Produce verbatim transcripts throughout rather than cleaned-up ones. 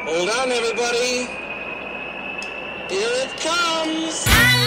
Hold on, everybody. Here it comes.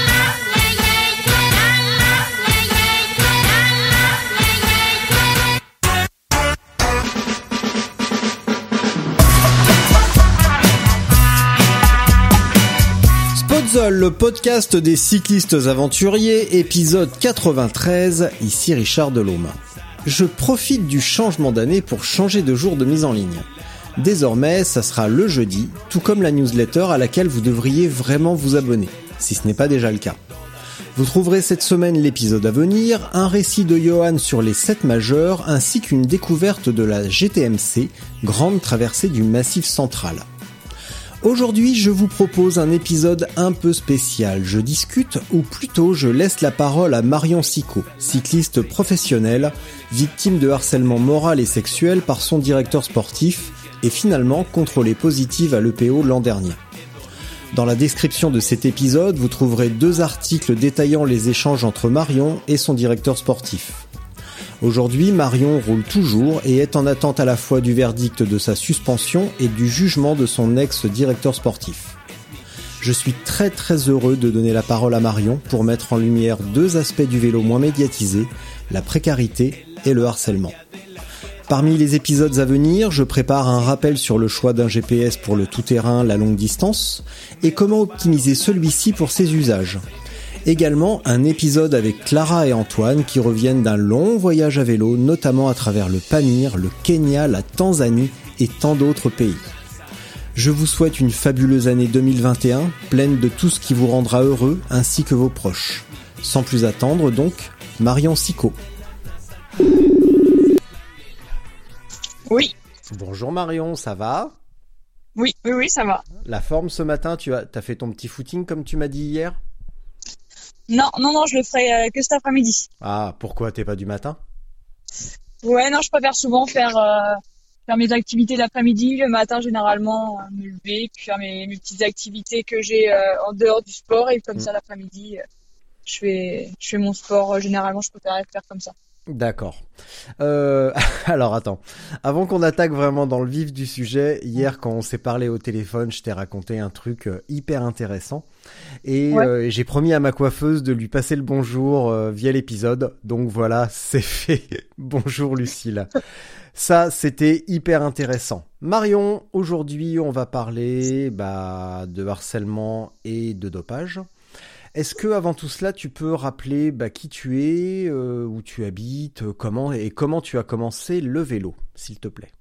Spotzol, le podcast des cyclistes aventuriers, épisode quatre-vingt-treize, ici Richard Delhomme. Je profite du changement d'année pour changer de jour de mise en ligne. Désormais, ça sera le jeudi, tout comme la newsletter à laquelle vous devriez vraiment vous abonner, si ce n'est pas déjà le cas. Vous trouverez cette semaine l'épisode à venir, un récit de Johan sur les sept majeurs, ainsi qu'une découverte de la G T M C, grande traversée du Massif central. Aujourd'hui, je vous propose un épisode un peu spécial. Je discute, ou plutôt je laisse la parole à Marion Sicot, cycliste professionnelle, victime de harcèlement moral et sexuel par son directeur sportif, et finalement contrôlée positive à l'E P O l'an dernier. Dans la description de cet épisode, vous trouverez deux articles détaillant les échanges entre Marion et son directeur sportif. Aujourd'hui, Marion roule toujours et est en attente à la fois du verdict de sa suspension et du jugement de son ex-directeur sportif. Je suis très très heureux de donner la parole à Marion pour mettre en lumière deux aspects du vélo moins médiatisés, la précarité et le harcèlement. Parmi les épisodes à venir, je prépare un rappel sur le choix d'un G P S pour le tout-terrain, la longue distance, et comment optimiser celui-ci pour ses usages. Également un épisode avec Clara et Antoine qui reviennent d'un long voyage à vélo, notamment à travers le Pamir, le Kenya, la Tanzanie et tant d'autres pays. Je vous souhaite une fabuleuse année deux mille vingt et un, pleine de tout ce qui vous rendra heureux, ainsi que vos proches. Sans plus attendre donc, Marion Sicot. Oui. Bonjour Marion, ça va ? Oui, oui, oui, ça va. La forme ce matin, tu as, t'as fait ton petit footing comme tu m'as dit hier ? Non, non, non, je le ferai euh, que cet après-midi. Ah, pourquoi t'es pas du matin ? Ouais, non, je préfère souvent faire, euh, faire mes activités l'après-midi, le matin généralement, euh, me lever, puis faire mes, mes petites activités que j'ai euh, en dehors du sport, et comme mmh. ça l'après-midi, euh, je fais, je fais mon sport. Euh, généralement, je préfère faire comme ça. D'accord. Euh, alors attends, avant qu'on attaque vraiment dans le vif du sujet, hier quand on s'est parlé au téléphone, je t'ai raconté un truc euh, hyper intéressant et ouais. euh, j'ai promis à ma coiffeuse de lui passer le bonjour euh, via l'épisode, donc voilà, c'est fait. Bonjour Lucille. Ça, c'était hyper intéressant. Marion, aujourd'hui, on va parler bah, de harcèlement et de dopage. Est-ce que avant tout cela, tu peux rappeler bah, qui tu es, euh, où tu habites, euh, comment et comment tu as commencé le vélo, s'il te plaît.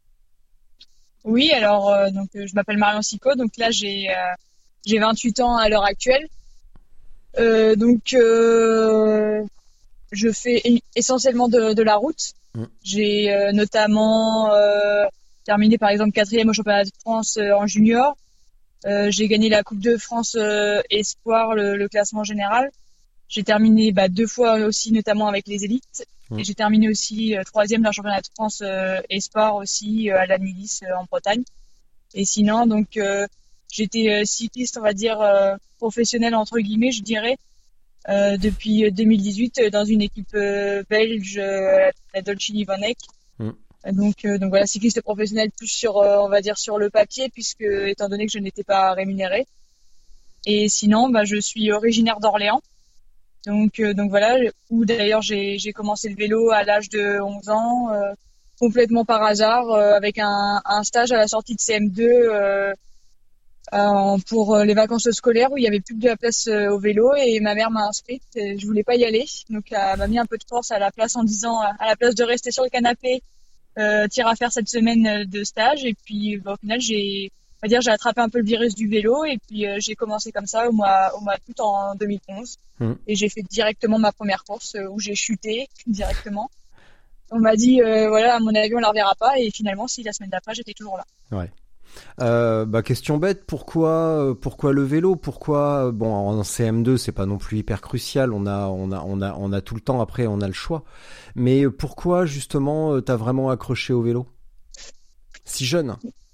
Oui, alors euh, donc euh, je m'appelle Marion Sicot, donc là j'ai euh, j'ai vingt-huit ans à l'heure actuelle. Euh, donc euh, je fais essentiellement de, de la route. Mmh. J'ai euh, notamment euh, terminé par exemple quatrième au championnat de France euh, en junior. Euh, j'ai gagné la Coupe de France euh, Espoir, le, le classement général. J'ai terminé bah, deux fois aussi, notamment avec les élites. Mmh. Et j'ai terminé aussi euh, troisième dans le championnat de France euh, Espoir aussi euh, à l'Anilis euh, en Bretagne. Et sinon, donc euh, j'étais euh, cycliste, on va dire euh, professionnel entre guillemets, je dirais, euh, depuis deux mille dix-huit euh, dans une équipe euh, belge, euh, la Dolce Vanek. Mmh. Donc, euh, donc voilà, cycliste professionnel plus sur, euh, on va dire sur le papier, puisque étant donné que je n'étais pas rémunérée. Et sinon, bah, je suis originaire d'Orléans. Donc, euh, donc voilà, où d'ailleurs j'ai, j'ai commencé le vélo à l'âge de onze ans, euh, complètement par hasard, euh, avec un, un stage à la sortie de C M deux euh, euh, pour les vacances scolaires où il y avait plus de la place euh, au vélo et ma mère m'a inscrite. Et je voulais pas y aller, donc elle m'a mis un peu de force à la place en disant, à la place de rester sur le canapé. Euh, tire à faire cette semaine de stage et puis bah, au final j'ai on va dire j'ai attrapé un peu le virus du vélo et puis euh, j'ai commencé comme ça au mois au mois d'août en deux mille onze mmh. et j'ai fait directement ma première course euh, où j'ai chuté directement. On m'a dit euh, voilà, à mon avis on la reverra pas et finalement si, la semaine d'après j'étais toujours là. Ouais. Euh, bah question bête, pourquoi pourquoi le vélo, pourquoi bon en C M deux c'est pas non plus hyper crucial, on a on a on a on a tout le temps, après on a le choix, mais pourquoi justement t'as vraiment accroché au vélo si jeune?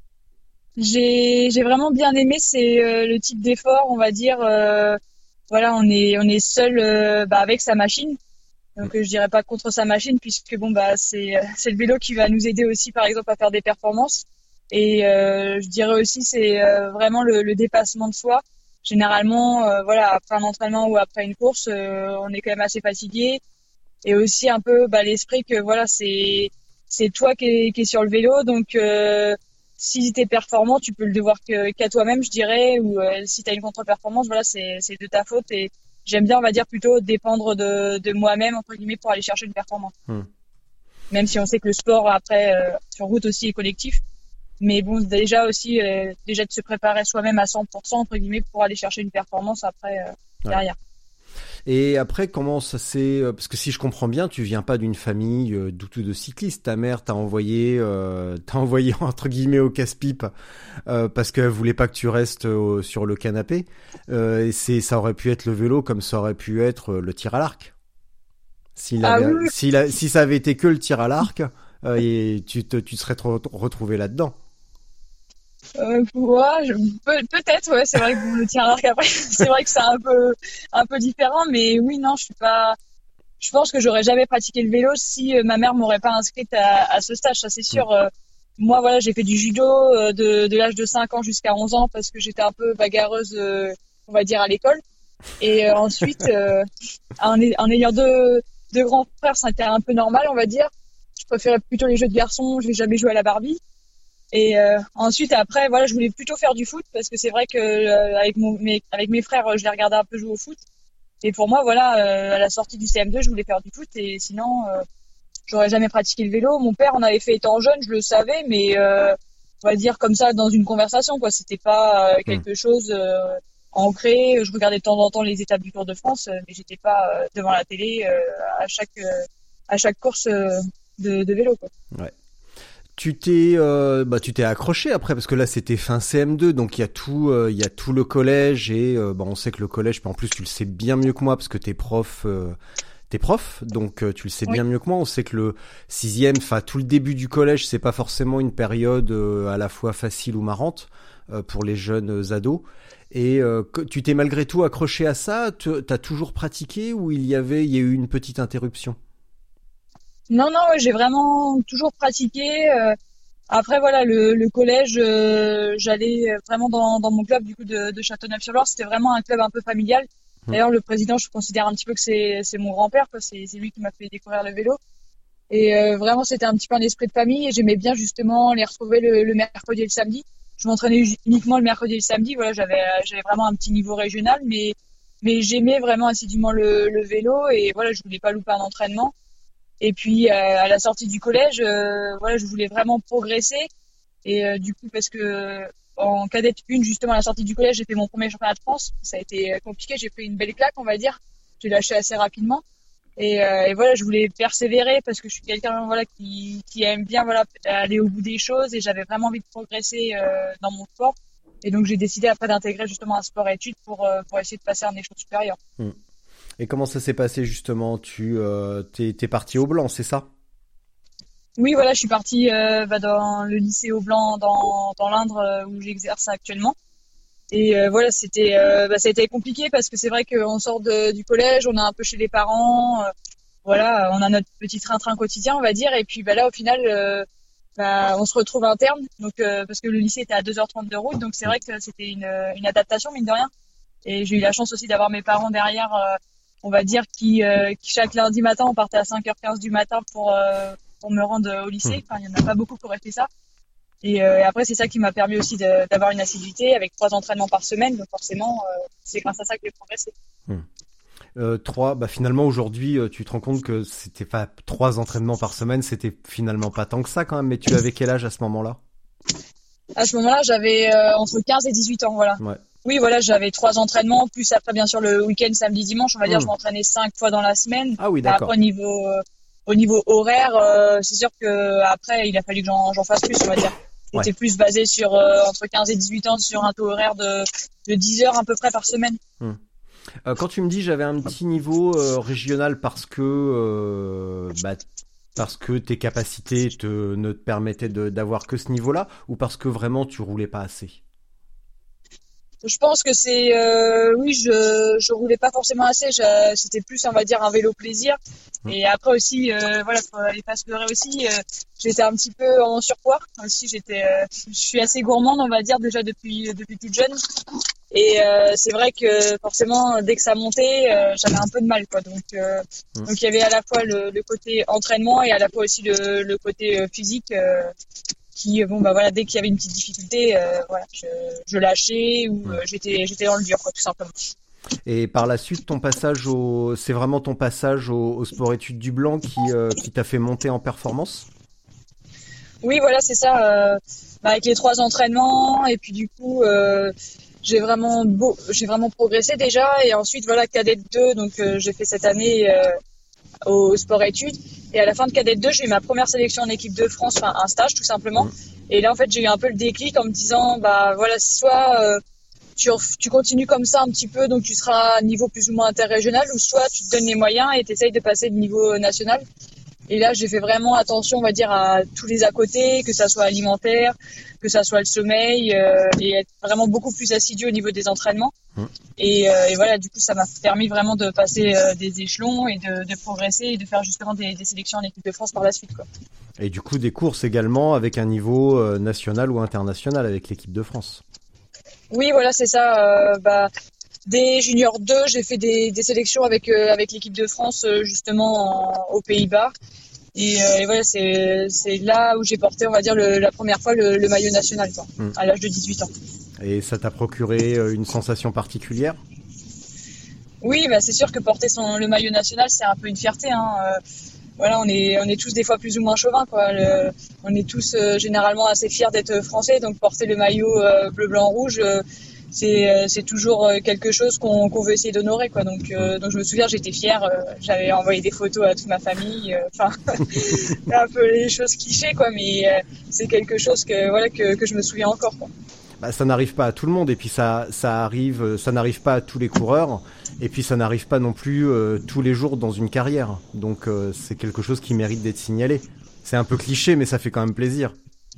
J'ai j'ai vraiment bien aimé, c'est euh, le type d'effort, on va dire euh, voilà, on est on est seul euh, bah, avec sa machine. Donc mmh. je dirais pas contre sa machine puisque bon bah c'est c'est le vélo qui va nous aider aussi par exemple à faire des performances. Et euh, je dirais aussi c'est euh, vraiment le, le dépassement de soi. Généralement, euh, voilà, après un entraînement ou après une course, euh, on est quand même assez fatigué. Et aussi un peu bah, l'esprit que voilà, c'est c'est toi qui es, qui est sur le vélo, donc euh, si t'es performant, tu peux le devoir que, qu'à toi-même, je dirais, ou euh, si t'as une contre-performance, voilà, c'est c'est de ta faute. Et j'aime bien, on va dire plutôt dépendre de de moi-même entre guillemets pour aller chercher une performance. Hmm. Même si on sait que le sport après euh, sur route aussi est collectif. Mais bon, déjà aussi, euh, déjà de se préparer soi-même à cent pour cent, entre guillemets, pour aller chercher une performance après, euh, derrière. Ouais. Et après, comment ça s'est... Parce que si je comprends bien, tu viens pas d'une famille euh, d'outils de cyclistes. Ta mère t'a envoyé, euh, t'a envoyé, entre guillemets, au casse-pipe euh, parce qu'elle voulait pas que tu restes euh, sur le canapé. Euh, et c'est, ça aurait pu être le vélo comme ça aurait pu être euh, le tir à l'arc. S'il Ah avait, oui, s'il a, si ça avait été que le tir à l'arc, euh, et tu te, tu te serais trop retrouvé là-dedans. Euh, ouais, je- peut- peut-être, ouais, c'est vrai que bon, le tir à l'arc après, c'est vrai que c'est un peu, un peu différent, mais oui, non, je suis pas, je pense que j'aurais jamais pratiqué le vélo si euh, ma mère m'aurait pas inscrite à, à ce stage, ça c'est Hmm. sûr. Euh, moi, voilà, j'ai fait du judo euh, de, de l'âge de cinq ans jusqu'à onze ans parce que j'étais un peu bagarreuse, euh, on va dire, à l'école. Et euh, ensuite, euh, en, ay- en ayant deux, deux grands frères, c'était un peu normal, on va dire. Je préférais plutôt les jeux de garçons, je n'ai jamais joué à la Barbie. Et euh, ensuite, après, voilà, je voulais plutôt faire du foot parce que c'est vrai que euh, avec mon, mes, avec mes frères, euh, je les regardais un peu jouer au foot. Et pour moi, voilà, euh, à la sortie du C M deux, je voulais faire du foot et sinon, euh, j'aurais jamais pratiqué le vélo. Mon père en avait fait étant jeune, je le savais, mais euh, on va dire comme ça dans une conversation, quoi. C'était pas euh, Hmm. quelque chose euh, ancré. Je regardais de temps en temps les étapes du Tour de France, euh, mais j'étais pas euh, devant la télé euh, à chaque euh, à chaque course euh, de, de vélo, quoi. Ouais. Tu t'es, euh, bah, tu t'es accroché après parce que là c'était fin C M deux, donc il y a tout, euh, il y a tout le collège et euh, bah, on sait que le collège, en plus tu le sais bien mieux que moi parce que t'es prof, euh, t'es prof, donc euh, tu le sais Oui. bien mieux que moi. On sait que le sixième, enfin tout le début du collège, c'est pas forcément une période euh, à la fois facile ou marrante euh, pour les jeunes ados. Et euh, que- tu t'es malgré tout accroché à ça. Tu- T'as toujours pratiqué ou il y avait, il y a eu une petite interruption? Non, non, ouais, j'ai vraiment toujours pratiqué. euh, Après, voilà, le, le collège, euh, j'allais euh, vraiment dans, dans mon club du coup de, de Châteauneuf-sur-Loire. C'était vraiment un club un peu familial. Hmm. D'ailleurs, le président, je considère un petit peu que c'est c'est mon grand-père, quoi. C'est c'est lui qui m'a fait découvrir le vélo. Et euh, vraiment, c'était un petit peu un esprit de famille. Et j'aimais bien justement les retrouver le, le mercredi et le samedi. Je m'entraînais ju- uniquement le mercredi et le samedi. Voilà, j'avais euh, j'avais vraiment un petit niveau régional, mais mais j'aimais vraiment assidûment le, le vélo. Et voilà, je voulais pas louper un entraînement. Et puis euh, à la sortie du collège, euh, voilà, je voulais vraiment progresser. Et euh, du coup, parce que en cadette un, justement à la sortie du collège, j'ai fait mon premier championnat de France. Ça a été euh, compliqué, j'ai pris une belle claque, on va dire. J'ai lâché assez rapidement. Et, euh, et voilà, je voulais persévérer parce que je suis quelqu'un voilà qui, qui aime bien voilà aller au bout des choses et j'avais vraiment envie de progresser euh, dans mon sport. Et donc j'ai décidé après d'intégrer justement un sport études pour euh, pour essayer de passer à un échelon supérieur. Hmm. Et comment ça s'est passé justement? Tu euh, t'es, t'es parti au blanc, c'est ça? Oui, voilà, je suis partie euh, bah, dans le lycée Auban dans dans l'Indre euh, où j'exerce actuellement. Et euh, voilà, c'était euh, bah, ça a été compliqué parce que c'est vrai qu'on sort de, du collège, on est un peu chez les parents, euh, voilà, on a notre petit train-train quotidien, on va dire. Et puis bah, là, au final, euh, bah, on se retrouve interne, donc euh, parce que le lycée était à deux heures trente de route, donc c'est Hmm. vrai que c'était une, une adaptation, mine de rien. Et j'ai eu la chance aussi d'avoir mes parents derrière, euh, on va dire, qui, euh, qui chaque lundi matin, on partait à cinq heures quinze du matin pour, euh, pour me rendre au Hmm. lycée. Enfin, il n'y en a pas beaucoup qui auraient fait ça. Et, euh, et après, c'est ça qui m'a permis aussi de- d'avoir une assiduité avec trois entraînements par semaine. Donc forcément, euh, c'est grâce à ça que j'ai progressé. Hmm. Euh, trois, bah finalement aujourd'hui, euh, tu te rends compte que c'était pas trois entraînements par semaine, c'était finalement pas tant que ça quand même. Mais tu avais quel âge à ce moment-là? À ce moment-là, j'avais euh, entre quinze et dix-huit ans, voilà. Ouais. Oui, voilà, j'avais trois entraînements, plus après, bien sûr, le week-end, samedi, dimanche. On va dire, je Hmm. m'entraînais cinq fois dans la semaine. Ah oui, Mais après, d'accord. au niveau, euh, au niveau horaire, euh, c'est sûr que après, il a fallu que j'en j'en fasse plus, on va dire. Ouais. C'était plus basé sur euh, entre quinze et dix-huit ans sur un taux horaire de, de dix heures à peu près par semaine. Hmm. Euh, quand tu me dis j'avais un petit niveau euh, régional parce que euh, bah, parce que tes capacités te, ne te permettaient de, d'avoir que ce niveau-là ou parce que vraiment tu roulais pas assez? Je pense que c'est, euh, oui, je je roulais pas forcément assez. Je- C'était plus, on va dire, un vélo plaisir. Et après aussi, euh, voilà, faut aller pas se leurrer aussi. Euh, j'étais un petit peu en surpoids aussi. J'étais, euh, je suis assez gourmande, on va dire, déjà depuis depuis toute jeune. Et euh, c'est vrai que forcément, dès que ça montait, euh, j'avais un peu de mal, quoi. Donc, euh, Mm. donc il y avait à la fois le, le côté entraînement et à la fois aussi le, le côté euh, physique. Euh, qui bon bah voilà, dès qu'il y avait une petite difficulté, euh, voilà, je, je lâchais ou euh, j'étais j'étais dans le dur, quoi, tout simplement. Et par la suite, ton passage au, c'est vraiment ton passage au, au sport études du Blanc qui, euh, qui t'a fait monter en performance? Oui, voilà, c'est ça. Euh, bah, avec les trois entraînements et puis du coup, euh, j'ai vraiment beau, j'ai vraiment progressé déjà. Et ensuite, voilà, cadet deux, donc euh, j'ai fait cette année euh, au sport études. Et à la fin de cadet deux, j'ai eu ma première sélection en équipe de France, enfin un stage tout simplement. Mmh. Et là, en fait, j'ai eu un peu le déclic en me disant, bah voilà, soit euh, tu, ref- tu continues comme ça un petit peu, donc tu seras à niveau plus ou moins interrégional, ou soit tu te donnes les moyens et tu essayes de passer de niveau national. Et là, j'ai fait vraiment attention, on va dire, à tous les à côté, que ça soit alimentaire, que ça soit le sommeil, euh, et être vraiment beaucoup plus assidu au niveau des entraînements. Mmh. Et, euh, et voilà, du coup, ça m'a permis vraiment de passer euh, des échelons et de, de progresser et de faire justement des, des sélections en équipe de France par la suite, quoi. Et du coup, des courses également avec un niveau euh, national ou international avec l'équipe de France. Oui, voilà, c'est ça. Euh, bah, dès junior deux, j'ai fait des, des sélections avec euh, avec l'équipe de France euh, justement en- aux Pays-Bas. Et, euh, et voilà, c'est c'est là où j'ai porté, on va dire, le, la première fois le, le maillot national, quoi, Mm. à l'âge de dix-huit ans. Et ça t'a procuré euh, une sensation particulière? Oui, bah c'est sûr que porter son le maillot national, c'est un peu une fierté, hein. Euh, voilà, on est on est tous des fois plus ou moins chauvins, quoi. Le- on est tous euh, généralement assez fiers d'être français, donc porter le maillot euh, bleu, blanc, rouge. euh, c'est euh, c'est toujours euh, quelque chose qu'on qu'on veut essayer d'honorer, quoi. Donc euh, donc je me souviens, j'étais fière, euh, j'avais envoyé des photos à toute ma famille, euh, enfin un peu les choses clichés, quoi, mais euh, c'est quelque chose que voilà que que je me souviens encore, quoi. Bah, ça n'arrive pas à tout le monde et puis ça, ça arrive, euh, ça n'arrive pas à tous les coureurs et puis ça n'arrive pas non plus euh, tous les jours dans une carrière. Donc euh, c'est quelque chose qui mérite d'être signalé. C'est un peu cliché, mais ça fait quand même plaisir.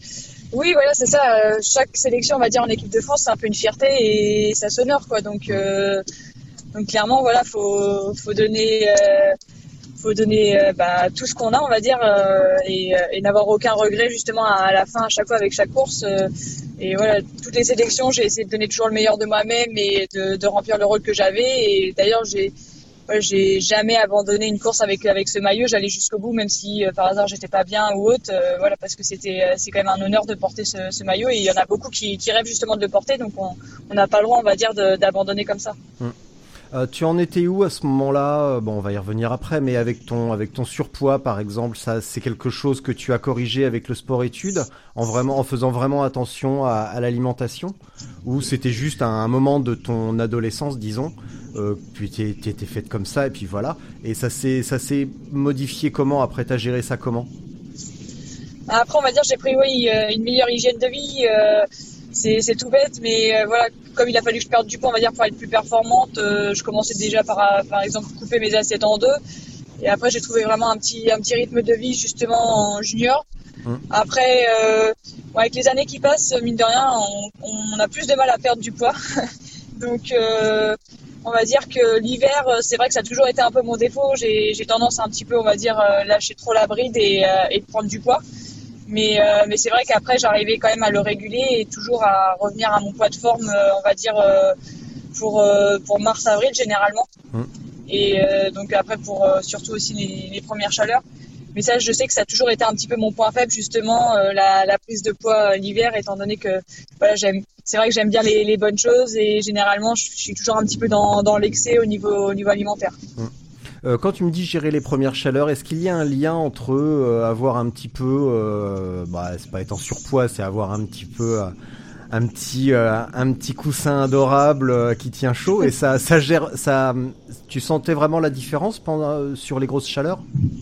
Oui, voilà, c'est ça. euh, chaque sélection, on va dire, en équipe de France, c'est un peu une fierté et ça s'honore, quoi. Donc euh, donc clairement, voilà, faut faut donner euh, faut donner euh, bah, tout ce qu'on a, on va dire, euh, et, euh, et n'avoir aucun regret justement à, à la fin, à chaque fois avec chaque course. euh, et voilà, toutes les sélections, j'ai essayé de donner toujours le meilleur de moi-même et de, de remplir le rôle que j'avais. Et d'ailleurs, j'ai ouais, j'ai jamais abandonné une course avec avec ce maillot. J'allais jusqu'au bout, même si euh, par hasard j'étais pas bien ou autre. euh, voilà, parce que c'était euh, c'est quand même un honneur de porter ce, ce maillot. Et il y en a beaucoup qui, qui rêvent justement de le porter, donc on on n'a pas le droit, on va dire, de- d'abandonner comme ça. Euh, tu en étais où à ce moment-là? Bon, on va y revenir après, mais avec ton avec ton surpoids, par exemple, ça c'est quelque chose que tu as corrigé avec le sport-études, en vraiment en faisant vraiment attention à, à l'alimentation, ou c'était juste un, un moment de ton adolescence, disons, euh, puis tu étais faite comme ça et puis voilà. Et ça s'est ça s'est modifié comment après? T'as géré ça comment? Après, on va dire, j'ai pris oui, euh, une meilleure hygiène de vie. euh, c'est, c'est tout bête, mais euh, voilà, comme il a fallu que je perde du poids, on va dire, pour être plus performante, euh, je commençais déjà par, euh, par exemple, couper mes assiettes en deux. Et après, j'ai trouvé vraiment un petit, un petit rythme de vie, justement, en junior. Mmh. Après, euh, ouais, avec les années qui passent, mine de rien, on, on a plus de mal à perdre du poids. Donc, euh, on va dire que l'hiver, euh, c'est vrai que ça a toujours été un peu mon défaut. J'ai, j'ai tendance à un petit peu, on va dire, euh, lâcher trop la bride et, euh, et de prendre du poids. Mais, euh, mais c'est vrai qu'après, j'arrivais quand même à le réguler et toujours à revenir à mon poids de forme, euh, on va dire, euh, pour, euh, pour mars-avril généralement. Mmh. Et euh, donc après, pour euh, surtout aussi les, les premières chaleurs. Mais ça, je sais que ça a toujours été un petit peu mon point faible, justement, euh, la, la prise de poids euh, l'hiver, étant donné que voilà, j'aime, c'est vrai que j'aime bien les, les bonnes choses et généralement, je, je suis toujours un petit peu dans, dans l'excès au niveau, au niveau alimentaire. Mmh. Euh, quand tu me dis gérer les premières chaleurs, est-ce qu'il y a un lien entre euh, avoir un petit peu, euh, bah c'est pas être en surpoids, c'est avoir un petit peu, euh, un petit, euh, un petit coussin adorable euh, qui tient chaud et ça, ça gère, ça, tu sentais vraiment la différence pendant euh, sur les grosses chaleurs?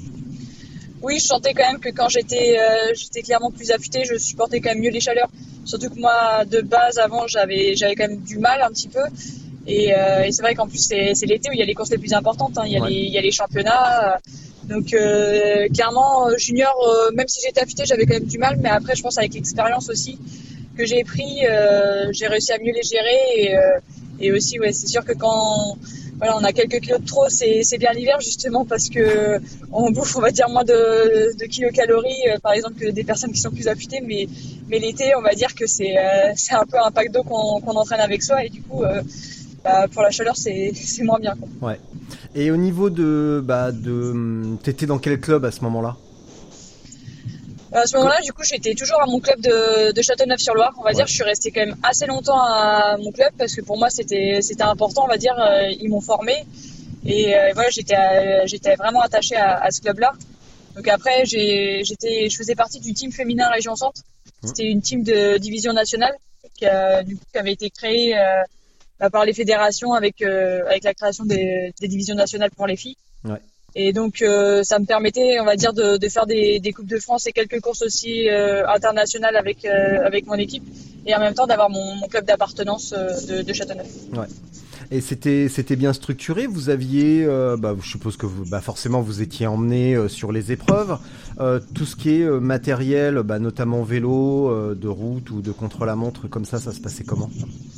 Oui, je sentais quand même que quand j'étais, euh, j'étais clairement plus affûtée, je supportais quand même mieux les chaleurs. Surtout que moi, de base, avant, j'avais, j'avais quand même du mal un petit peu. Et, euh, et c'est vrai qu'en plus, c'est, c'est l'été où il y a les courses les plus importantes, hein. Il y a Ouais. les, il y a les championnats. Donc, euh, clairement, junior, euh, même si j'étais affûtée, j'avais quand même du mal. Mais après, je pense avec l'expérience aussi, que j'ai pris, euh, j'ai réussi à mieux les gérer et, euh, et aussi ouais, c'est sûr que quand voilà, on a quelques kilos de trop, c'est, c'est bien l'hiver justement parce que on bouffe, on va dire, moins de, de kilocalories, euh, par exemple, que des personnes qui sont plus affûtées. Mais, mais l'été, on va dire que c'est, euh, c'est un peu un pack d'eau qu'on, qu'on entraîne avec soi et du coup, euh, bah, pour la chaleur, c'est, c'est moins bien, quoi. Ouais. Et au niveau de, bah, de, t'étais dans quel club à ce moment-là? À ce moment-là, du coup, j'étais toujours à mon club de, de Châteauneuf-sur-Loire. On va Ouais. dire, je suis restée quand même assez longtemps à mon club parce que pour moi, c'était, c'était important. On va dire, euh, ils m'ont formée et euh, voilà, j'étais, à- j'étais vraiment attachée à, à ce club-là. Donc après, j'ai, j'étais, je faisais partie du team féminin Région Centre. Mmh. C'était une team de division nationale qui, a, du coup, qui avait été créée euh, bah, par les fédérations avec euh, avec la création des, des divisions nationales pour les filles. Ouais. Et donc, euh, ça me permettait, on va dire, de, de faire des, des Coupes de France et quelques courses aussi euh, internationales avec, euh, avec mon équipe. Et en même temps, d'avoir mon, mon club d'appartenance euh, de, de Châteauneuf. Ouais. Et c'était c'était bien structuré. Vous aviez, euh, bah, je suppose que vous, bah, forcément vous étiez emmené euh, sur les épreuves. Euh, tout ce qui est euh, matériel, bah, notamment vélo, euh, de route ou de contre-la-montre, comme ça, ça se passait comment?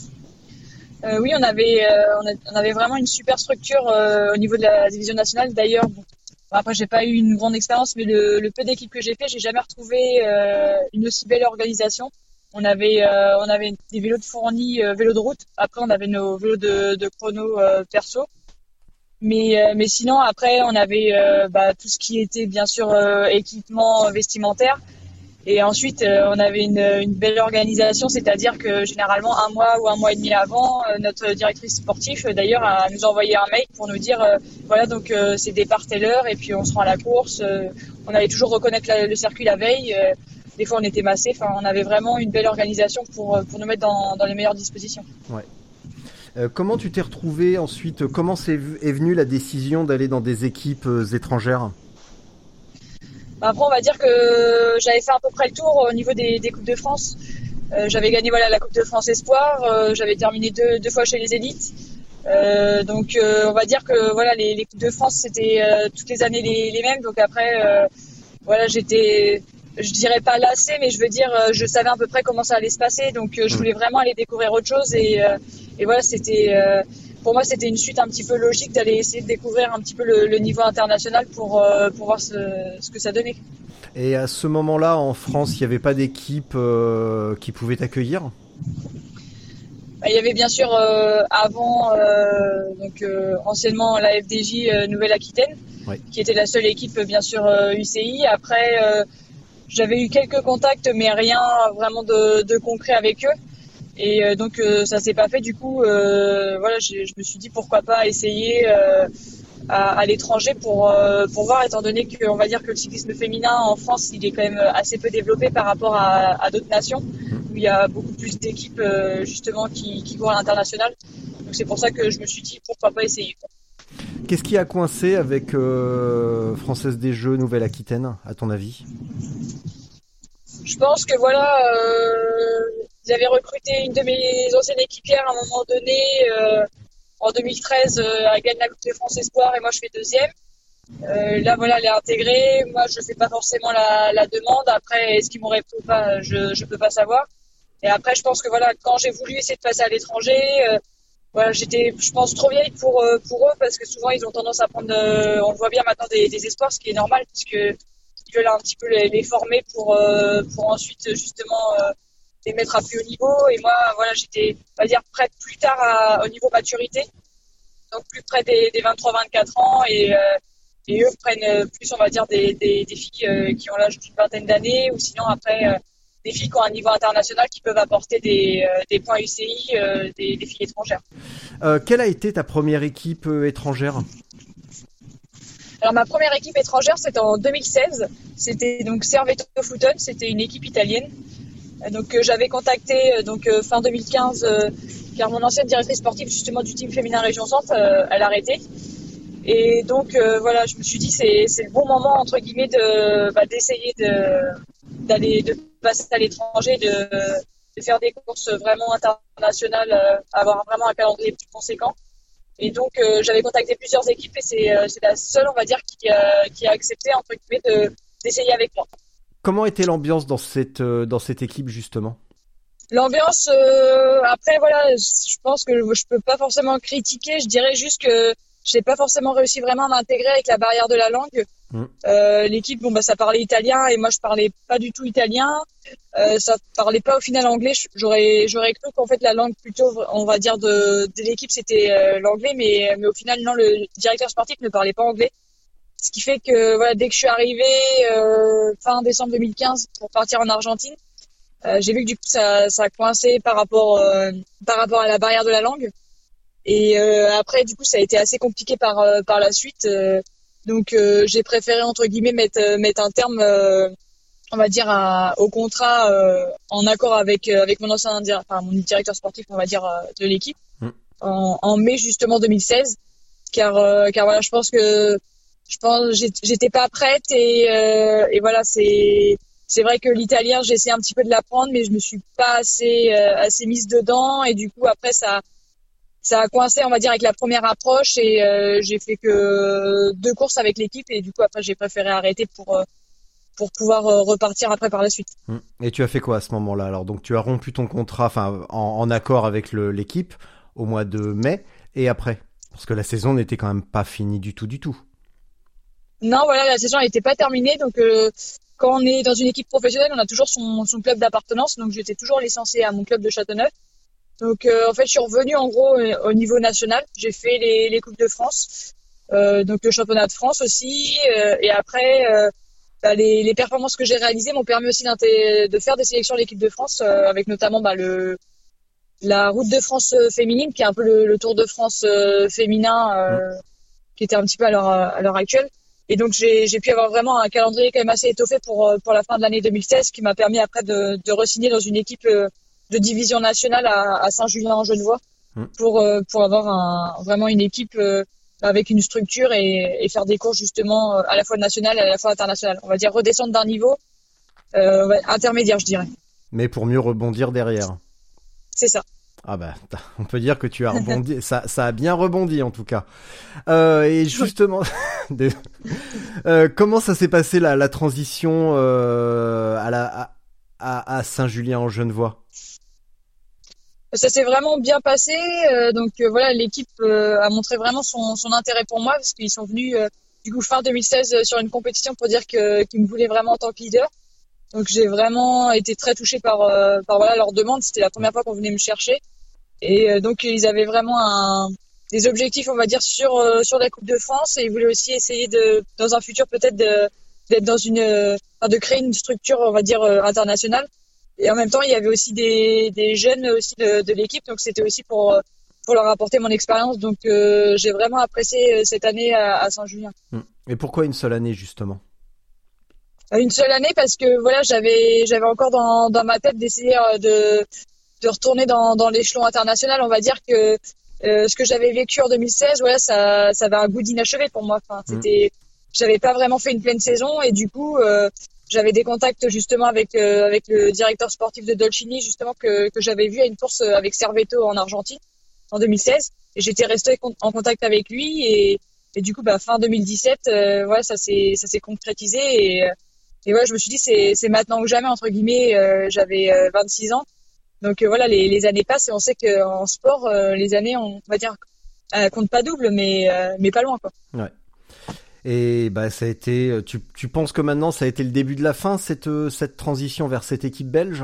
Euh, oui, on avait, euh, on, a- on avait vraiment une super structure euh, au niveau de la division nationale. D'ailleurs, bon, bon, après, j'ai pas eu une grande expérience, mais le, le peu d'équipes que j'ai fait, j'ai jamais retrouvé euh, une aussi belle organisation. On avait, euh, on avait des vélos de fournis, euh, vélos de route. Après, on avait nos vélos de, de chrono euh, perso. Mais, euh, mais sinon, après, on avait euh, bah, tout ce qui était bien sûr euh, équipement vestimentaire. Et ensuite, euh, on avait une, une belle organisation, c'est-à-dire que généralement, un mois ou un mois et demi avant, euh, notre directrice sportive, euh, d'ailleurs, a nous envoyé un mail pour nous dire, euh, voilà, donc euh, c'est départ telle heure, et puis on se rend à la course. Euh, on allait toujours reconnaître la- le circuit la veille. Euh, des fois, on était massés. Enfin, on avait vraiment une belle organisation pour, pour nous mettre dans, dans les meilleures dispositions. Ouais. Euh, comment tu t'es retrouvé ensuite? Comment c'est, est venue la décision d'aller dans des équipes euh, étrangères? Après, on va dire que j'avais fait à peu près le tour au niveau des, des Coupes de France. Euh, j'avais gagné voilà la Coupe de France Espoir. Euh, j'avais terminé deux, deux fois chez les élites. Euh, donc, euh, on va dire que voilà les, les Coupes de France c'était euh, toutes les années les, les mêmes. Donc après, euh, voilà j'étais, je dirais pas lassée, mais je veux dire, euh, je savais à peu près comment ça allait se passer. Donc, euh, je voulais vraiment aller découvrir autre chose et, euh, et voilà c'était. Euh, pour moi, c'était une suite un petit peu logique d'aller essayer de découvrir un petit peu le, le niveau international pour, euh, pour voir ce, ce que ça donnait. Et à ce moment-là, en France, il n'y avait pas d'équipe euh, qui pouvait t'accueillir? Bah, il y avait bien sûr euh, avant, euh, donc euh, anciennement la F D J euh, Nouvelle-Aquitaine, Oui. qui était la seule équipe bien sûr euh, U C I. Après, euh, j'avais eu quelques contacts, mais rien vraiment de, de concret avec eux. Et euh, donc euh, ça s'est pas fait. Du coup, euh, voilà, je, je me suis dit pourquoi pas essayer euh, à, à l'étranger pour euh, pour voir, étant donné que on va dire que le cyclisme féminin en France, il est quand même assez peu développé par rapport à, à d'autres nations où il y a beaucoup plus d'équipes euh, justement qui qui courent à l'international. Donc c'est pour ça que je me suis dit pourquoi pas essayer. Qu'est-ce qui a coincé avec euh, Française des Jeux Nouvelle-Aquitaine, à ton avis? Je pense que voilà, euh, ils avaient recruté une de mes anciennes équipières à un moment donné, euh, en deux mille treize, euh, elle gagne la Coupe de France Espoir et moi je fais deuxième. Euh, là voilà, elle est intégrée. Moi je fais pas forcément la, la demande. Après, est-ce qu'ils m'auraient pris ou pas, je je peux pas savoir. Et après, je pense que voilà, quand j'ai voulu essayer de passer à l'étranger, euh, voilà, j'étais, je pense, trop vieille pour euh, pour eux parce que souvent ils ont tendance à prendre, euh, on le voit bien maintenant, des, des espoirs, ce qui est normal puisque ils veulent un petit peu les, les former pour euh, pour ensuite justement euh, les mettre à plus haut niveau. Et moi, voilà, j'étais, on va dire, prête plus tard à, au niveau maturité, donc plus près des, des vingt-trois vingt-quatre ans et euh, et eux prennent plus, on va dire, des des, des filles euh, qui ont l'âge d'une vingtaine d'années ou sinon après euh, des filles qui ont un niveau international qui peuvent apporter des euh, des points U C I, euh, des, des filles étrangères. Euh, quelle a été ta première équipe euh, étrangère? Alors ma première équipe étrangère, c'était en deux mille seize. C'était donc Servetto Futon, c'était une équipe italienne. Donc euh, j'avais contacté euh, donc euh, fin deux mille quinze, euh, car mon ancienne directrice sportive justement du team féminin Région Centre, euh, elle a arrêté. Et donc euh, voilà, je me suis dit c'est c'est le bon moment entre guillemets de bah, d'essayer de d'aller de passer à l'étranger, de de faire des courses vraiment internationales, euh, avoir vraiment un calendrier plus conséquent. Et donc, euh, j'avais contacté plusieurs équipes et c'est, euh, c'est la seule, on va dire, qui, euh, qui a accepté, entre guillemets, de, d'essayer avec moi. Comment était l'ambiance dans cette, euh, dans cette équipe, justement? L'ambiance, euh, après voilà, je pense que je peux pas forcément critiquer. Je dirais juste que j'ai pas forcément réussi vraiment à m'intégrer avec la barrière de la langue. Mm. Euh, l'équipe, bon bah ça parlait italien et moi je parlais pas du tout italien. Euh, ça parlait pas au final anglais. J'aurais j'aurais cru qu'en fait la langue plutôt, on va dire de de l'équipe c'était euh, l'anglais, mais mais au final non, le directeur sportif ne parlait pas anglais. Ce qui fait que voilà, dès que je suis arrivée euh, fin décembre deux mille quinze pour partir en Argentine. Euh, j'ai vu que du coup ça, ça a coincé par rapport euh, par rapport à la barrière de la langue et euh, après du coup ça a été assez compliqué par euh, par la suite euh, donc euh, j'ai préféré entre guillemets mettre mettre un terme euh, on va dire à, au contrat euh, en accord avec euh, avec mon ancien enfin mon directeur sportif on va dire euh, de l'équipe mm. en, en mai justement deux mille seize car euh, car voilà je pense que je pense j'étais pas prête et euh, et voilà c'est C'est vrai que l'italien, j'ai essayé un petit peu de l'apprendre, mais je me suis pas assez euh, assez mise dedans et du coup après ça ça a coincé, on va dire, avec la première approche et euh, j'ai fait que deux courses avec l'équipe et du coup après j'ai préféré arrêter pour euh, pour pouvoir euh, repartir après par la suite. Et tu as fait quoi à ce moment-là? Alors donc tu as rompu ton contrat, enfin en, en accord avec le, l'équipe au mois de mai et après, parce que la saison n'était quand même pas finie du tout du tout. Non, voilà, la saison n'était pas terminée donc. Euh, Quand on est dans une équipe professionnelle, on a toujours son, son club d'appartenance. Donc, j'étais toujours licenciée à mon club de Châteauneuf. Donc, euh, en fait, je suis revenue en gros au niveau national. J'ai fait les, les Coupes de France, euh, donc le championnat de France aussi. Euh, et après, euh, bah, les, les performances que j'ai réalisées m'ont permis aussi de faire des sélections de l'équipe de France, euh, avec notamment bah, le la Route de France féminine, qui est un peu le, le Tour de France euh, féminin, euh, mmh. qui était un petit peu à l'heure à l'heure actuelle. Et donc j'ai, j'ai pu avoir vraiment un calendrier quand même assez étoffé pour pour la fin de l'année deux mille seize, qui m'a permis après de, de re-signer dans une équipe de division nationale à, à Saint-Julien-en-Genevois mmh. pour pour avoir un, vraiment une équipe avec une structure et, et faire des courses justement à la fois nationales et à la fois internationales. On va dire redescendre d'un niveau euh, intermédiaire, je dirais. Mais pour mieux rebondir derrière. C'est ça. Ah bah, on peut dire que tu as rebondi, ça, ça a bien rebondi en tout cas. Euh, et justement, euh, comment ça s'est passé la, la transition euh, à la à, à Saint-Julien-en-Genevois? Ça s'est vraiment bien passé. Euh, donc euh, voilà, l'équipe euh, a montré vraiment son, son intérêt pour moi parce qu'ils sont venus euh, du coup fin deux mille seize euh, sur une compétition pour dire que qu'ils me voulaient vraiment en tant que leader. Donc j'ai vraiment été très touchée par euh, par voilà leur demande. C'était la première fois qu'on venait me chercher. Et euh, donc ils avaient vraiment un, des objectifs, on va dire, sur euh, sur la Coupe de France et ils voulaient aussi essayer de, dans un futur peut-être, de, d'être dans une, euh, de créer une structure, on va dire, euh, internationale. Et en même temps, il y avait aussi des des jeunes aussi de, de l'équipe, donc c'était aussi pour pour leur apporter mon expérience. Donc euh, j'ai vraiment apprécié cette année à, à Saint-Julien. Et pourquoi une seule année justement? Une seule année parce que voilà, j'avais j'avais encore dans dans ma tête d'essayer de de retourner dans, dans l'échelon international. On va dire que euh, ce que j'avais vécu en deux mille seize, voilà, ça, ça avait un goût d'inachevé pour moi. Enfin, c'était, j'avais pas vraiment fait une pleine saison et du coup, euh, j'avais des contacts justement avec euh, avec le directeur sportif de Dolcini, justement que que j'avais vu à une course avec Servetto en Argentine en deux mille seize. Et j'étais restée en contact avec lui et et du coup, bah fin deux mille dix-sept, euh, ouais, ça s'est ça s'est concrétisé et et ouais, je me suis dit c'est c'est maintenant ou jamais entre guillemets. Euh, j'avais euh, vingt-six ans. Donc euh, voilà, les, les années passent et on sait qu'en sport, euh, les années, on va dire, euh, comptent pas double, mais euh, mais pas loin quoi. Ouais. Et bah ça a été. Tu tu penses que maintenant ça a été le début de la fin cette cette transition vers cette équipe belge?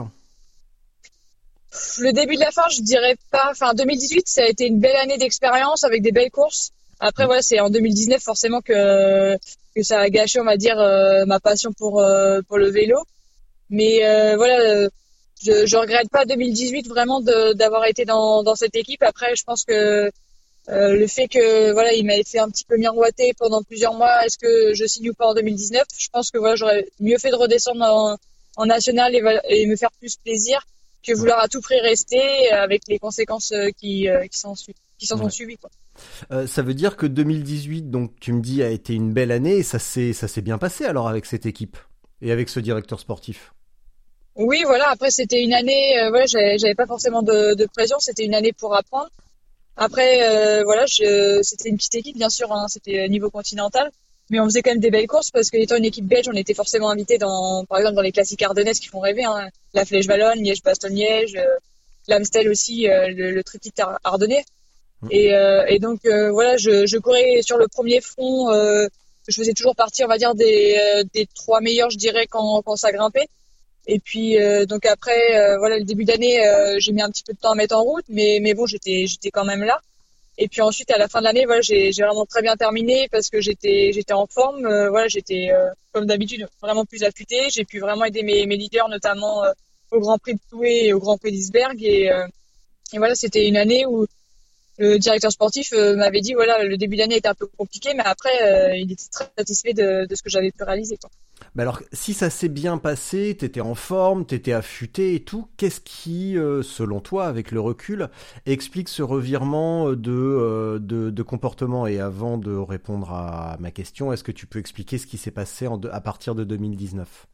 Le début de la fin, je dirais pas. Enfin, deux mille dix-huit, ça a été une belle année d'expérience avec des belles courses. Après, mmh. voilà, c'est en deux mille dix-neuf forcément que que ça a gâché, on va dire, euh, ma passion pour euh, pour le vélo. Mais euh, voilà. Euh, Je, je regrette pas deux mille dix-huit vraiment de, d'avoir été dans, dans cette équipe. Après, je pense que euh, le fait que voilà, il m'avait fait un petit peu miroiter pendant plusieurs mois, est-ce que je signe ou pas en deux mille dix-neuf? Je pense que voilà, j'aurais mieux fait de redescendre en, en national et, et me faire plus plaisir que vouloir à tout prix rester avec les conséquences qui qui s'en qui s'en ouais. sont suivies quoi. Euh, ça veut dire que deux mille dix-huit, donc tu me dis, a été une belle année et ça s'est ça s'est bien passé alors avec cette équipe et avec ce directeur sportif. Oui, voilà. Après, c'était une année. Euh, voilà, j'avais, j'avais pas forcément de, de pression. C'était une année pour apprendre. Après, euh, voilà, je, c'était une petite équipe, bien sûr. Hein, c'était niveau continental, mais on faisait quand même des belles courses parce qu'étant une équipe belge, on était forcément invité dans, par exemple, dans les classiques ardennaises qui font rêver, hein, la Flèche Wallonne, Liège-Bastogne-Liège, euh, l'Amstel aussi, euh, le, le triptyque ardennais. Mmh. Et, euh, et donc euh, voilà, je, je courais sur le premier front. Euh, je faisais toujours partie, on va dire, des, euh, des trois meilleurs, je dirais, quand, quand ça grimpait. Et puis euh, donc après, euh, voilà, le début d'année, euh, j'ai mis un petit peu de temps à mettre en route, mais mais bon, j'étais j'étais quand même là. Et puis ensuite, à la fin de l'année, voilà, j'ai j'ai vraiment très bien terminé parce que j'étais j'étais en forme. Euh, voilà, j'étais euh, comme d'habitude vraiment plus affûtée. J'ai pu vraiment aider mes mes leaders, notamment euh, au Grand Prix de Toué et au Grand Prix d'Isberg. Et euh, et voilà, c'était une année où le directeur sportif euh, m'avait dit voilà, le début d'année était un peu compliqué, mais après, euh, il était très satisfait de de ce que j'avais pu réaliser, quoi. Bah alors, si ça s'est bien passé, t'étais en forme, t'étais affûté et tout, qu'est-ce qui, euh, selon toi, avec le recul, explique ce revirement de, euh, de, de comportement? Et avant de répondre à ma question, est-ce que tu peux expliquer ce qui s'est passé en de, à partir de deux mille dix-neuf?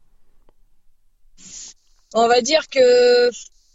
On va dire que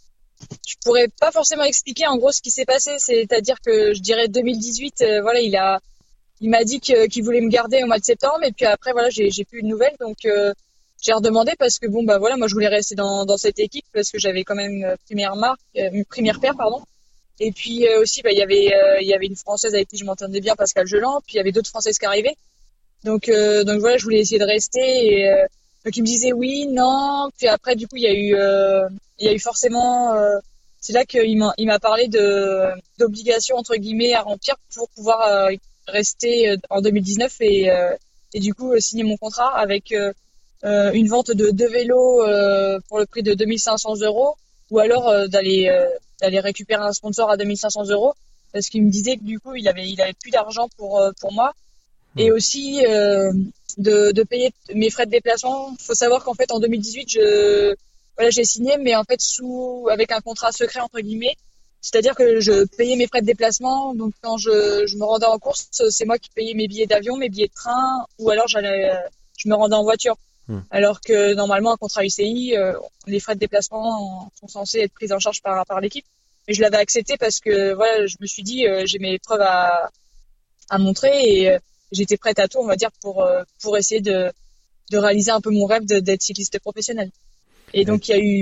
je pourrais pas forcément expliquer en gros ce qui s'est passé, c'est-à-dire que je dirais deux mille dix-huit, euh, voilà, il a Il m'a dit que, qu'il voulait me garder au mois de septembre et puis après voilà j'ai j'ai plus eu de nouvelles donc euh, j'ai redemandé parce que bon bah voilà moi je voulais rester dans dans cette équipe parce que j'avais quand même euh, première marque euh, première paire pardon et puis euh, aussi bah il y avait euh, il y avait une française avec qui je m'entendais bien, Pascal Geland, puis il y avait d'autres françaises qui arrivaient donc euh, donc voilà je voulais essayer de rester et euh, donc il me disait oui non puis après du coup il y a eu euh, il y a eu forcément euh, c'est là qu'il m'a il m'a parlé de d'obligations entre guillemets à remplir pour pouvoir euh, rester en deux mille dix-neuf et, euh, et du coup signer mon contrat avec euh, euh, une vente de deux vélos euh, pour le prix de deux mille cinq cents euros ou alors euh, d'aller euh, d'aller récupérer un sponsor à deux mille cinq cents euros parce qu'il me disait que du coup il avait il avait plus d'argent pour euh, pour moi et aussi euh, de de payer mes frais de déplacement. Faut savoir qu'en fait en deux mille dix-huit je voilà j'ai signé mais en fait sous avec un contrat secret entre guillemets. C'est-à-dire que je payais mes frais de déplacement, donc quand je, je me rendais en course, c'est moi qui payais mes billets d'avion, mes billets de train, ou alors j'allais, je me rendais en voiture. Mmh. Alors que normalement, un contrat U C I, euh, les frais de déplacement sont censés être pris en charge par, par l'équipe. Mais je l'avais accepté parce que voilà, je me suis dit, euh, j'ai mes preuves à, à montrer et euh, j'étais prête à tout, on va dire, pour, euh, pour essayer de, de réaliser un peu mon rêve de, d'être cycliste professionnel. Et donc il y a eu,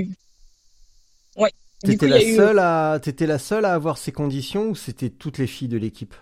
ouais. T'étais la eu... seule à, t'étais la seule à avoir ces conditions ou c'était toutes les filles de l'équipe?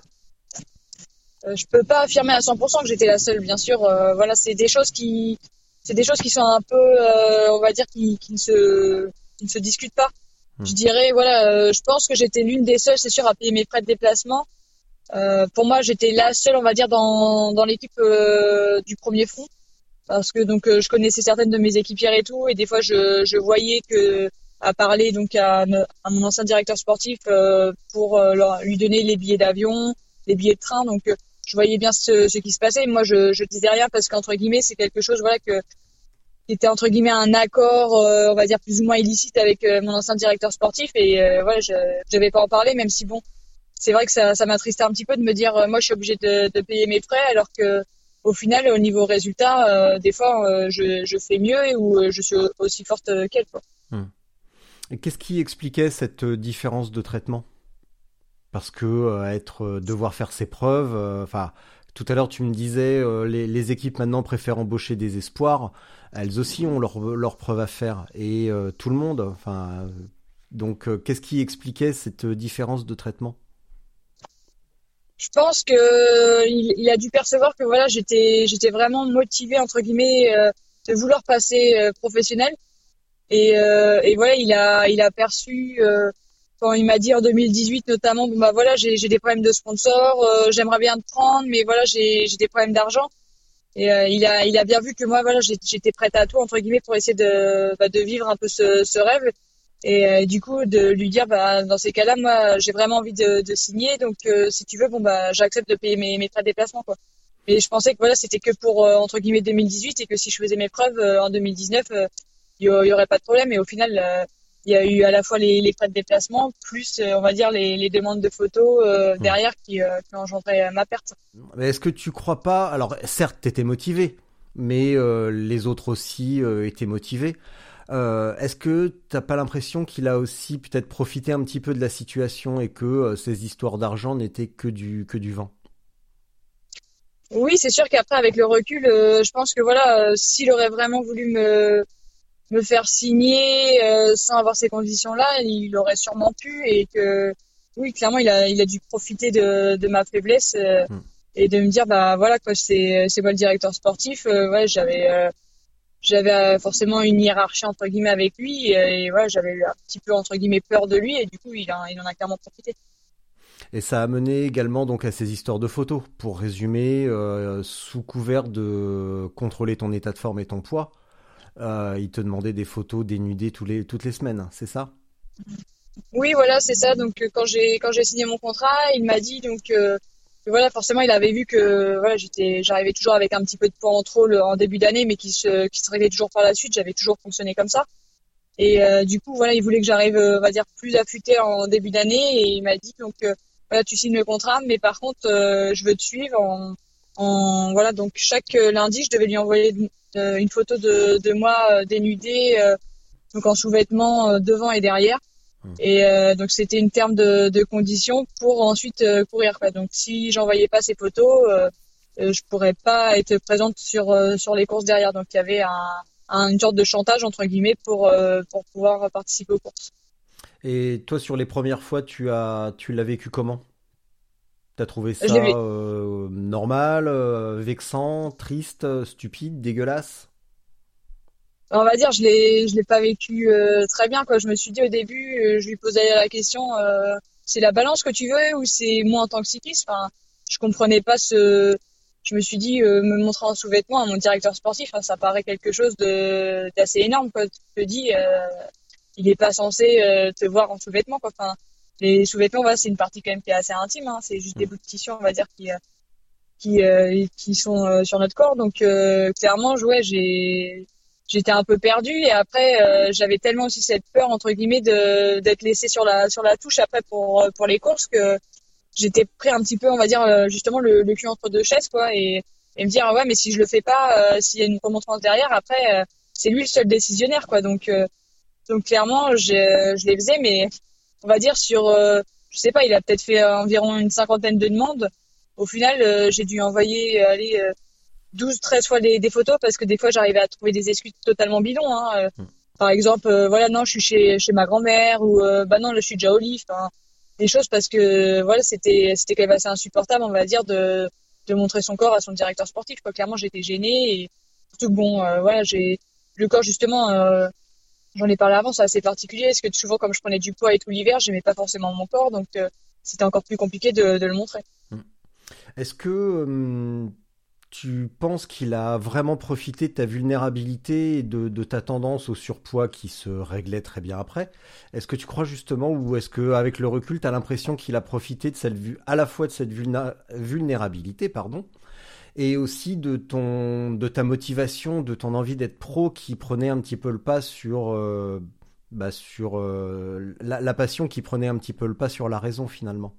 euh, Je peux pas affirmer à cent pour cent que j'étais la seule, bien sûr. Euh, voilà, c'est des choses qui, c'est des choses qui sont un peu, euh, on va dire, qui, qui ne se, qui ne se discutent pas. Hum. Je dirais, voilà, euh, je pense que j'étais l'une des seules, c'est sûr, à payer mes frais de déplacement. Euh, pour moi, j'étais la seule, on va dire, dans, dans l'équipe euh, du premier front, parce que donc euh, je connaissais certaines de mes équipières et tout, et des fois je, je voyais que à parler donc à, à mon ancien directeur sportif euh, pour euh, leur, lui donner les billets d'avion, les billets de train. Donc euh, je voyais bien ce, ce qui se passait. Moi, je, je disais rien parce qu'entre guillemets, c'est quelque chose voilà que qui était entre guillemets un accord, euh, on va dire plus ou moins illicite avec euh, mon ancien directeur sportif. Et euh, voilà, je je vais pas en parler, même si bon, c'est vrai que ça, ça m'attristait un petit peu de me dire, euh, moi, je suis obligée de, de payer mes frais, alors que au final, au niveau résultat, euh, des fois, euh, je, je fais mieux ou euh, je suis aussi forte euh, qu'elle, quoi. Hum. Et qu'est-ce qui expliquait cette différence de traitement? Parce que euh, être, euh, devoir faire ses preuves, enfin, euh, tout à l'heure tu me disais, euh, les, les équipes maintenant préfèrent embaucher des espoirs, elles aussi ont leurs leur preuves à faire, et euh, tout le monde, enfin, euh, donc euh, qu'est-ce qui expliquait cette différence de traitement? Je pense que il, il a dû percevoir que voilà, j'étais, j'étais vraiment motivée entre guillemets euh, de vouloir passer euh, professionnel. Et, euh, et voilà, il a, il a perçu euh, quand il m'a dit en deux mille dix-huit notamment, bon bah voilà, j'ai, j'ai des problèmes de sponsor, euh, j'aimerais bien te prendre, mais voilà, j'ai, j'ai des problèmes d'argent. Et euh, il a, il a bien vu que moi, voilà, j'étais prête à tout entre guillemets pour essayer de, bah, de vivre un peu ce, ce rêve. Et euh, du coup, de lui dire, bah dans ces cas-là, moi, j'ai vraiment envie de, de signer, donc euh, si tu veux, bon bah j'accepte de payer mes, mes frais de déplacement, quoi. Mais je pensais que voilà, c'était que pour euh, entre guillemets deux mille dix-huit et que si je faisais mes preuves euh, en deux mille dix-neuf. Euh, il y aurait pas de problème. Et au final, euh, il y a eu à la fois les, les frais de déplacement, plus, euh, on va dire, les, les demandes de photos euh, derrière qui, euh, qui ont engendré ma perte. Mais est-ce que tu crois pas... Alors, certes, t'étais motivé, mais euh, les autres aussi euh, étaient motivés. Euh, est-ce que t'as pas l'impression qu'il a aussi peut-être profité un petit peu de la situation et que euh, ces histoires d'argent n'étaient que du, que du vent? Oui, c'est sûr qu'après, avec le recul, euh, je pense que voilà, euh, s'il aurait vraiment voulu me, me faire signer euh, sans avoir ces conditions-là, il aurait sûrement pu et que, oui, clairement, il a, il a dû profiter de, de ma faiblesse euh, Hmm. et de me dire, bah voilà, quoi, c'est, c'est moi le directeur sportif. Euh, ouais, j'avais, euh, j'avais euh, forcément une hiérarchie entre guillemets avec lui et, et voilà, j'avais eu un petit peu entre guillemets peur de lui et du coup, il, en- il en a clairement profité. Et ça a mené également donc à ces histoires de photos. Pour résumer, euh, sous couvert de contrôler ton état de forme et ton poids, euh, il te demandait des photos dénudées tous les, toutes les semaines, c'est ça? Oui, voilà, c'est ça. Donc euh, quand j'ai quand j'ai signé mon contrat, il m'a dit donc euh, que voilà, forcément, il avait vu que voilà, j'étais j'arrivais toujours avec un petit peu de poids en trop le- en début d'année, mais qui se qui se réglait toujours par la suite. J'avais toujours fonctionné comme ça. Et euh, du coup, voilà, il voulait que j'arrive, euh, on va dire, plus affûtée en début d'année. Et il m'a dit donc euh, voilà, tu signes le contrat, mais par contre, euh, je veux te suivre en en voilà. Donc chaque euh, lundi, je devais lui envoyer euh, une photo de de moi euh, dénudée, euh, donc en sous-vêtements euh, devant et derrière. Hmm. Et euh, donc c'était une terme de, de condition pour ensuite euh, courir quoi. Donc si j'envoyais pas ces photos, euh, euh, je pourrais pas être présente sur euh, sur les courses derrière. Donc il y avait un, un- une sorte de chantage entre guillemets pour euh, pour pouvoir participer aux courses. Et toi, sur les premières fois, tu as, tu l'as vécu comment? T'as trouvé Je ça l'ai euh, normal, euh, vexant, triste, euh, stupide, dégueulasse? On va dire, je l'ai, je l'ai pas vécu euh, très bien, quoi. Je me suis dit au début, euh, je lui posais la question, euh, c'est la balance que tu veux ou c'est moi en tant que cycliste? Enfin, je comprenais pas ce. Je me suis dit, euh, me montrer en sous-vêtements à mon directeur sportif, hein, ça paraît quelque chose de d'assez énorme, quoi. Tu te dis, euh, il est pas censé euh, te voir en sous-vêtements, quoi. Enfin, les sous-vêtements, voilà, c'est une partie quand même qui est assez intime, hein. C'est juste des Hmm. bouts de tissu, on va dire, qui euh, qui euh, qui sont euh, sur notre corps. Donc euh, clairement, je- ouais, j'ai j'étais un peu perdue et après euh, j'avais tellement aussi cette peur entre guillemets de d'être laissée sur la sur la touche après pour euh, pour les courses que j'étais pris un petit peu, on va dire euh, justement le, le cul entre deux chaises quoi et et me dire ah ouais mais si je le fais pas, euh, s'il y a une remontrance derrière après euh, c'est lui le seul décisionnaire quoi. Donc euh, donc clairement je je les faisais mais on va dire sur, euh, je sais pas, il a peut-être fait euh, environ une cinquantaine de demandes. Au final, euh, j'ai dû envoyer, euh, aller, euh, douze, treize fois des, des photos parce que des fois, j'arrivais à trouver des excuses totalement bidons, hein. Euh, Hmm. par exemple, euh, voilà, non, je suis chez, chez ma grand-mère ou, euh, bah non, là, je suis déjà au lit. Enfin, des choses parce que, voilà, c'était, c'était quand même assez insupportable, on va dire, de, de montrer son corps à son directeur sportif, quoi. Clairement, j'étais gênée et surtout que bon, euh, voilà, j'ai, le corps, justement, euh, j'en ai parlé avant, c'est assez particulier, parce que souvent, comme je prenais du poids et tout l'hiver, j'aimais pas forcément mon corps, donc euh, c'était encore plus compliqué de, de le montrer. Hmm. Est-ce que hum, tu penses qu'il a vraiment profité de ta vulnérabilité et de, de ta tendance au surpoids qui se réglait très bien après? Est-ce que tu crois justement, ou est-ce que avec le recul, tu as l'impression qu'il a profité de cette vue, à la fois de cette vulna- vulnérabilité, pardon, et aussi de ton, de ta motivation, de ton envie d'être pro qui prenait un petit peu le pas sur, euh, bah, sur euh, la, la passion qui prenait un petit peu le pas sur la raison finalement?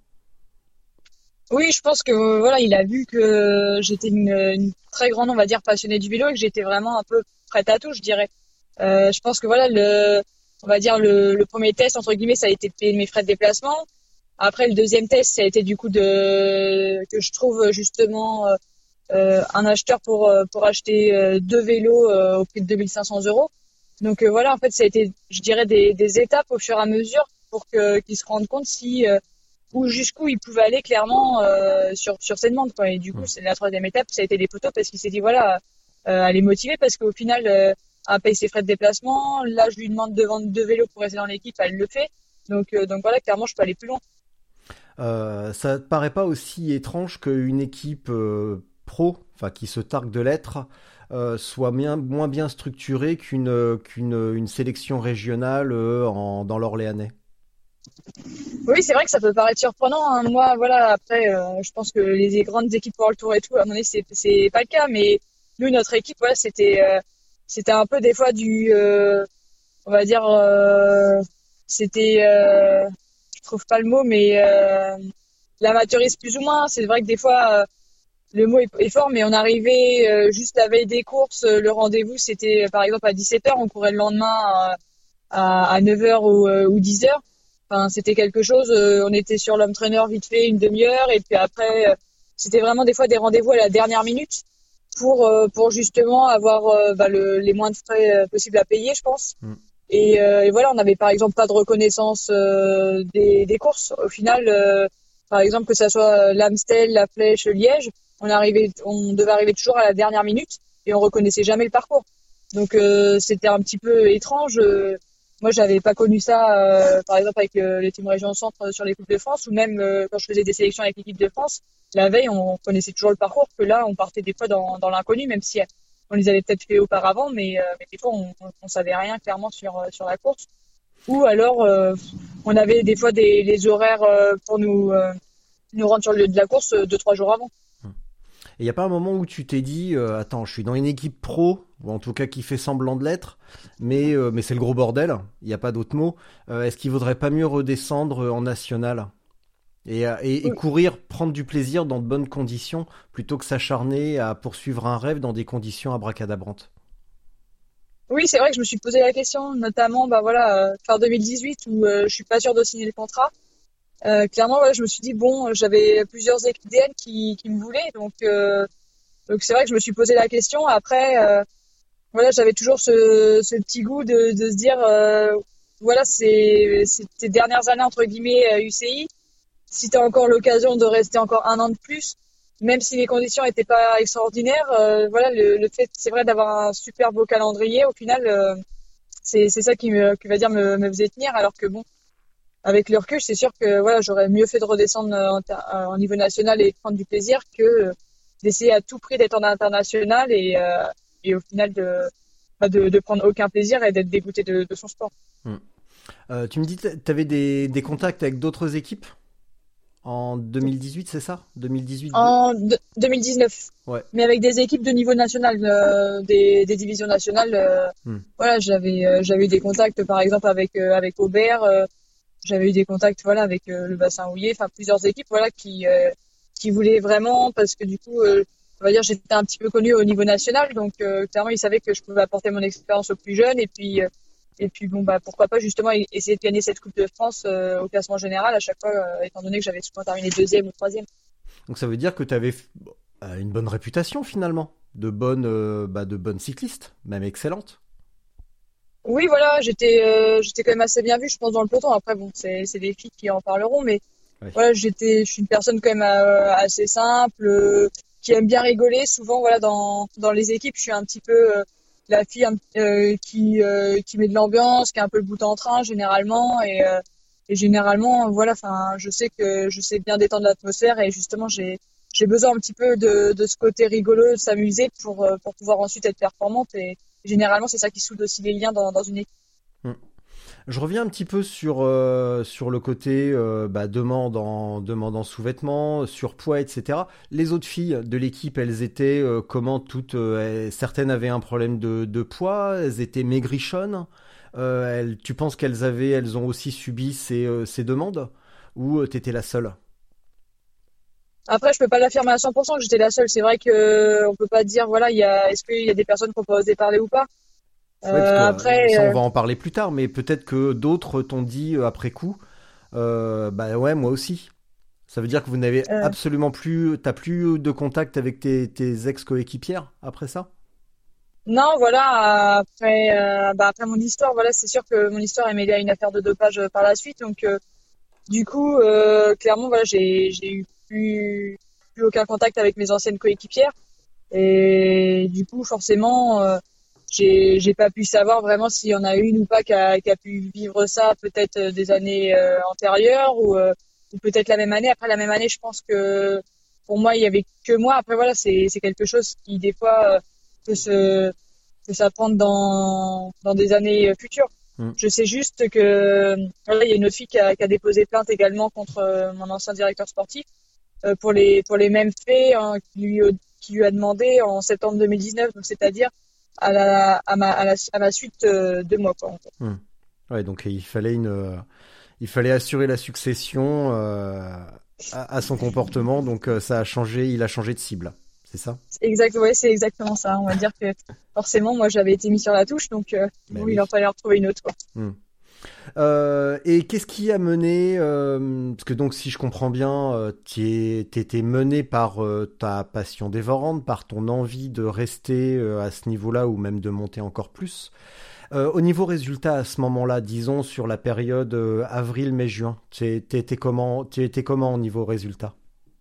Oui, je pense que euh, voilà, il a vu que j'étais une, une très grande, on va dire, passionnée du vélo et que j'étais vraiment un peu prête à tout, je dirais. Euh, je pense que voilà, le, on va dire le, le premier test entre guillemets, ça a été de payer mes frais de déplacement. Après, le deuxième test, ça a été du coup de que je trouve justement euh, euh, un acheteur pour euh, pour acheter euh, deux vélos euh, au prix de deux mille cinq cents euros. Donc euh, voilà, en fait, ça a été, je dirais, des, des étapes au fur et à mesure pour que qu'ils se rendent compte si euh, ou jusqu'où ils pouvaient aller clairement euh, sur sur ces demandes quoi. Et du coup, Hmm. c'est la troisième étape, ça a été des photos parce qu'il s'est dit voilà, euh, elle est motivée parce qu'au final, euh, elle paye ses frais de déplacement. Là, je lui demande de vendre deux vélos pour rester dans l'équipe, elle le fait. Donc euh, donc voilà, clairement, je peux aller plus loin. Euh, ça te paraît pas aussi étrange qu'une équipe euh, pro, enfin qui se targue de l'être, euh, soit bien, moins bien structurée qu'une euh, qu'une une sélection régionale euh, en, dans l'Orléanais? Oui, c'est vrai que ça peut paraître surprenant, hein. Moi, voilà, après, euh, je pense que les grandes équipes World Tour et tout, à mon avis, c'est c'est pas le cas. Mais nous, notre équipe, voilà, c'était euh, c'était un peu des fois du, euh, on va dire, euh, c'était, euh, je trouve pas le mot, mais euh, l'amateurisme plus ou moins. C'est vrai que des fois, euh, le mot est, est fort, mais on arrivait euh, juste la veille des courses. euh, Le rendez-vous, c'était euh, par exemple à dix-sept heures, on courait le lendemain euh, à, à neuf heures ou, euh, ou dix heures. Enfin, c'était quelque chose, euh, on était sur l'home trainer vite fait une demi-heure et puis après, euh, c'était vraiment des fois des rendez-vous à la dernière minute pour euh, pour justement avoir euh, bah, le, les moins de frais euh, possibles à payer, je pense. Mm. Et, euh, et voilà, on n'avait par exemple pas de reconnaissance euh, des, des courses. Au final, euh, par exemple que ça soit l'Amstel, la Flèche, Liège, on arrivait, on devait arriver toujours à la dernière minute et on reconnaissait jamais le parcours. Donc euh, c'était un petit peu étrange. Euh, moi, j'avais pas connu ça, euh, par exemple avec euh, les teams région centre sur les coupes de France, ou même euh, quand je faisais des sélections avec l'équipe de France. La veille, on connaissait toujours le parcours, que là, on partait des fois dans, dans l'inconnu, même si on les avait peut-être fait auparavant, mais, euh, mais des fois, on, on, on savait rien clairement sur sur la course. Ou alors, euh, on avait des fois des les horaires euh, pour nous euh, nous rendre sur le lieu de la course euh, deux trois jours avant. Et il n'y a pas un moment où tu t'es dit euh, attends, je suis dans une équipe pro, ou en tout cas qui fait semblant de l'être, mais, euh, mais c'est le gros bordel, il n'y a pas d'autre mot. Euh, est-ce qu'il ne vaudrait pas mieux redescendre en national et, et, et courir, prendre du plaisir dans de bonnes conditions, plutôt que s'acharner à poursuivre un rêve dans des conditions abracadabrantes? Oui, c'est vrai que je me suis posé la question, notamment bah voilà, euh, fin deux mille dix-huit où euh, je suis pas sûre de signer le contrat. Euh, clairement, ouais, je me suis dit bon, j'avais plusieurs équipes D N qui, qui me voulaient, donc euh, donc c'est vrai que je me suis posé la question. Après, euh, voilà, j'avais toujours ce, ce petit goût de, de se dire, euh, voilà, c'est c'est tes dernières années entre guillemets à U C I. Si t'as encore l'occasion de rester encore un an de plus, même si les conditions étaient pas extraordinaires, euh, voilà, le, le fait, c'est vrai, d'avoir un super beau calendrier, au final, euh, c'est c'est ça qui me, qui va dire me, me faisait tenir, alors que bon. Avec le recul, c'est sûr que voilà, j'aurais mieux fait de redescendre en, en niveau national et de prendre du plaisir que d'essayer à tout prix d'être en international et, euh, et au final de, de de prendre aucun plaisir et d'être dégoûté de, de son sport. Hum. Euh, tu me dis, tu avais des, des contacts avec d'autres équipes en deux mille dix-huit, c'est ça? deux mille dix-huit En de, deux mille dix-neuf. Ouais. Mais avec des équipes de niveau national, euh, des, des divisions nationales. Euh, hum. Voilà, j'avais euh, j'avais eu des contacts par exemple avec euh, avec Aubert. Euh, J'avais eu des contacts, voilà, avec euh, le bassin houillé, enfin plusieurs équipes, voilà, qui euh, qui voulaient vraiment, parce que du coup, euh, on va dire, j'étais un petit peu connue au niveau national, donc euh, clairement, ils savaient que je pouvais apporter mon expérience aux plus jeunes, et puis euh, et puis bon bah pourquoi pas justement essayer de gagner cette Coupe de France euh, au classement général à chaque fois, euh, étant donné que j'avais souvent terminé deuxième ou troisième. Donc ça veut dire que tu avais euh, une bonne réputation finalement, de bonne euh, bah, de bonne cycliste, même excellente. Oui, voilà, j'étais euh, j'étais quand même assez bien vue, je pense, dans le peloton. Après, bon, c'est c'est des filles qui en parleront, mais oui. Voilà, j'étais, je suis une personne quand même euh, assez simple, euh, qui aime bien rigoler. Souvent, voilà, dans dans les équipes, je suis un petit peu euh, la fille euh, qui euh, qui met de l'ambiance, qui a un peu le bout en train généralement, et euh, et généralement, voilà, enfin, je sais que je sais bien détendre l'atmosphère, et justement, j'ai j'ai besoin un petit peu de de ce côté rigolo, de s'amuser pour euh, pour pouvoir ensuite être performante. Et généralement, c'est ça qui soude aussi les liens dans, dans une équipe. Hum. Je reviens un petit peu sur, euh, sur le côté euh, bah, demande, en, demande en sous-vêtements, surpoids, et cetera. Les autres filles de l'équipe, elles étaient euh, comment toutes euh, certaines avaient un problème de, de poids, elles étaient maigrichonnes. Euh, elles, tu penses qu'elles avaient, elles ont aussi subi ces, euh, ces demandes, ou euh, t'étais la seule? Après, je peux pas l'affirmer à cent pour cent que j'étais la seule. C'est vrai que on peut pas dire, voilà, il y a, est-ce qu'il y a des personnes qui ont pas osé parler ou pas. Euh, ouais, parce que, après, ça, on euh... va en parler plus tard, mais peut-être que d'autres t'ont dit euh, après coup, euh, bah ouais, moi aussi. Ça veut dire que vous n'avez euh... absolument plus, t'as plus de contact avec tes, tes ex-coéquipières après ça? Non, voilà. Après, euh, bah après mon histoire, voilà, c'est sûr que mon histoire est mêlée à une affaire de dopage par la suite, donc euh, du coup, euh, clairement, voilà, j'ai j'ai eu plus plus aucun contact avec mes anciennes coéquipières, et du coup, forcément. Euh, j'ai j'ai pas pu savoir vraiment s'il y en a une ou pas qui a qui a pu vivre ça peut-être des années euh, antérieures, ou euh, ou peut-être la même année. Après la même année, je pense que pour moi il y avait que moi. Après voilà, c'est c'est quelque chose qui des fois euh, peut se peut s'apprendre dans dans des années futures. Mm. Je sais juste que voilà, il y a une autre fille qui a qui a déposé plainte également contre euh, mon ancien directeur sportif euh, pour les pour les mêmes faits, hein, qui lui qui lui a demandé en septembre deux mille dix-neuf, donc c'est-à-dire à la à ma à la à ma suite euh, de moi, quoi, en fait. Hum. Ouais, donc il fallait une euh, il fallait assurer la succession euh, à, à son comportement, donc euh, ça a changé, il a changé de cible, c'est ça? Exact, ouais, c'est exactement ça. On va dire que forcément moi j'avais été mis sur la touche, donc euh, bon, oui. Il en fallait en retrouver une autre, quoi. Hum. Euh, et qu'est-ce qui a mené, euh, parce que donc si je comprends bien, euh, tu t'étais mené par euh, ta passion dévorante, par ton envie de rester euh, à ce niveau-là ou même de monter encore plus. Euh, au niveau résultat à ce moment-là, disons sur la période euh, avril, mai, juin, tu étais comment, tu étais comment au niveau résultat?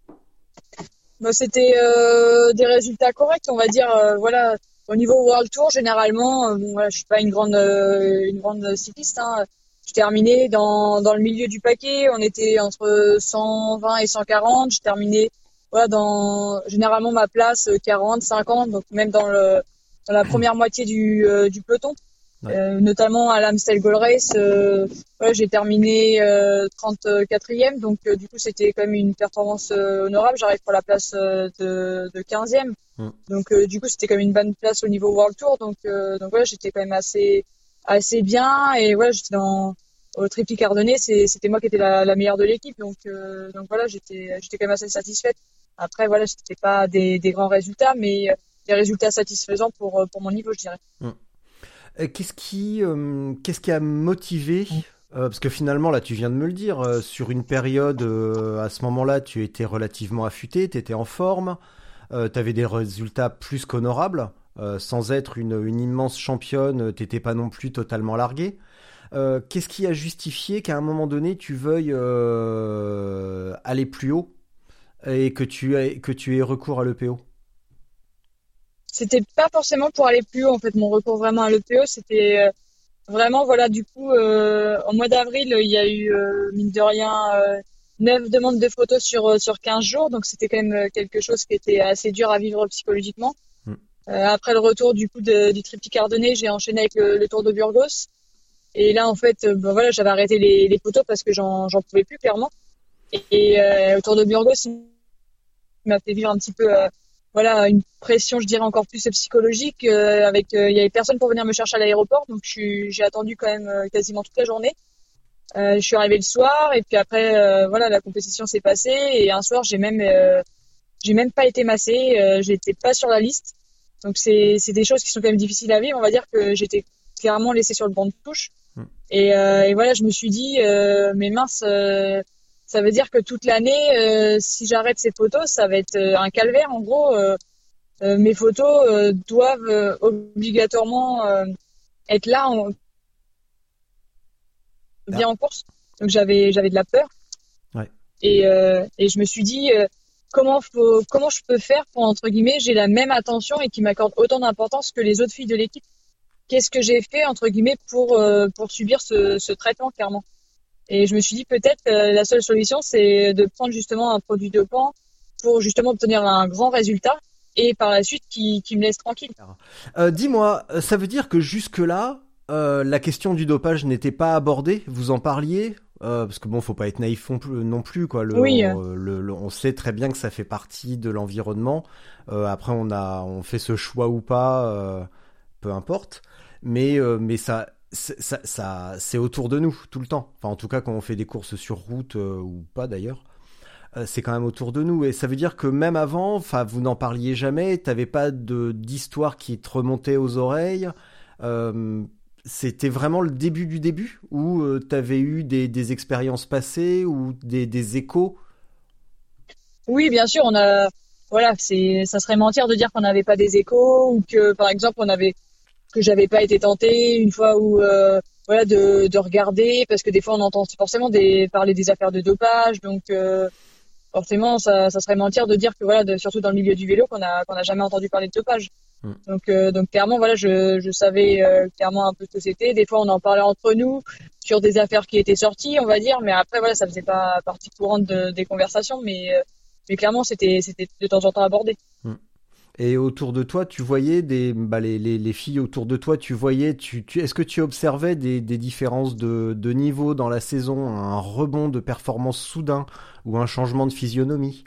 Bah, c'était euh, des résultats corrects, on va dire. Euh, voilà, au niveau World Tour, généralement, euh, bon, voilà, je suis pas une grande euh, une grande cycliste, hein. Je terminais dans dans le milieu du paquet. On était entre cent vingt et cent quarante. Je terminais voilà dans généralement ma place euh, quarante, cinquante, donc même dans le dans la première moitié du euh, du peloton. Ouais. Euh, notamment à l'Amstel Gold Race, euh, ouais, j'ai terminé euh, trente-quatrième, donc euh, du coup c'était quand même une performance euh, honorable. J'arrive pour la place euh, de, de quinzième, Mm. donc euh, du coup c'était quand même une bonne place au niveau World Tour, donc euh, donc ouais, j'étais quand même assez assez bien et voilà, j'étais dans au triptyque ardennais, c'est, c'était moi qui étais la, la meilleure de l'équipe, donc euh, donc voilà, j'étais j'étais quand même assez satisfaite. Après voilà, c'était pas des, des grands résultats, mais euh, des résultats satisfaisants pour pour mon niveau, je dirais. Mm. Euh, Qu'est-ce qui, euh, qu'est-ce qui a motivé euh, parce que finalement, là, tu viens de me le dire, euh, sur une période, euh, à ce moment-là, tu étais relativement affûté, tu étais en forme, euh, tu avais des résultats plus qu'honorables, euh, sans être une, une immense championne, t'étais pas non plus totalement largué. Euh, qu'est-ce qui a justifié qu'à un moment donné, tu veuilles euh, aller plus haut et que tu aies, que tu aies recours à l'E P O? C'était pas forcément pour aller plus haut en fait, mon recours vraiment à l'E P O, c'était euh, vraiment voilà, du coup euh, en mois d'avril il y a eu euh, mine de rien euh, neuf demandes de photos sur euh, sur quinze jours, donc c'était quand même euh, quelque chose qui était assez dur à vivre psychologiquement. Hmm. Euh, après le retour du coup de, du triptyque ardennais, j'ai enchaîné avec le, le Tour de Burgos et là en fait euh, ben, voilà, j'avais arrêté les, les photos parce que j'en j'en pouvais plus clairement et, et euh, au Tour de Burgos il m'a fait vivre un petit peu euh, voilà une pression, je dirais encore plus psychologique, euh, avec euh, il y avait personne pour venir me chercher à l'aéroport, donc je suis- j'ai attendu quand même euh, quasiment toute la journée. Euh, je suis arrivée le soir et puis après euh, voilà, la compétition s'est passée et un soir j'ai même euh, j'ai même pas été massée, euh, j'étais pas sur la liste, donc c'est c'est des choses qui sont quand même difficiles à vivre. On va dire que j'étais clairement laissée sur le banc de touche Hmm. et, euh, et voilà, je me suis dit euh, mais mince, euh, ça veut dire que toute l'année, euh, si j'arrête ces photos, ça va être euh, un calvaire. En gros, euh, euh, mes photos euh, doivent euh, obligatoirement euh, être là en, Ah, bien en course. Donc j'avais j'avais de la peur ouais. et euh, et je me suis dit euh, comment faut comment je peux faire pour entre guillemets j'ai la même attention et qui m'accorde autant d'importance que les autres filles de l'équipe. Qu'est-ce que j'ai fait entre guillemets pour euh, pour subir ce ce traitement clairement. Et je me suis dit peut-être euh, la seule solution c'est de prendre justement un produit dopant pour justement obtenir un grand résultat et par la suite qui qui me laisse tranquille. Euh, dis-moi, euh, ça veut dire que jusque-là, euh, la question du dopage n'était pas abordée, vous en parliez? Euh, parce que bon, faut pas être naïf non plus, non plus, quoi. Le, Oui, euh, on, le- le- on sait très bien que ça fait partie de l'environnement. Euh, après, on a, on fait ce choix ou pas, euh, peu importe. Mais, euh, mais ça, c'est- ça, ça, c'est autour de nous tout le temps. Enfin, en tout cas, quand on fait des courses sur route euh, ou pas d'ailleurs, euh, c'est quand même autour de nous. Et ça veut dire que même avant, enfin, vous n'en parliez jamais, t'avais pas de d'histoire qui te remontait aux oreilles. Euh, C'était vraiment le début du début où euh, t'avais eu des, des expériences passées ou des, des échos. oui, bien sûr, on a, voilà, c'est, ça serait mentir de dire qu'on n'avait pas des échos ou que, par exemple, on avait, que j'avais pas été tentée une fois où, euh, voilà, de, de regarder, parce que des fois on entend forcément des, parler des affaires de dopage, donc euh, forcément, ça, ça serait mentir de dire que, voilà, de- surtout dans le milieu du vélo, qu'on a, qu'on a jamais entendu parler de dopage. Hmm. Donc, euh, donc clairement, voilà, je, je savais euh, clairement un peu ce que c'était. Des fois, on en parlait entre nous sur des affaires qui étaient sorties, on va dire, mais après, voilà, ça faisait pas partie courante de- des conversations, mais, euh, mais clairement, c'était, c'était de temps en temps abordé. Hmm. Et autour de toi, tu voyais des, bah, les, les, les filles autour de toi, tu voyais, tu, tu, est-ce que tu observais des, des différences de, de niveau dans la saison, un rebond de performance soudain ou un changement de physionomie?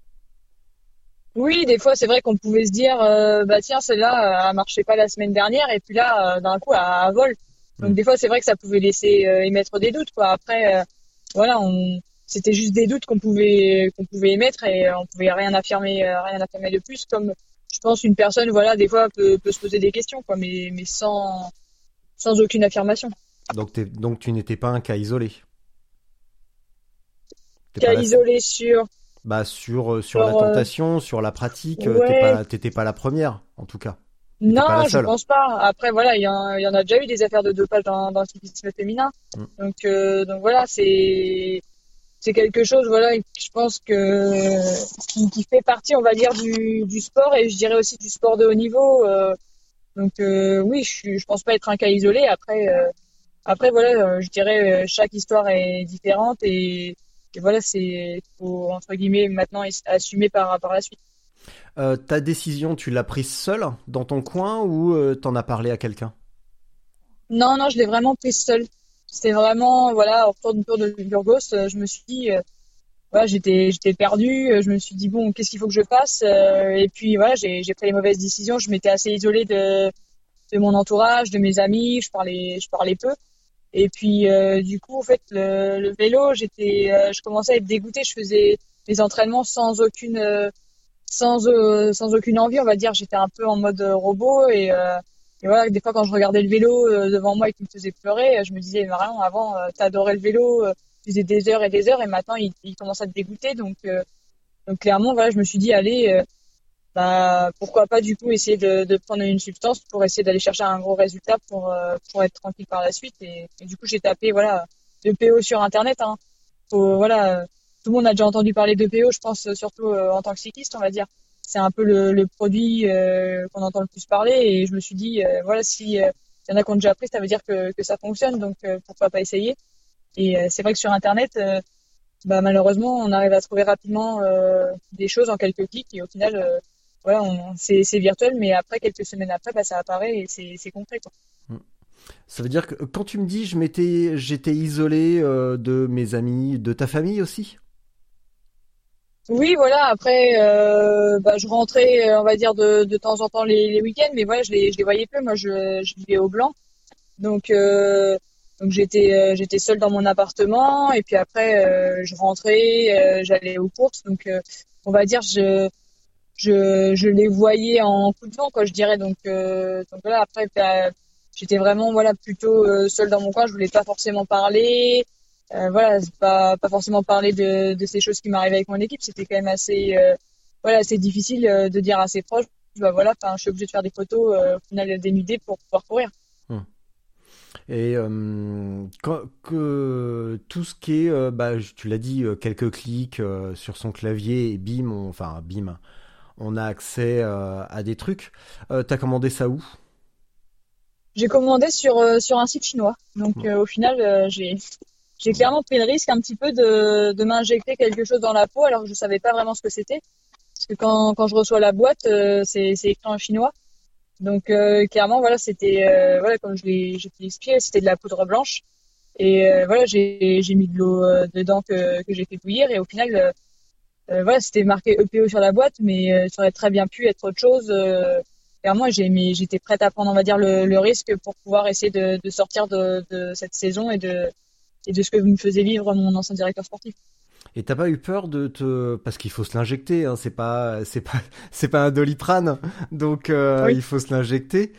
Oui, des fois, c'est vrai qu'on pouvait se dire, euh, bah tiens, celle-là, euh, elle marchait pas la semaine dernière, et puis là, euh, d'un coup, elle, elle vole. Hmm. Donc des fois, c'est vrai que ça pouvait laisser euh, émettre des doutes, quoi. Après, euh, voilà, on, c'était juste des doutes qu'on pouvait qu'on pouvait émettre et euh, on pouvait rien affirmer, euh, rien affirmer de plus. Comme je pense une personne, voilà, des fois peut, peut se poser des questions, quoi, mais mais sans sans aucune affirmation. Donc, t'es, donc tu n'étais pas un cas isolé. T'es pas Cas la seule. isolé sur, Bah sur euh, sur la sur, euh, tentation, sur la pratique, euh, t'es ouais. pas t'étais pas la première en tout cas. T'étais pas la Non, je seule. pense pas. Après, voilà, il y en, il y en a déjà eu des affaires de dopage dans, dans le cyclisme féminin. Mm. Donc, euh, donc voilà, c'est, c'est quelque chose, voilà, je pense que qui, qui fait partie, on va dire, du, du sport et je dirais aussi du sport de haut niveau. euh, donc, euh, oui, je, suis- je pense pas être un cas isolé. Après, euh, après, voilà, euh, je dirais euh, chaque histoire est différente et, et voilà, c'est faut entre guillemets maintenant es- assumer par par la suite. Euh, ta décision, tu l'as prise seule dans ton coin ou euh, t'en as parlé à quelqu'un? Non, non, je l'ai vraiment prise seule. C'était vraiment, voilà, au retour du Tour de Burgos, euh, je me suis dit, euh, voilà, j'étais, j'étais perdue. euh, Je me suis dit, bon, qu'est-ce qu'il faut que je fasse? Euh, Et puis, voilà, j'ai, j'ai pris les mauvaises décisions. Je m'étais assez isolée de, de mon entourage, de mes amis. Je parlais, je parlais peu. Et puis, euh, du coup, en fait, le, le vélo, j'étais, euh, je commençais à être dégoûtée. Je faisais mes entraînements sans aucune, euh, sans, euh, sans aucune envie, on va dire. J'étais un peu en mode euh, robot et, euh, et voilà, des fois quand je regardais le vélo euh, devant moi et qu'il me faisait pleurer, euh, je me disais, Marion, avant, euh, t'adorais le vélo, euh, tu faisais des heures et des heures et maintenant il, il commence à te dégoûter. Donc, euh, donc clairement, voilà, je me suis dit, allez, euh, bah, pourquoi pas du coup essayer de, de prendre une substance pour essayer d'aller chercher un gros résultat pour, euh, pour être tranquille par la suite. Et, et du coup, j'ai tapé, voilà, E P O sur Internet, hein. Faut, voilà, tout le monde a déjà entendu parler d'E P O, je pense, euh, surtout euh, en tant que cycliste, on va dire. C'est un peu le, le produit euh, qu'on entend le plus parler. Et je me suis dit, euh, voilà, si euh, y en a qui ont déjà pris, ça veut dire que, que ça fonctionne. Donc, euh, pourquoi pas essayer. Et euh, c'est vrai que sur Internet, euh, bah, malheureusement, on arrive à trouver rapidement euh, des choses en quelques clics. Et au final, euh, voilà, on, c'est, c'est virtuel. Mais après, quelques semaines après, bah, ça apparaît et c'est, c'est concret, quoi. Mm. Ça veut dire que quand tu me dis je m'étais j'étais isolé euh, de mes amis, de ta famille aussi? Oui, voilà. Après, euh, bah, je rentrais, euh, on va dire, de, de temps en temps les, les week-ends, mais voilà, je les, je les voyais peu. Moi, je, je vivais au Blanc, donc, euh, donc j'étais, euh, j'étais seule dans mon appartement, et puis après, euh, je rentrais, euh, j'allais aux courses, donc, euh, on va dire, je, je, je les voyais en coup de vent, quoi, je dirais. Donc, euh, donc voilà. Après, bah, j'étais vraiment, voilà, plutôt euh, seule dans mon coin. Je voulais pas forcément parler. Euh, voilà, c'est pas pas forcément parler de, de ces choses qui m'arrivaient avec mon équipe. C'était quand même assez, euh, voilà, assez difficile euh, de dire à ses proches, bah voilà, enfin, je suis obligée de faire des photos euh, au final dénudées pour pouvoir courir. Mm. Et euh, quand- que tout ce qui est, euh, bah, tu l'as dit, euh, quelques clics euh, sur son clavier et bim, on- enfin bim, on a accès euh, à des trucs. Euh, t'as commandé ça où? J'ai commandé sur euh, sur un site chinois. Donc Mm. euh, au final, euh, j'ai j'ai clairement pris le risque un petit peu de de m'injecter quelque chose dans la peau alors que je savais pas vraiment ce que c'était. Parce que quand quand je reçois la boîte, euh, c'est c'est écrit en chinois. Donc euh, clairement voilà, c'était euh, voilà, comme je l'ai j'ai pu l'expliquer, c'était de la poudre blanche et euh, voilà, j'ai j'ai mis de l'eau euh, dedans que que j'ai fait bouillir et au final euh, euh, voilà, c'était marqué E P O sur la boîte mais euh, ça aurait très bien pu être autre chose. Euh, clairement, j'ai mis j'étais prête à prendre on va dire le, le risque pour pouvoir essayer de de sortir de de cette saison et de et de ce que me faisait vivre mon ancien directeur sportif. Et t'as pas eu peur de te... Parce qu'il faut se l'injecter, hein, c'est pas, c'est pas, c'est pas un Doliprane, donc euh, Oui. il faut se l'injecter.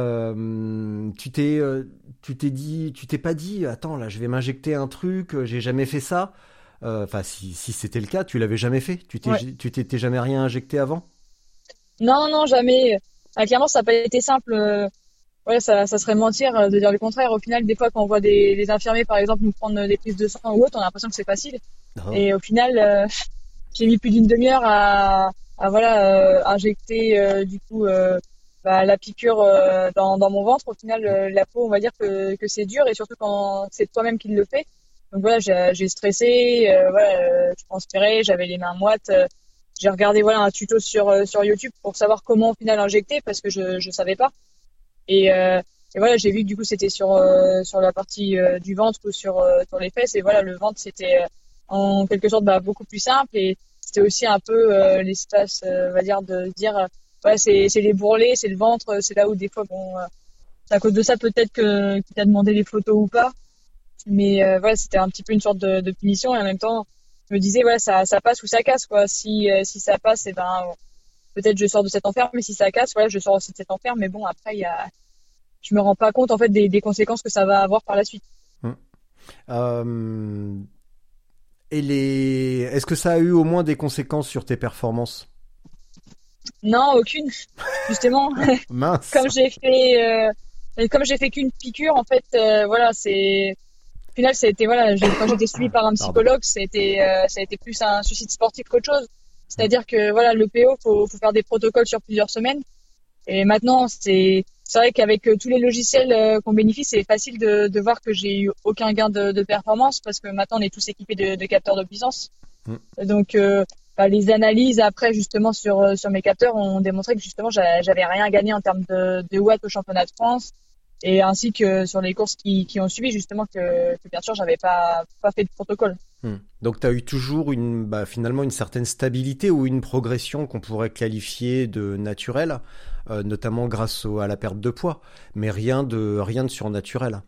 Euh, tu t'es, euh, tu t'es dit, tu t'es pas dit, attends là, je vais m'injecter un truc, euh, j'ai jamais fait ça. Euh, Enfin, si, si c'était le cas, tu l'avais jamais fait. Tu t'es, Ouais. tu t'étais jamais rien injecté avant. Non, non, jamais. Ah, clairement, ça n'a pas été simple. euh, Ouais, ça, ça serait mentir euh, de dire le contraire. Au final, des fois, quand on voit des, des infirmiers, par exemple, nous prendre des prises de sang ou autre, on a l'impression que c'est facile. Oh. Et au final, euh, j'ai mis plus d'une demi-heure à, à voilà, euh, injecter euh, du coup euh, bah, la piqûre euh, dans, dans mon ventre. Au final, euh, la peau, on va dire que, que c'est dur et surtout quand c'est toi-même qui le fais. Donc voilà, j'ai, j'ai stressé, euh, voilà, euh, je transpirais, j'avais les mains moites. euh, j'ai regardé voilà un tuto sur euh, sur YouTube pour savoir comment au final injecter parce que je je savais pas. Et, euh, et voilà, j'ai vu que du coup c'était sur euh, sur la partie euh, du ventre ou sur euh, sur les fesses. Et voilà, le ventre c'était euh, en quelque sorte bah, beaucoup plus simple et c'était aussi un peu euh, l'espace, euh, on va dire, de se dire, euh, ouais, c'est c'est les bourrelets, c'est le ventre, c'est là où des fois bon, euh, c'est à cause de ça peut-être que qu'il t'a demandé les photos ou pas. Mais euh, voilà, c'était un petit peu une sorte de, de punition et en même temps, je me disais voilà, ça ça passe ou ça casse quoi. Si euh, si ça passe, et ben peut-être je sors de cet enfer, mais si ça casse, voilà, je sors aussi de cet enfer. Mais bon, après il y a je me rends pas compte en fait des, des conséquences que ça va avoir par la suite. Hum. Euh, et les, est-ce que ça a eu au moins des conséquences sur tes performances? Non, aucune. Justement, Mince. comme j'ai fait, euh, comme j'ai fait qu'une piqûre, en fait, euh, voilà, c'est, au final, ça a été, voilà, j'ai- quand j'étais suivie par un Pardon. psychologue, ça a été, euh, ça a été plus un suicide sportif qu'autre chose. C'est-à-dire que, voilà, le P O, faut, faut faire des protocoles sur plusieurs semaines. Et maintenant, c'est, c'est vrai qu'avec euh, tous les logiciels euh, qu'on bénéficie, c'est facile de, de voir que j'ai eu aucun gain de, de performance parce que maintenant, on est tous équipés de, de capteurs de puissance. Mm. Donc, euh, bah, les analyses après, justement, sur, euh, sur mes capteurs ont démontré que, justement, j'a- j'avais rien gagné en termes de, de watts au championnat de France et ainsi que sur les courses qui, qui ont suivi, justement, que, que bien sûr, j'avais pas, pas fait de protocole. Hmm. Donc tu as eu toujours une, bah, finalement une certaine stabilité ou une progression qu'on pourrait qualifier de naturelle, euh, notamment grâce au- à la perte de poids, mais rien de, rien de surnaturel.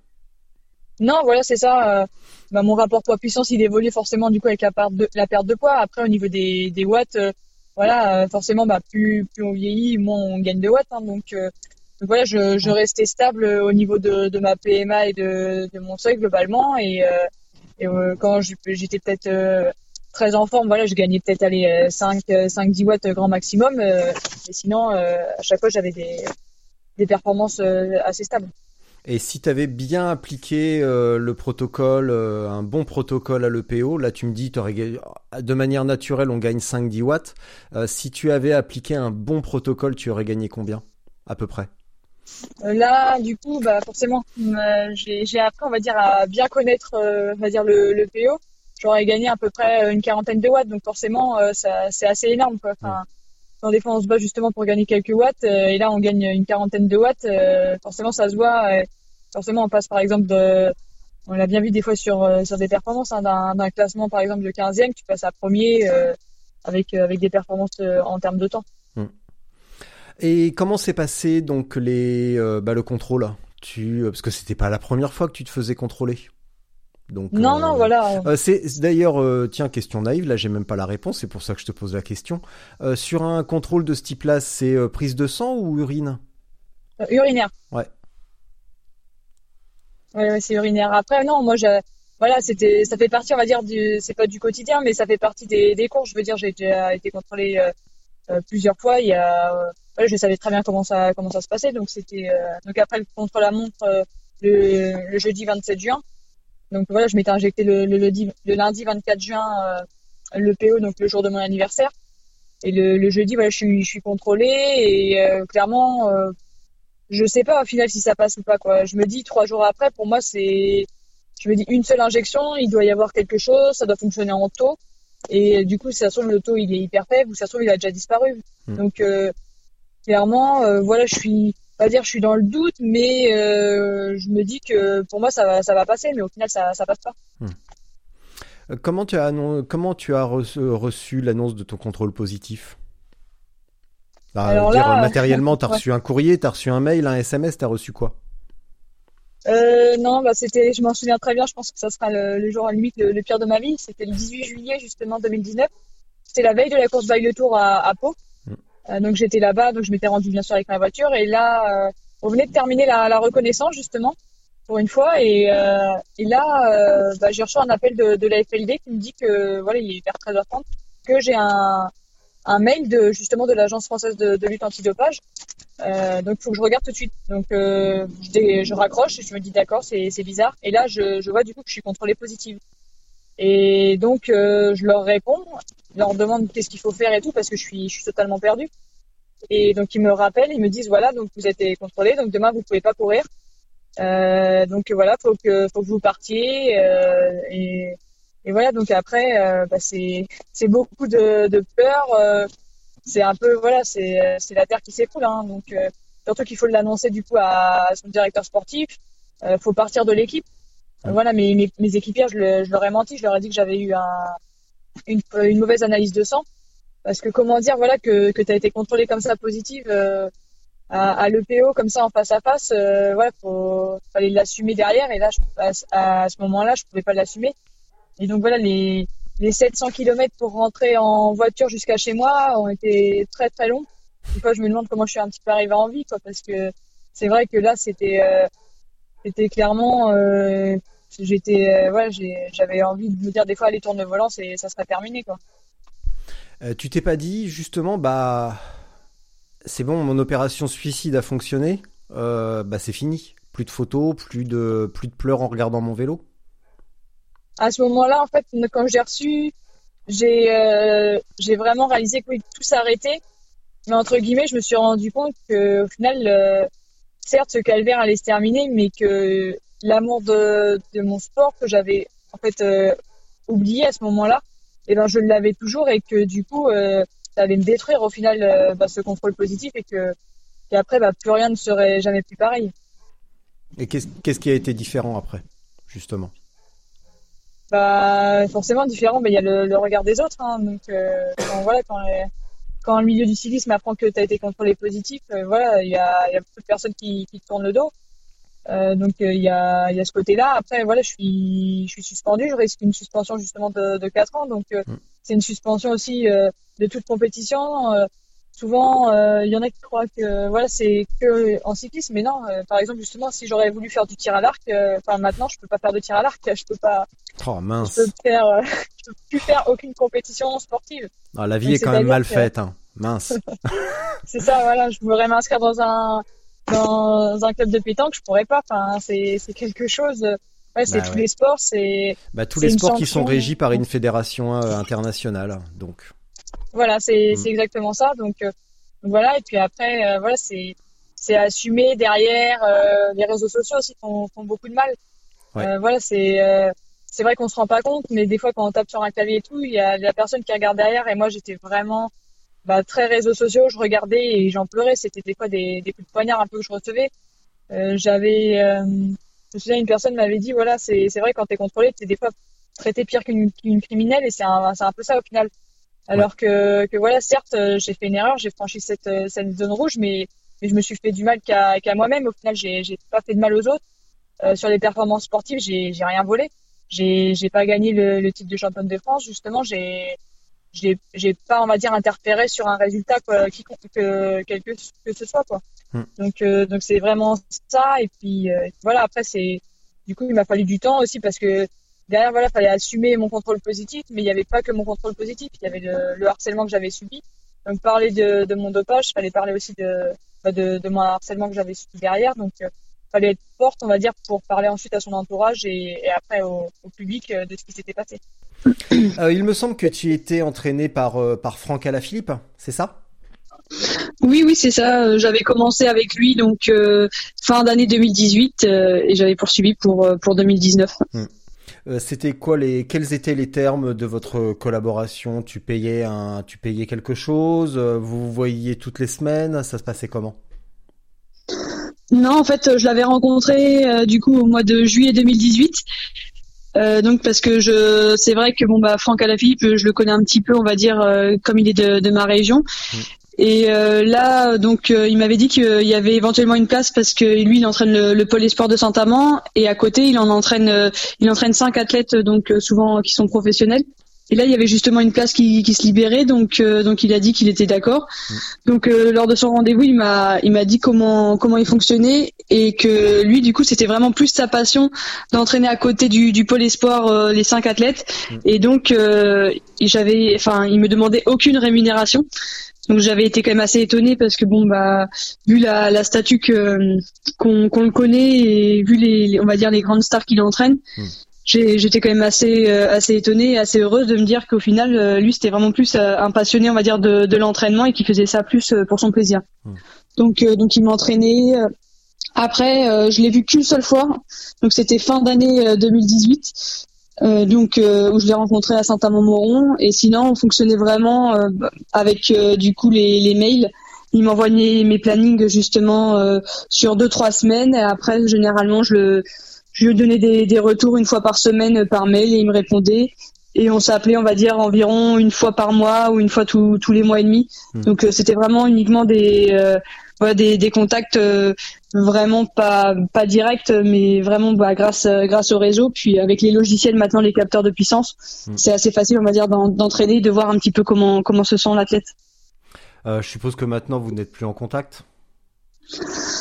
Non, voilà, c'est ça. euh, bah, mon rapport poids-puissance, il évolue forcément du coup avec la perte de, la perte de poids. Après, au niveau des, des watts, euh, voilà, euh, forcément, bah, plus, plus on vieillit, moins on gagne de watts. Hein. donc, euh, donc voilà, je, je restais stable euh, au niveau de, de ma P M A et de, de mon seuil globalement. Et, euh, et euh, quand j'- j'étais peut-être euh, très en forme, voilà, je gagnais peut-être aller euh, cinq, euh, cinq, dix watts euh, grand maximum. Euh, et sinon, euh, à chaque fois, j'avais des, des performances euh, assez stables. Et si tu avais bien appliqué euh, le protocole, euh, un bon protocole à l'E P O, là tu me dis t'aurais gagné- de manière naturelle on gagne cinq dix watts. Euh, si tu avais appliqué un bon protocole, tu aurais gagné combien à peu près? Euh, Là, du coup, bah forcément, euh, j'ai j'ai appris, on va dire, à bien connaître, euh, on va dire le, le P O. J'aurais gagné à peu près une quarantaine de watts, donc forcément, euh, ça, c'est assez énorme, quoi. Hmm. Enfin, quand des fois on se bat justement pour gagner quelques watts, euh, et là on gagne une quarantaine de watts, euh, forcément ça se voit. euh, forcément, on passe par exemple de, on l'a bien vu des fois sur euh, sur des performances hein, d'un d'un classement par exemple de quinzième, tu passes à premier euh, avec euh, avec des performances euh, en termes de temps. Hmm. Et comment s'est passé donc les, euh, bah, le contrôle? Tu, euh, parce que c'était pas la première fois que tu te faisais contrôler. Donc, Non, non, euh, voilà. euh, c'est c'est d'ailleurs, euh, tiens, question naïve, là j'ai même pas la réponse, c'est pour ça que je te pose la question. Euh, sur un contrôle de ce type-là, c'est euh, prise de sang ou urine? Euh, urinaire. Ouais. Ouais, ouais, c'est urinaire. Après, non, moi, je, voilà, c'était, ça fait partie, on va dire, du, c'est pas du quotidien, mais ça fait partie des, des cours. Je veux dire, j'ai déjà été contrôlée euh, euh, plusieurs fois. Il y a, euh, voilà, je savais très bien comment ça, comment ça se passait. Donc, c'était, euh, donc après le contre-la-montre euh, le, le jeudi vingt-sept juin. Donc voilà, je m'étais injecté le, le, lundi, le lundi vingt-quatre juin euh, le P O, donc le jour de mon anniversaire. Et le, le jeudi, voilà, je suis, je suis contrôlée et euh, clairement. Euh, je sais pas au final si ça passe ou pas quoi. Je me dis trois jours après, pour moi c'est, je me dis une seule injection, il doit y avoir quelque chose, ça doit fonctionner en taux. Et du coup, si ça se trouve le taux il est hyper faible ou si ça se trouve il a déjà disparu. Mm. Donc euh, clairement, euh, voilà, je suis, pas dire je suis dans le doute, mais euh, je me dis que pour moi ça va, ça va passer, mais au final ça, ça passe pas. Mm. Euh, Comment tu as, annon- comment tu as reçu, reçu l'annonce de ton contrôle positif? Bah, Alors dire là, euh, matériellement, t'as ouais. reçu un courrier, t'as reçu un mail, un S M S, t'as reçu quoi? Euh, non, bah c'était, je m'en souviens très bien. Je pense que ça sera le, le jour à la limite le, le pire de ma vie. C'était le dix-huit juillet justement deux mille dix-neuf. C'était la veille de la course Baille le Tour à, à Pau. Mm. Euh, donc j'étais là-bas, donc je m'étais rendue bien sûr avec ma voiture. Et là, euh, on venait de terminer la, la reconnaissance justement pour une fois. Et, euh, et là, euh, bah, j'ai reçu un appel de, de la F L D qui me dit que voilà, il est vers treize heures trente, que j'ai un, un mail de justement de l'Agence française de, de lutte antidopage. Euh, donc il faut que je regarde tout de suite. Donc euh, je, dé- je raccroche et je me dis d'accord, c'est c'est bizarre. Et là, je, je vois du coup que je suis contrôlée positive. Et donc euh, je leur réponds, je leur demande qu'est-ce qu'il faut faire et tout parce que je suis je suis totalement perdue. Et donc ils me rappellent, ils me disent voilà, donc vous êtes contrôlé, donc demain vous pouvez pas courir. Euh, donc voilà, faut que faut que vous partiez. Euh, et, et voilà, donc après euh, bah, c'est c'est beaucoup de, de peur. Euh, c'est un peu voilà, c'est c'est la terre qui s'écoule. Hein, donc euh, surtout qu'il faut l'annoncer du coup à, à son directeur sportif. Euh, faut partir de l'équipe. Euh, voilà, mes, mes mes équipiers, je, le, je leur ai menti, je leur ai dit que j'avais eu un une, une mauvaise analyse de sang. Parce que comment dire voilà que que t'as été contrôlé comme ça positive euh, à, à l'E P O comme ça en face à face, euh, voilà, faut fallait l'assumer derrière et là je, à, à ce moment-là je pouvais pas l'assumer. Et donc voilà les les sept cents kilomètres pour rentrer en voiture jusqu'à chez moi ont été très très longs. Des fois je me demande comment je suis un petit peu arrivée en vie quoi parce que c'est vrai que là, c'était, euh, c'était clairement, euh, j'étais, euh, ouais, j'ai, j'avais envie de me dire des fois, les tourne volant, c'est, ça serait terminé, quoi. Euh, tu t'es pas dit justement, bah c'est bon, mon opération suicide a fonctionné, euh, bah c'est fini, plus de photos, plus de plus de pleurs en regardant mon vélo. À ce moment-là, en fait, quand j'ai reçu, j'ai, euh, j'ai vraiment réalisé que oui, tout s'arrêtait. Mais entre guillemets, je me suis rendu compte que au final, euh, certes, ce calvaire allait se terminer, mais que l'amour de, de mon sport que j'avais en fait euh, oublié à ce moment-là, et ben je l'avais toujours et que du coup, euh, ça allait me détruire au final euh, bah, ce contrôle positif et que qu'après, bah, plus rien ne serait jamais plus pareil. Et qu'est-ce, qu'est-ce qui a été différent après, justement? Bah forcément différent, bah, il y a le, le regard des autres, hein, donc euh, quand, voilà, quand, les- quand le milieu du cyclisme apprend que tu as été contrôlé positif, euh, voilà, il y a, il y a beaucoup de personnes qui, qui te tournent le dos. Euh, donc euh, il y a il y a ce côté-là. Après voilà, je suis je suis suspendue, je risque une suspension justement de, de quatre ans. Donc euh, Mm. c'est une suspension aussi euh, de toute compétition. Euh, souvent euh, il y en a qui croient que voilà, c'est que en cyclisme, mais non. Euh, par exemple justement, si j'aurais voulu faire du tir à l'arc, euh, enfin maintenant je peux pas faire de tir à l'arc, je peux pas Oh je peux mince. faire euh, je peux plus faire aucune compétition sportive. Ah, la vie Donc est quand même c'est-à-dire mal que faite, hein. Mince. c'est ça, voilà, je voudrais m'inscrire dans un dans un club de pétanque, je pourrais pas. Enfin, c'est c'est quelque chose. euh, Ouais, c'est Bah tous ouais. les sports, c'est Bah tous c'est les une sports qui sont sanction. régis par une fédération euh, internationale, donc. Voilà, c'est Mm. c'est exactement ça. Donc, euh, donc voilà. Et puis après, euh, voilà, c'est c'est assumé derrière. Euh, les réseaux sociaux aussi font, font beaucoup de mal. Ouais. Euh, voilà, c'est euh, c'est vrai qu'on se rend pas compte, mais des fois quand on tape sur un clavier et tout, il y a la personne qui regarde derrière. Et moi, j'étais vraiment bah, très réseaux sociaux. Je regardais et j'en pleurais. C'était des fois des des coups de poignard un peu que je recevais. Euh, j'avais, euh, je me souviens, une personne m'avait dit, voilà, c'est c'est vrai quand t'es contrôlé, t'es des fois traité pire qu'une qu'une criminelle et c'est un c'est un peu ça au final. Ouais. Alors que que voilà, certes, euh, j'ai fait une erreur, j'ai franchi cette euh, cette zone rouge, mais mais je me suis fait du mal qu'à qu'à moi-même. Au final, j'ai j'ai pas fait de mal aux autres. Euh, sur les performances sportives, j'ai j'ai rien volé. J'ai j'ai pas gagné le, le titre de championne de France. Justement, j'ai j'ai j'ai pas, on va dire, interféré sur un résultat quoi, qui que quel que que ce soit quoi. Mm. Donc euh, donc c'est vraiment ça et puis euh, voilà, après c'est du coup il m'a fallu du temps aussi parce que derrière voilà, fallait assumer mon contrôle positif, mais il y avait pas que mon contrôle positif, il y avait le, le harcèlement que j'avais subi. Donc parler de de mon dopage, fallait parler aussi de bah, de de mon harcèlement que j'avais subi derrière. Donc euh, fallait être forte, on va dire, pour parler ensuite à son entourage et, et après au, au public euh, de ce qui s'était passé. Euh, il me semble que tu étais entraîné par euh, par Franck Alaphilippe, c'est ça? Oui, oui, c'est ça. Euh, J'avais commencé avec lui donc euh, fin d'année deux mille dix-huit euh, et j'avais poursuivi pour euh, pour deux mille dix-neuf. Mm. Euh, c'était quoi les quels étaient les termes de votre collaboration? Tu payais un tu payais quelque chose? euh, Vous vous voyiez toutes les semaines? Ça se passait comment? Non, en fait, je l'avais rencontré euh, du coup au mois de juillet deux mille dix-huit. Euh, donc parce que je, c'est vrai que bon bah Franck Alaphilippe, je le connais un petit peu, on va dire, euh, comme il est de, de ma région. Mm. Et euh, là, donc, euh, il m'avait dit qu'il y avait éventuellement une place parce que lui, il entraîne le, le pôle espoir de Saint-Amand et à côté, il en entraîne, euh, il entraîne cinq athlètes, donc euh, souvent qui sont professionnels. Et là, il y avait justement une place qui, qui se libérait, donc, euh, donc il a dit qu'il était d'accord. Mm. Donc, euh, lors de son rendez-vous, il m'a, il m'a dit comment, comment il fonctionnait et que lui, du coup, c'était vraiment plus sa passion d'entraîner à côté du, du pôle espoir euh, les cinq athlètes. Mm. Et donc, euh, j'avais, enfin, il me demandait aucune rémunération. Donc j'avais été quand même assez étonnée parce que bon bah vu la, la statue que qu'on, qu'on le connaît et vu les, les on va dire les grandes stars qu'il entraîne, Mm. j'ai, j'étais quand même assez euh, assez étonnée et assez heureuse de me dire qu'au final euh, lui c'était vraiment plus euh, un passionné on va dire de, de l'entraînement et qu'il faisait ça plus euh, pour son plaisir. Mm. Donc euh, donc il m'entraînait. Euh, après euh, je l'ai vu qu'une seule fois, donc c'était fin d'année euh, deux mille dix-huit. Euh, donc euh, où je l'ai rencontré à Saint-Amand-Montrond et sinon on fonctionnait vraiment euh, avec euh, du coup les, les mails. Il m'envoyait mes plannings justement euh, sur deux trois semaines et après généralement je le je lui donnais des, des retours une fois par semaine par mail et il me répondait et on s'appelait on va dire environ une fois par mois ou une fois tous tous les mois et demi. Mmh. Donc euh, c'était vraiment uniquement des euh, voilà, des, des contacts euh, vraiment pas pas directs mais vraiment bah, grâce grâce au réseau, puis avec les logiciels maintenant, les capteurs de puissance, Mm. c'est assez facile on va dire d'en, d'entraîner, de voir un petit peu comment comment se sent l'athlète. Euh, je suppose que maintenant vous n'êtes plus en contact.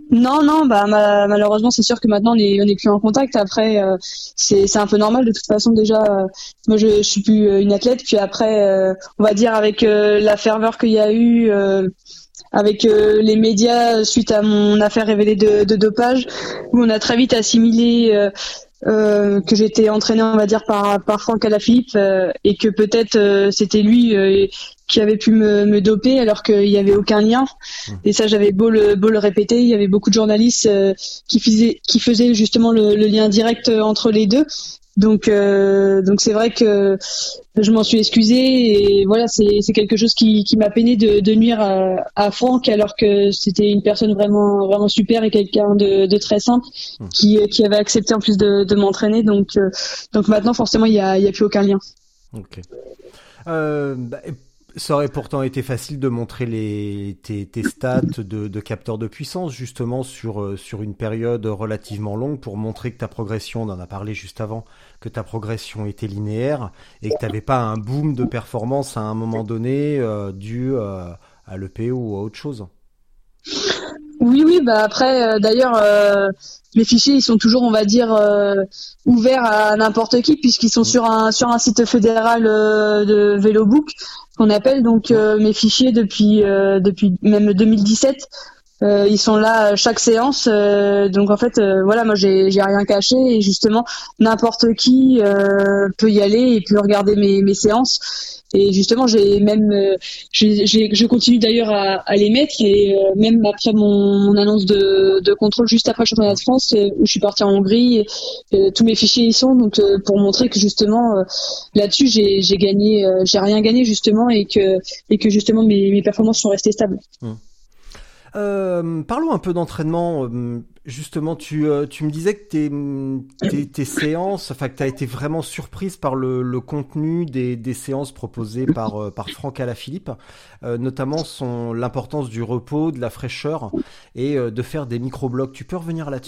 Non, non, bah ma- malheureusement c'est sûr que maintenant on est on est plus en contact. Après euh, c'est c'est un peu normal de toute façon déjà. Euh, moi je, je suis plus euh, une athlète, puis après euh, on va dire avec euh, la ferveur qu'il y a eu euh, avec euh, les médias suite à mon affaire révélée de, de dopage, où on a très vite assimilé euh, euh, que j'étais entraînée on va dire par par Franck Alaphilippe euh, et que peut-être euh, c'était lui euh, qui avait pu me, me doper alors qu'il y avait aucun lien. Et ça j'avais beau le beau le répéter, il y avait beaucoup de journalistes euh, qui faisaient qui faisaient justement le, le lien direct entre les deux. Donc euh, donc c'est vrai que je m'en suis excusée et voilà, c'est c'est quelque chose qui qui m'a peiné de de nuire à, à Franck alors que c'était une personne vraiment vraiment super et quelqu'un de de très simple qui qui avait accepté en plus de de m'entraîner. Donc euh, donc maintenant forcément il y a il y a plus aucun lien. OK. Euh bah, ça aurait pourtant été facile de montrer les tes, tes stats de, de capteur de puissance justement sur sur une période relativement longue pour montrer que ta progression, on en a parlé juste avant, que ta progression était linéaire et que t'avais pas un boom de performance à un moment donné euh, dû euh, à l'E P O ou à autre chose. Oui, oui, bah après, euh, d'ailleurs, euh, les fichiers, ils sont toujours, on va dire, euh, ouverts à n'importe qui, puisqu'ils sont sur un sur un site fédéral euh, de VéloBook, qu'on appelle. Donc euh, mes fichiers depuis euh, depuis même deux mille dix-sept, euh, ils sont là chaque séance. Euh, donc en fait, euh, voilà, moi j'ai j'ai rien caché et justement n'importe qui euh, peut y aller et peut regarder mes mes séances. Et justement, j'ai même, euh, j'ai, j'ai, je continue d'ailleurs à, à les mettre et euh, même après mon, mon annonce de, de contrôle juste après le championnat de France euh, où je suis partie en Hongrie, et, euh, tous mes fichiers y sont donc euh, pour montrer que justement euh, là-dessus j'ai, j'ai gagné, euh, j'ai rien gagné justement et que et que justement mes, mes performances sont restées stables. Mmh. Euh, parlons un peu d'entraînement. Justement, tu, euh, tu me disais que tes, tes, tes séances, enfin que tu as été vraiment surprise par le, le contenu des, des séances proposées par, euh, par Franck Alaphilippe, euh, notamment son, l'importance du repos, de la fraîcheur et euh, de faire des micro-blocs. Tu peux revenir là-dessus ?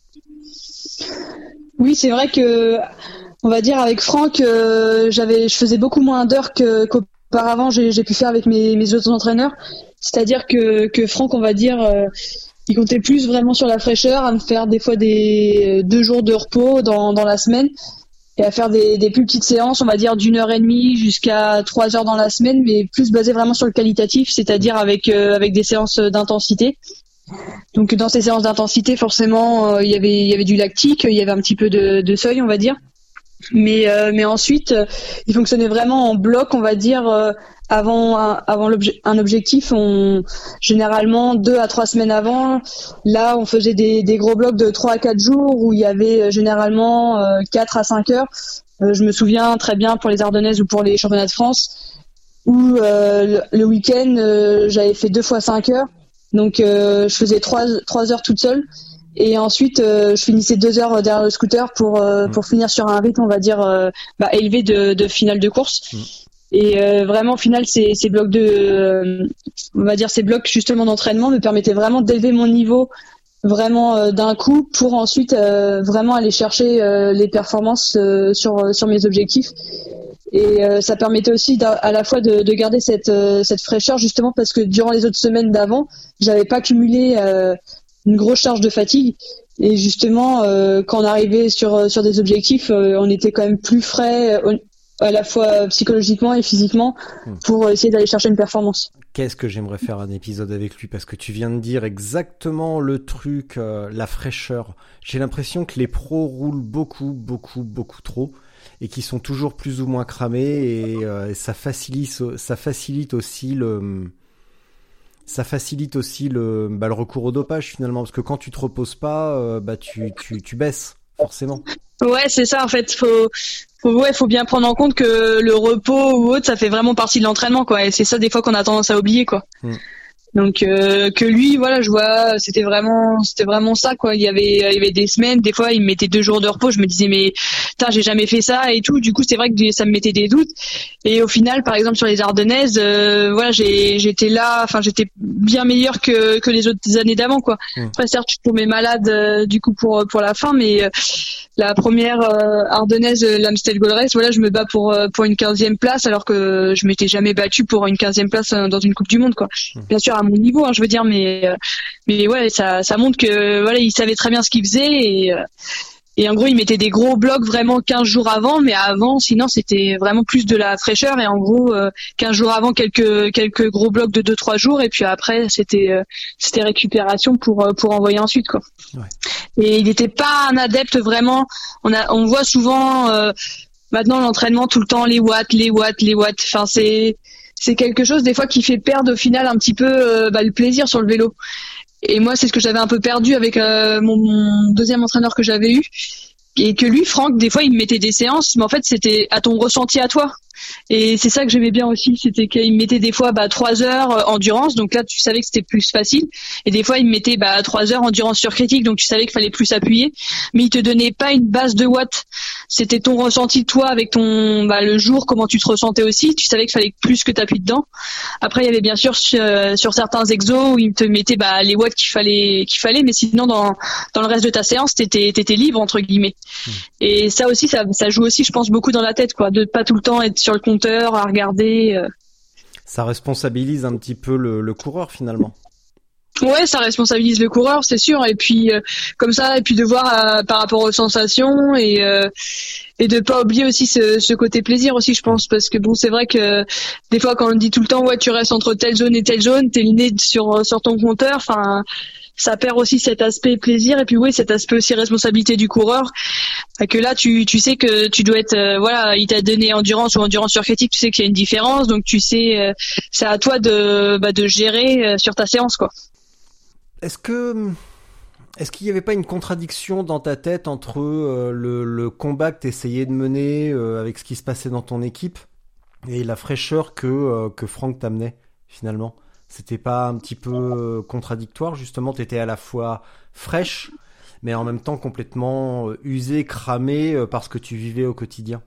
Oui, c'est vrai que, on va dire avec Franck, euh, j'avais, je faisais beaucoup moins d'heures que, qu'auparavant j'ai, j'ai pu faire avec mes, mes autres entraîneurs. C'est-à-dire que, que Franck, on va dire, euh, il comptait plus vraiment sur la fraîcheur, à me faire des fois des deux jours de repos dans, dans la semaine et à faire des, des plus petites séances, on va dire d'une heure et demie jusqu'à trois heures dans la semaine, mais plus basées vraiment sur le qualitatif, c'est-à-dire avec euh, avec des séances d'intensité. Donc dans ces séances d'intensité, forcément, euh, il y avait il y avait du lactique, il y avait un petit peu de, de seuil, on va dire. Mais euh, mais ensuite, euh, il fonctionnait vraiment en bloc, on va dire. Euh, avant un, avant l'obje- un objectif, on généralement deux à trois semaines avant, là, on faisait des, des gros blocs de trois à quatre jours où il y avait euh, généralement euh, quatre à cinq heures. Euh, je me souviens très bien pour les Ardennaises ou pour les championnats de France où euh, le, le week-end, euh, j'avais fait deux fois cinq heures. Donc euh, je faisais trois trois heures toute seule. Et ensuite, euh, je finissais deux heures derrière le scooter pour euh, pour finir sur un rythme, on va dire, euh, bah, élevé de, de finale de course. Mmh. Et euh, vraiment, au final, ces, ces blocs de, euh, on va dire, ces blocs justement d'entraînement me permettaient vraiment d'élever mon niveau vraiment euh, d'un coup pour ensuite euh, vraiment aller chercher euh, les performances euh, sur sur mes objectifs. Et euh, ça permettait aussi à la fois de, de garder cette euh, cette fraîcheur justement parce que durant les autres semaines d'avant, j'avais pas cumulé euh, une grosse charge de fatigue. Et justement, euh, quand on arrivait sur sur des objectifs, euh, on était quand même plus frais, on, à la fois psychologiquement et physiquement, pour essayer d'aller chercher une performance. Qu'est-ce que j'aimerais faire un épisode avec lui, parce que tu viens de dire exactement le truc, euh, la fraîcheur. J'ai l'impression que les pros roulent beaucoup, beaucoup, beaucoup trop et qui sont toujours plus ou moins cramés et, euh, et ça facilite, ça facilite aussi le, ça facilite aussi le, bah, le recours au dopage finalement, parce que quand tu te reposes pas, euh, bah tu, tu, tu baisses forcément. Ouais, c'est ça en fait. Faut, faut, ouais, faut bien prendre en compte que le repos ou autre, ça fait vraiment partie de l'entraînement, quoi. Et c'est ça des fois qu'on a tendance à oublier, quoi. Mm. Donc euh, que lui, voilà, je vois, c'était vraiment, c'était vraiment ça, quoi. Il y avait, il y avait des semaines, des fois, il me mettait deux jours de repos. Je me disais, mais putain, j'ai jamais fait ça et tout. Du coup, c'est vrai que ça me mettait des doutes. Et au final, par exemple, sur les Ardennaises, euh, voilà, j'ai, j'étais là, enfin, j'étais bien meilleure que que les autres années d'avant, quoi. Mmh. Après, certes, je tombais malade, euh, du coup, pour pour la fin, mais euh, la première euh, ardennaise, l'Amstel Gold Race, voilà, je me bats pour euh, pour une quinzième place, alors que je m'étais jamais battue pour une quinzième place euh, dans une Coupe du Monde, quoi. Bien sûr à mon niveau, hein, je veux dire, mais euh, mais ouais, ça ça montre que voilà, il savait très bien ce qu'il faisait et euh, Et en gros, il mettait des gros blocs vraiment quinze jours avant, mais avant, sinon, c'était vraiment plus de la fraîcheur. Et en gros, euh, quinze jours avant, quelques quelques gros blocs de deux trois jours. Et puis après, c'était euh, c'était récupération pour euh, pour envoyer ensuite, quoi. Ouais. Et il n'était pas un adepte vraiment. On a on voit souvent euh, maintenant l'entraînement tout le temps les watts, les watts, les watts. Enfin, c'est c'est quelque chose des fois qui fait perdre au final un petit peu euh, bah, le plaisir sur le vélo. Et moi, c'est ce que j'avais un peu perdu avec euh, mon, mon deuxième entraîneur que j'avais eu. Et que lui, Franck, des fois, il me mettait des séances, mais en fait, c'était à ton ressenti à toi. Et c'est ça que j'aimais bien aussi, c'était qu'il me mettait des fois bah, trois heures euh, endurance, donc là, tu savais que c'était plus facile. Et des fois, il me mettait bah, trois heures endurance surcritique, donc tu savais qu'il fallait plus appuyer. Mais il te donnait pas une base de watts. C'était ton ressenti, toi, avec ton bah, le jour, comment tu te ressentais aussi. Tu savais qu'il fallait plus que tu appuies dedans. Après, il y avait bien sûr sur, sur certains exos où il te mettait bah, les watts qu'il fallait, qu'il fallait, mais sinon, dans, dans le reste de ta séance, t'étais, t'étais libre, entre guillemets. Mmh. Et ça aussi, ça, ça joue aussi, je pense, beaucoup dans la tête, quoi, de pas tout le temps être sur le compteur à regarder. Euh. Ça responsabilise un petit peu le, le coureur finalement. Ouais, ça responsabilise le coureur, c'est sûr. Et puis euh, comme ça, et puis de voir euh, par rapport aux sensations et euh, et de pas oublier aussi ce, ce côté plaisir aussi, je pense, parce que bon, c'est vrai que des fois quand on dit tout le temps, ouais, tu restes entre telle zone et telle zone, t'es le nez sur sur ton compteur, enfin. Ça perd aussi cet aspect plaisir et puis oui, cet aspect aussi responsabilité du coureur. Que là, tu tu sais que tu dois être euh, voilà, il t'a donné endurance ou endurance surcritique, tu sais qu'il y a une différence, donc tu sais, euh, c'est à toi de bah, de gérer euh, sur ta séance, quoi. Est-ce que est-ce qu'il n'y avait pas une contradiction dans ta tête entre euh, le, le combat que tu essayais de mener euh, avec ce qui se passait dans ton équipe et la fraîcheur que euh, que Franck t'amenait finalement? C'était pas un petit peu contradictoire, justement, t'étais à la fois fraîche, mais en même temps complètement usée, cramée par ce que tu vivais au quotidien.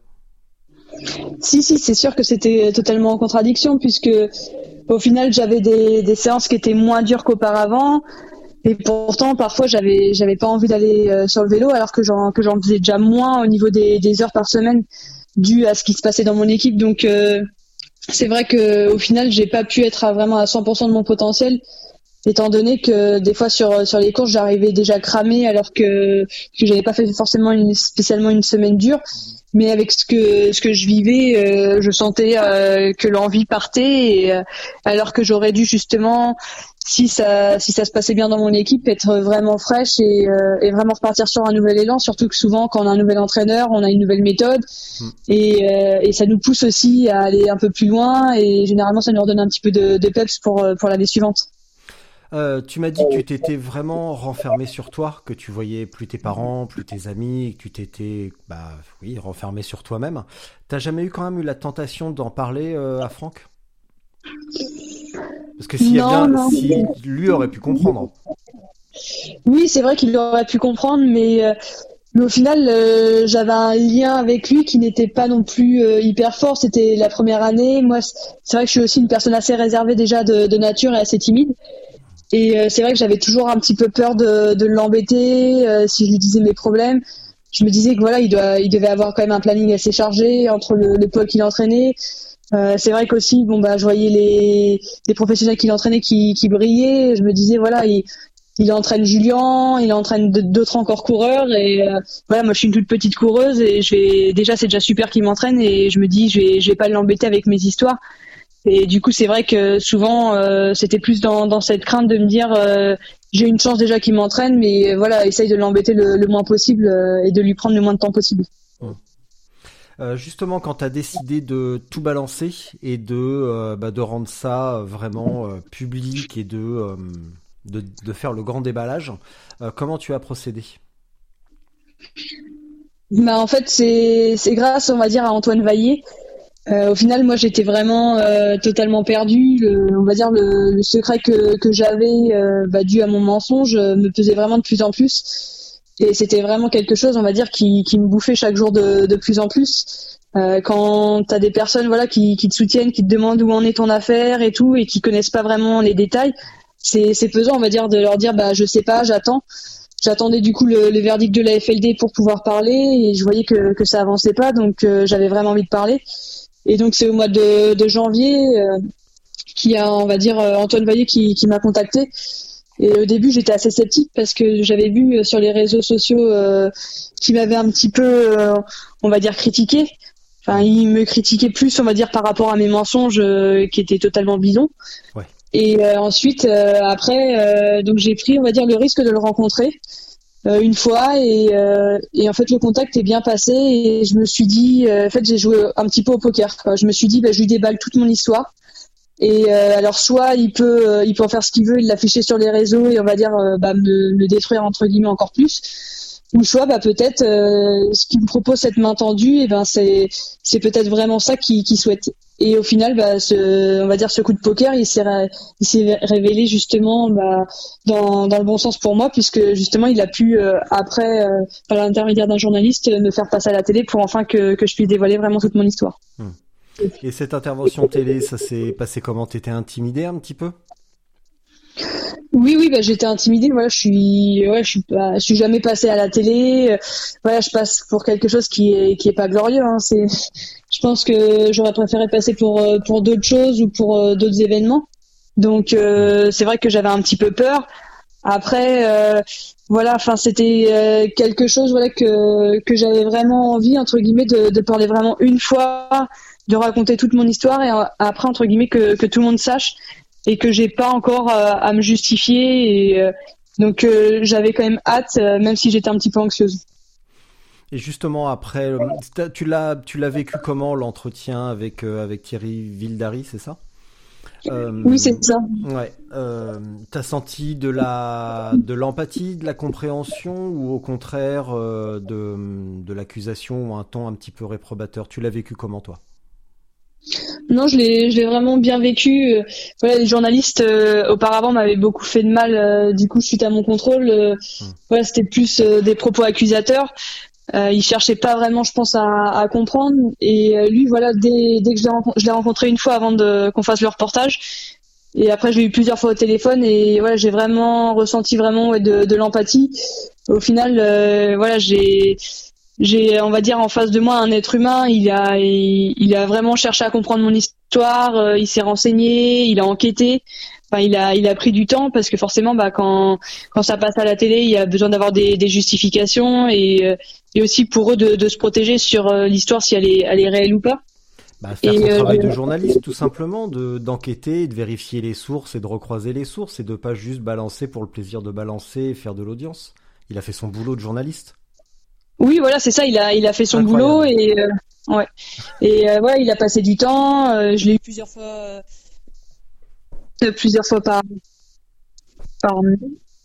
Si, si, c'est sûr que c'était totalement en contradiction, puisque au final, j'avais des, des séances qui étaient moins dures qu'auparavant, et pourtant, parfois, j'avais, j'avais pas envie d'aller sur le vélo, alors que j'en, que j'en faisais déjà moins au niveau des, des heures par semaine, dû à ce qui se passait dans mon équipe, donc... Euh, c'est vrai que au final, j'ai pas pu être à vraiment à cent pour cent de mon potentiel, étant donné que des fois sur sur les courses, j'arrivais déjà cramée alors que que j'avais pas fait forcément une spécialement une semaine dure, mais avec ce que ce que je vivais, euh, je sentais euh, que l'envie partait, et, euh, alors que j'aurais dû justement, si ça si ça se passait bien dans mon équipe, être vraiment fraîche et, euh, et vraiment repartir sur un nouvel élan, surtout que souvent quand on a un nouvel entraîneur, on a une nouvelle méthode, mmh. et, euh, et ça nous pousse aussi à aller un peu plus loin, et généralement ça nous redonne un petit peu de, de peps pour pour l'année suivante. Euh, tu m'as dit que tu t'étais vraiment renfermé sur toi, que tu voyais plus tes parents, plus tes amis, que tu t'étais, bah oui, renfermé sur toi-même. T'as jamais eu quand même eu la tentation d'en parler euh, à Franck? Parce que s'il y a bien, non. si lui aurait pu comprendre. Oui, c'est vrai qu'il aurait pu comprendre, mais euh, mais au final, euh, j'avais un lien avec lui qui n'était pas non plus euh, hyper fort. C'était la première année. Moi, c'est vrai que je suis aussi une personne assez réservée déjà de, de nature et assez timide. Et euh, c'est vrai que j'avais toujours un petit peu peur de, de l'embêter euh, si je lui disais mes problèmes. Je me disais que voilà, il doit, il devait avoir quand même un planning assez chargé entre le, le pôle qu'il entraînait. Euh, c'est vrai qu'aussi, bon bah, je voyais les, les professionnels qu'il entraînait qui, qui brillaient. Je me disais voilà, il, il entraîne Julien, il entraîne d'autres encore coureurs, et euh, voilà, moi je suis une toute petite coureuse et je vais, déjà c'est déjà super qu'il m'entraîne, et je me dis je vais, je vais pas l'embêter avec mes histoires. Et du coup, c'est vrai que souvent, euh, c'était plus dans, dans cette crainte de me dire, euh, j'ai une chance déjà qu'il m'entraîne, mais voilà, essaye de l'embêter le, le moins possible euh, et de lui prendre le moins de temps possible. Euh, justement, quand tu as décidé de tout balancer et de, euh, bah, de rendre ça vraiment euh, public et de, euh, de, de faire le grand déballage, euh, comment tu as procédé? Bah, en fait, c'est, c'est grâce, on va dire, à Antoine Vaillé. Euh, au final, moi, j'étais vraiment euh, totalement perdue. Le, on va dire le, le secret que, que j'avais, euh, bah, dû à mon mensonge, me pesait vraiment de plus en plus. Et c'était vraiment quelque chose, on va dire, qui, qui me bouffait chaque jour de, de plus en plus. Euh, quand t'as des personnes, voilà, qui, qui te soutiennent, qui te demandent où en est ton affaire et tout, et qui connaissent pas vraiment les détails, c'est, c'est pesant, on va dire, de leur dire, bah, je sais pas, j'attends. j'attendais du coup le, le verdict de la F L D pour pouvoir parler et je voyais que, que ça avançait pas, donc euh, j'avais vraiment envie de parler. Et donc c'est au mois de, de janvier euh, qu'il y a, on va dire, Antoine Vaillet qui, qui m'a contacté. Et au début j'étais assez sceptique parce que j'avais vu sur les réseaux sociaux euh, qu'il m'avait un petit peu, euh, on va dire, critiqué. Enfin, il me critiquait plus, on va dire, par rapport à mes mensonges euh, qui étaient totalement bidons. Ouais. Et euh, ensuite, euh, après, euh, donc j'ai pris, on va dire, le risque de le rencontrer euh, une fois et, euh, et en fait le contact est bien passé et je me suis dit, euh, en fait, j'ai joué un petit peu au poker, quoi. Je me suis dit, bah, je lui déballe toute mon histoire. Et euh, alors soit il peut, euh, il peut en faire ce qu'il veut, il l'afficher sur les réseaux et on va dire, euh, bah, me, me détruire entre guillemets encore plus. Ou soit bah peut-être euh, ce qu'il me propose cette main tendue, et ben c'est c'est peut-être vraiment ça qu'il qu'il souhaite. Et au final, bah ce, on va dire ce coup de poker, il s'est ré, il s'est révélé justement bah dans dans le bon sens pour moi, puisque justement il a pu euh, après euh, par l'intermédiaire d'un journaliste me faire passer à la télé pour enfin que que je puisse dévoiler vraiment toute mon histoire. Hum. Et cette intervention télé, ça s'est passé comment? T'étais intimidée un petit peu? Oui, oui, bah j'étais intimidée. Voilà, je suis, ouais, je suis pas, je suis jamais passée à la télé. Voilà, je passe pour quelque chose qui est qui est pas glorieux. Hein. C'est, je pense que j'aurais préféré passer pour pour d'autres choses ou pour d'autres événements. Donc euh, c'est vrai que j'avais un petit peu peur. Après, euh, voilà, enfin c'était euh, quelque chose, voilà, que que j'avais vraiment envie entre guillemets de de parler vraiment une fois, de raconter toute mon histoire et euh, après entre guillemets que que tout le monde sache. Et que j'ai pas encore euh, à me justifier et euh, donc euh, j'avais quand même hâte euh, même si j'étais un petit peu anxieuse. Et justement après tu l'as tu l'as vécu comment l'entretien avec euh, avec Thierry Vildary, c'est ça? Euh, oui, c'est ça. Ouais, euh, t'as senti de la de l'empathie, de la compréhension ou au contraire euh, de de l'accusation ou un ton un petit peu réprobateur? Tu l'as vécu comment toi? Non, je l'ai, je l'ai vraiment bien vécu. Euh, voilà, les journalistes euh, auparavant m'avaient beaucoup fait de mal. Euh, du coup, suite à mon contrôle, euh, mmh. voilà, c'était plus euh, des propos accusateurs. Euh, il cherchait pas vraiment, je pense, à, à comprendre. Et euh, lui, voilà, dès, dès que je l'ai, rencontré, je l'ai rencontré une fois avant de qu'on fasse le reportage. Et après, je l'ai eu plusieurs fois au téléphone. Et voilà, j'ai vraiment ressenti vraiment ouais, de, de l'empathie. Au final, euh, voilà, j'ai J'ai, on va dire, en face de moi un être humain. Il a, il, il a vraiment cherché à comprendre mon histoire. Euh, il s'est renseigné, il a enquêté. Enfin, il a, il a pris du temps parce que forcément, bah, quand, quand ça passe à la télé, il y a besoin d'avoir des, des justifications et, euh, et aussi pour eux de, de se protéger sur euh, l'histoire si elle est, elle est réelle ou pas. Bah, faire et son euh, travail je... de journaliste, tout simplement, de d'enquêter, de vérifier les sources et de recroiser les sources et de pas juste balancer pour le plaisir de balancer et faire de l'audience. Il a fait son boulot de journaliste. Oui, voilà, c'est ça. Il a, il a fait son Incroyable. boulot et euh, ouais. Et euh, voilà, il a passé du temps. Euh, je l'ai eu plusieurs fois, euh, plusieurs fois par. par... Mmh.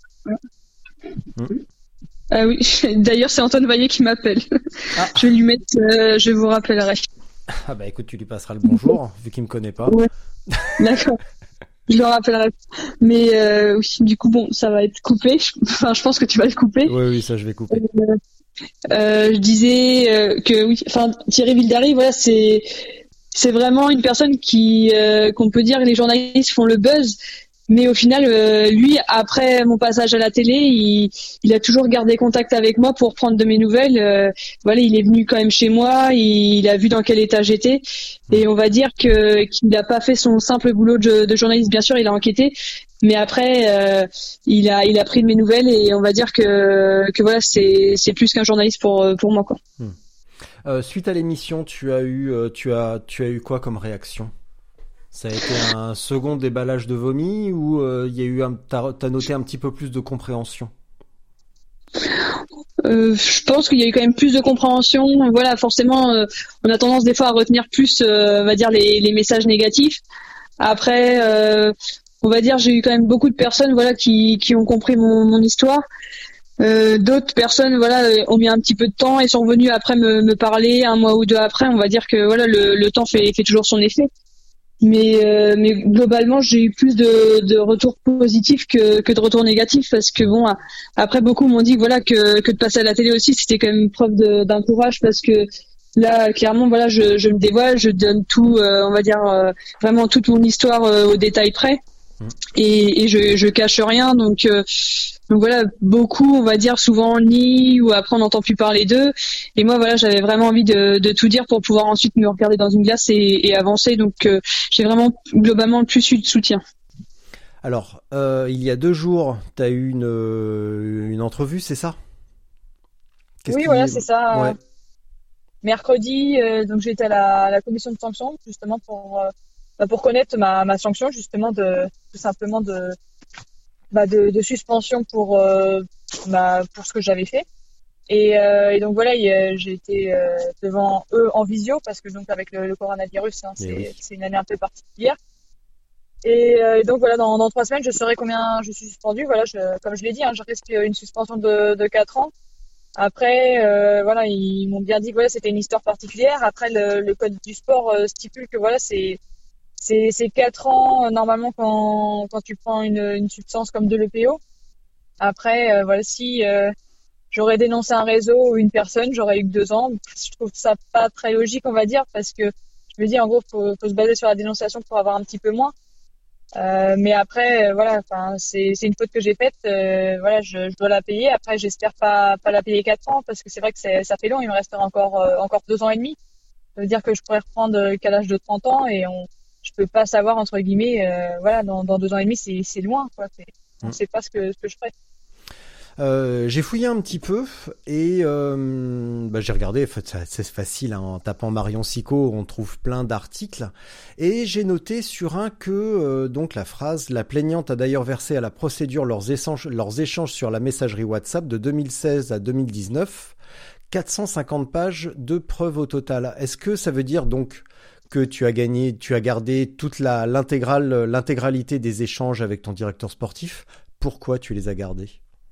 Ah oui. D'ailleurs, c'est Antoine Vaillet qui m'appelle. Ah. Je vais lui mettre. Euh, je vous rappellerai. Ah bah écoute, tu lui passeras le bonjour vu qu'il me connaît pas. Ouais. D'accord. Je le rappellerai. Mais euh, oui, du coup, bon, ça va être coupé. Enfin, je pense que tu vas le couper. Oui, oui, ça, je vais couper. Euh, Euh, je disais euh, que oui, enfin Thierry Vildary, voilà, c'est c'est vraiment une personne qui euh, qu'on peut dire que les journalistes font le buzz, mais au final, euh, lui, après mon passage à la télé, il, il a toujours gardé contact avec moi pour prendre de mes nouvelles. Euh, voilà, il est venu quand même chez moi, il, il a vu dans quel état j'étais, et on va dire que qu'il n'a pas fait son simple boulot de, de journaliste. Bien sûr, il a enquêté. Mais après, euh, il a, il a pris de mes nouvelles et on va dire que, que voilà, c'est, c'est plus qu'un journaliste pour, pour moi, quoi. Hmm. Euh, suite à l'émission, tu as eu, euh, tu as, tu as eu quoi comme réaction? Ça a été un second déballage de vomi ou il euh, y a eu un, t'as, t'as noté un petit peu plus de compréhension? Euh, je pense qu'il y a eu quand même plus de compréhension. Voilà, forcément, euh, on a tendance des fois à retenir plus, euh, on va dire les, les messages négatifs. Après. Euh, On va dire, j'ai eu quand même beaucoup de personnes, voilà, qui qui ont compris mon, mon histoire. Euh, d'autres personnes, voilà, ont mis un petit peu de temps et sont venues après me, me parler un mois ou deux après. On va dire que voilà, le, le temps fait fait toujours son effet. Mais euh, mais globalement, j'ai eu plus de de retours positifs que que de retours négatifs parce que bon, après beaucoup m'ont dit que voilà que que de passer à la télé aussi, c'était quand même une preuve de, d'un courage parce que là, clairement, voilà, je je me dévoile, je donne tout, euh, on va dire euh, vraiment toute mon histoire euh, au détail près. et, et je, je cache rien. Donc, euh, donc voilà, beaucoup, on va dire, souvent nient ou après on n'entend plus parler d'eux. Et moi, voilà, j'avais vraiment envie de, de tout dire pour pouvoir ensuite me regarder dans une glace et, et avancer. Donc, euh, j'ai vraiment globalement le plus eu de soutien. Alors, euh, il y a deux jours, tu as eu une, euh, une entrevue, c'est ça? Qu'est-ce Oui, qui... voilà, c'est ça. Ouais. Mercredi, euh, donc j'étais à la, à la commission de sanction justement pour euh, bah, pour connaître ma, ma sanction justement de tout simplement de bah, de, de suspension pour euh, bah, pour ce que j'avais fait. Et, euh, et donc voilà, il y a- j'ai été euh, devant eux en visio parce que donc avec le, le coronavirus, hein, Eh c'est oui. c'est une année un peu particulière. Et, euh, et donc voilà, dans, dans trois semaines, je saurai combien je suis suspendue. Voilà, je, comme je l'ai dit, hein, je risque une suspension de, de quatre ans. Après, euh, voilà, ils m'ont bien dit que voilà, c'était une histoire particulière. Après, le, le code du sport euh, stipule que voilà, c'est c'est c'est quatre ans euh, normalement quand quand tu prends une une substance comme de l'E P O. Après, euh, voilà, si euh, j'aurais dénoncé un réseau ou une personne, j'aurais eu que deux ans. Je trouve ça pas très logique, on va dire, parce que je me dis en gros, faut faut se baser sur la dénonciation pour avoir un petit peu moins. Euh, mais après, euh, voilà, enfin, c'est c'est une faute que j'ai faite. Euh, voilà, je, je dois la payer. Après, j'espère pas pas la payer quatre ans parce que c'est vrai que c'est, ça fait long. Il me restera encore euh, encore deux ans et demi. Ça veut dire que je pourrais reprendre euh, qu'à l'âge de trente ans et on, je peux pas savoir entre guillemets. Euh, voilà, dans dans deux ans et demi, c'est c'est loin, quoi. C'est, on Mm. sait pas ce que ce que je ferai. Euh, j'ai fouillé un petit peu et euh, bah, j'ai regardé, en fait, ça- c'est facile, hein, en tapant Marion Sicot, on trouve plein d'articles. Et j'ai noté sur un que, euh, donc la phrase, la plaignante a d'ailleurs versé à la procédure leurs échanges, leurs échanges sur la messagerie WhatsApp de deux mille seize à deux mille dix-neuf, quatre cent cinquante pages de preuves au total. Est-ce que ça veut dire donc que tu as gagné, tu as gardé toute la, l'intégrale, l'intégralité des échanges avec ton directeur sportif? Pourquoi tu les as gardés?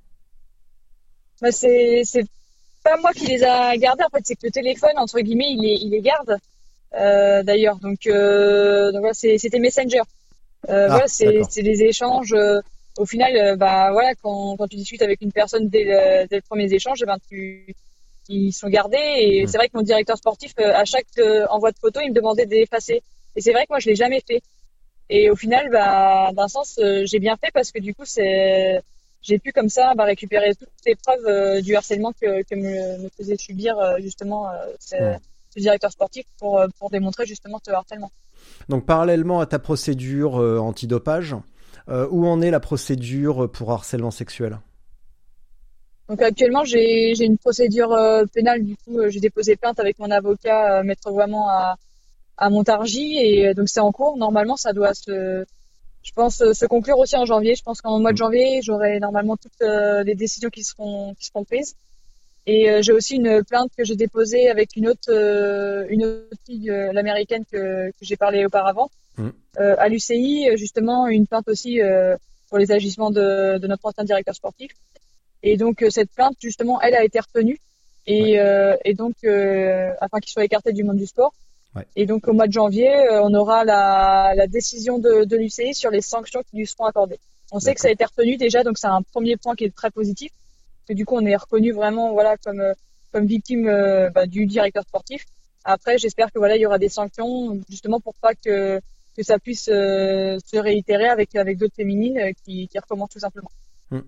Bah, c'est c'est pas moi qui les a gardés. En fait, c'est que le téléphone entre guillemets, il les il les garde. Euh, d'ailleurs, donc donc voilà, c'est, c'était Messenger. Euh, Ah, voilà, c'est, d'accord. c'est des échanges. Euh, au final, euh, bah voilà, quand, quand tu discutes avec une personne dès le, dès le premier échange, eh ben tu, ils sont gardés. Et Hmm. c'est vrai que mon directeur sportif, euh, à chaque euh, envoi de photo, il me demandait d'effacer. Et c'est vrai que moi, je l'ai jamais fait. Et au final, bah, d'un sens, euh, j'ai bien fait parce que du coup, c'est, j'ai pu comme ça, bah, récupérer toutes les preuves euh, du harcèlement que, que me, me faisait subir euh, justement euh, ce, Hmm. ce directeur sportif pour, euh, pour démontrer justement ce harcèlement. Donc, parallèlement à ta procédure euh, antidopage, euh, où en est la procédure pour harcèlement sexuel? Donc actuellement, j'ai j'ai une procédure euh, pénale. Du coup, euh, j'ai déposé plainte avec mon avocat, euh, Maître Voiement à à Montargis, et euh, donc c'est en cours. Normalement, ça doit se, je pense, euh, se conclure aussi en janvier. Je pense qu'en mois de Hmm. janvier, j'aurai normalement toutes euh, les décisions qui seront qui seront prises. Et euh, j'ai aussi une plainte que j'ai déposée avec une autre euh, une autre fille, euh, l'américaine que que j'ai parlé auparavant, Hmm. euh, à l'U C I, euh, justement une plainte aussi euh, pour les agissements de de notre ancien directeur sportif. Et donc euh, cette plainte, justement, elle a été retenue Ouais. et, euh, et donc euh, afin qu'il soit écarté du monde du sport. Ouais. Et donc au mois de janvier, euh, on aura la, la décision de, de l'U C I sur les sanctions qui lui seront accordées. On sait que ça a D'accord. été retenu déjà, donc c'est un premier point qui est très positif. Parce que du coup, on est reconnu vraiment, voilà, comme euh, comme victime euh, bah, du directeur sportif. Après, j'espère que voilà, il y aura des sanctions justement pour pas que que ça puisse euh, se réitérer avec avec d'autres féminines euh, qui qui recommencent tout simplement. Hmm.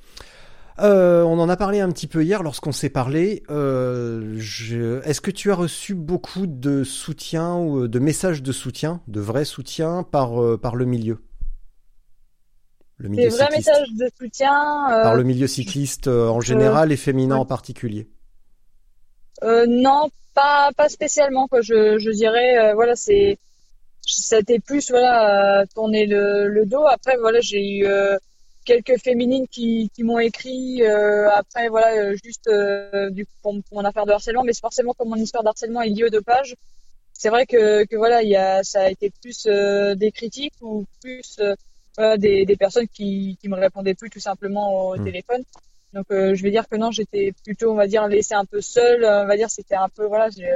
Euh, on en a parlé un petit peu hier lorsqu'on s'est parlé. Euh, je... Est-ce que tu as reçu beaucoup de soutien ou de messages de soutien, de vrai soutien par, euh, par le milieu, le Des milieu vrais cycliste, messages de soutien, par euh, le milieu cycliste euh, en je, général et féminin ouais. en particulier? Euh, non, pas pas spécialement quoi. Je je dirais euh, voilà, c'est ça a été plus voilà euh, tourner le le dos. Après voilà, j'ai eu euh, quelques féminines qui qui m'ont écrit euh, après voilà euh, juste euh, du pour, pour mon affaire de harcèlement, mais c'est forcément comme mon histoire d'harcèlement est liée au dopage. C'est vrai que que voilà, il y a ça a été plus euh, des critiques ou plus euh, voilà, des des personnes qui qui me répondaient plus tout simplement au Hmm. téléphone. Donc euh, je vais dire que non, j'étais plutôt, on va dire, laissée un peu seule. On va dire c'était un peu voilà, j'ai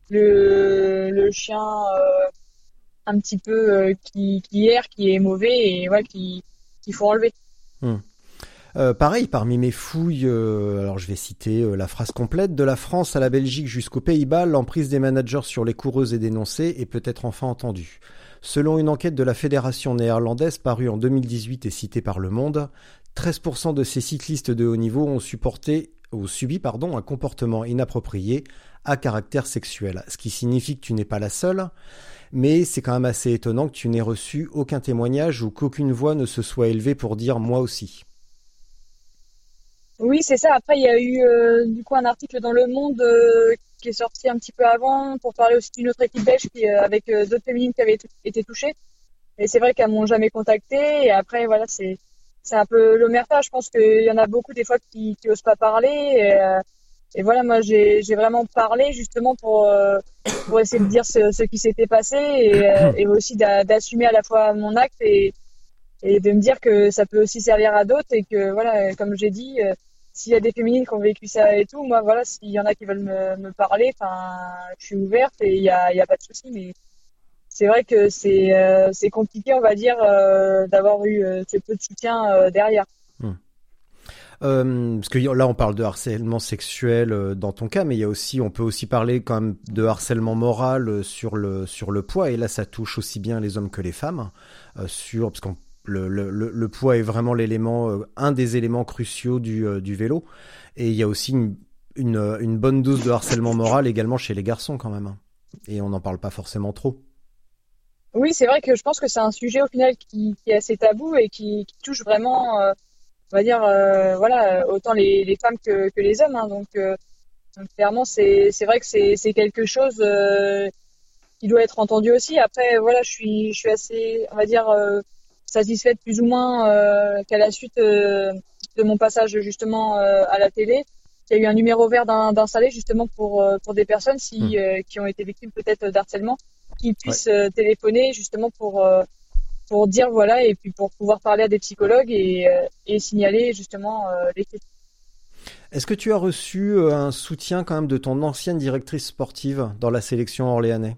le le chien euh, un petit peu euh, qui qui erre, qui est mauvais et voilà qui qu'il faut enlever. Hmm. Euh, pareil, parmi mes fouilles, euh, alors je vais citer euh, la phrase complète: de la France à la Belgique jusqu'aux Pays-Bas, l'emprise des managers sur les coureuses est dénoncée et peut être enfin entendue. Selon une enquête de la Fédération néerlandaise parue en deux mille dix-huit et citée par Le Monde, treize pour cent de ces cyclistes de haut niveau ont supporté ou subi pardon, un comportement inapproprié à caractère sexuel, ce qui signifie que tu n'es pas la seule, mais c'est quand même assez étonnant que tu n'aies reçu aucun témoignage ou qu'aucune voix ne se soit élevée pour dire « moi aussi ». Oui, c'est ça. Après, il y a eu euh, du coup un article dans Le Monde euh, qui est sorti un petit peu avant pour parler aussi d'une autre équipe belge qui, euh, avec euh, d'autres féminines qui avaient t- été touchées. Et c'est vrai qu'elles m'ont jamais contactée. Et après, voilà, c'est c'est un peu l'omerta. Je pense qu'il y en a beaucoup des fois qui qui osent pas parler. Et, euh, et voilà, moi j'ai j'ai vraiment parlé justement pour euh, pour essayer de dire ce, ce qui s'était passé et, euh, et aussi d'a- d'assumer à la fois mon acte et et de me dire que ça peut aussi servir à d'autres et que voilà, comme j'ai dit. Euh, s'il y a des féminines qui ont vécu ça et tout, moi voilà, s'il y en a qui veulent me, me parler, enfin, je suis ouverte et il y a, il y a pas de souci. Mais c'est vrai que c'est euh, c'est compliqué, on va dire, euh, d'avoir eu euh, ce peu de soutien euh, derrière. Hmm. Euh, parce que là on parle de harcèlement sexuel euh, dans ton cas, mais il y a aussi, on peut aussi parler quand même de harcèlement moral euh, sur le sur le poids, et là ça touche aussi bien les hommes que les femmes, euh, sur parce qu'on Le, le, le poids est vraiment l'élément, euh, un des éléments cruciaux du, euh, du vélo. Et il y a aussi une, une, une bonne dose de harcèlement moral également chez les garçons quand même. Et on n'en parle pas forcément trop. Oui, c'est vrai que je pense que c'est un sujet au final qui, qui est assez tabou et qui, qui touche vraiment, euh, on va dire, euh, voilà, autant les, les femmes que, que les hommes. Hein. Donc, euh, donc clairement, c'est c'est vrai que c'est c'est quelque chose euh, qui doit être entendu aussi. Après, voilà, je suis je suis assez, on va dire. Euh, satisfaite plus ou moins euh, qu'à la suite euh, de mon passage justement euh, à la télé, il y a eu un numéro vert d'in- d'installer justement pour euh, pour des personnes si Mmh. euh, qui ont été victimes peut-être d'harcèlement, qui Ouais. puissent euh, téléphoner justement pour euh, pour dire voilà et puis pour pouvoir parler à des psychologues et euh, et signaler justement euh, les faits. Est-ce que tu as reçu euh, un soutien quand même de ton ancienne directrice sportive dans la sélection orléanais?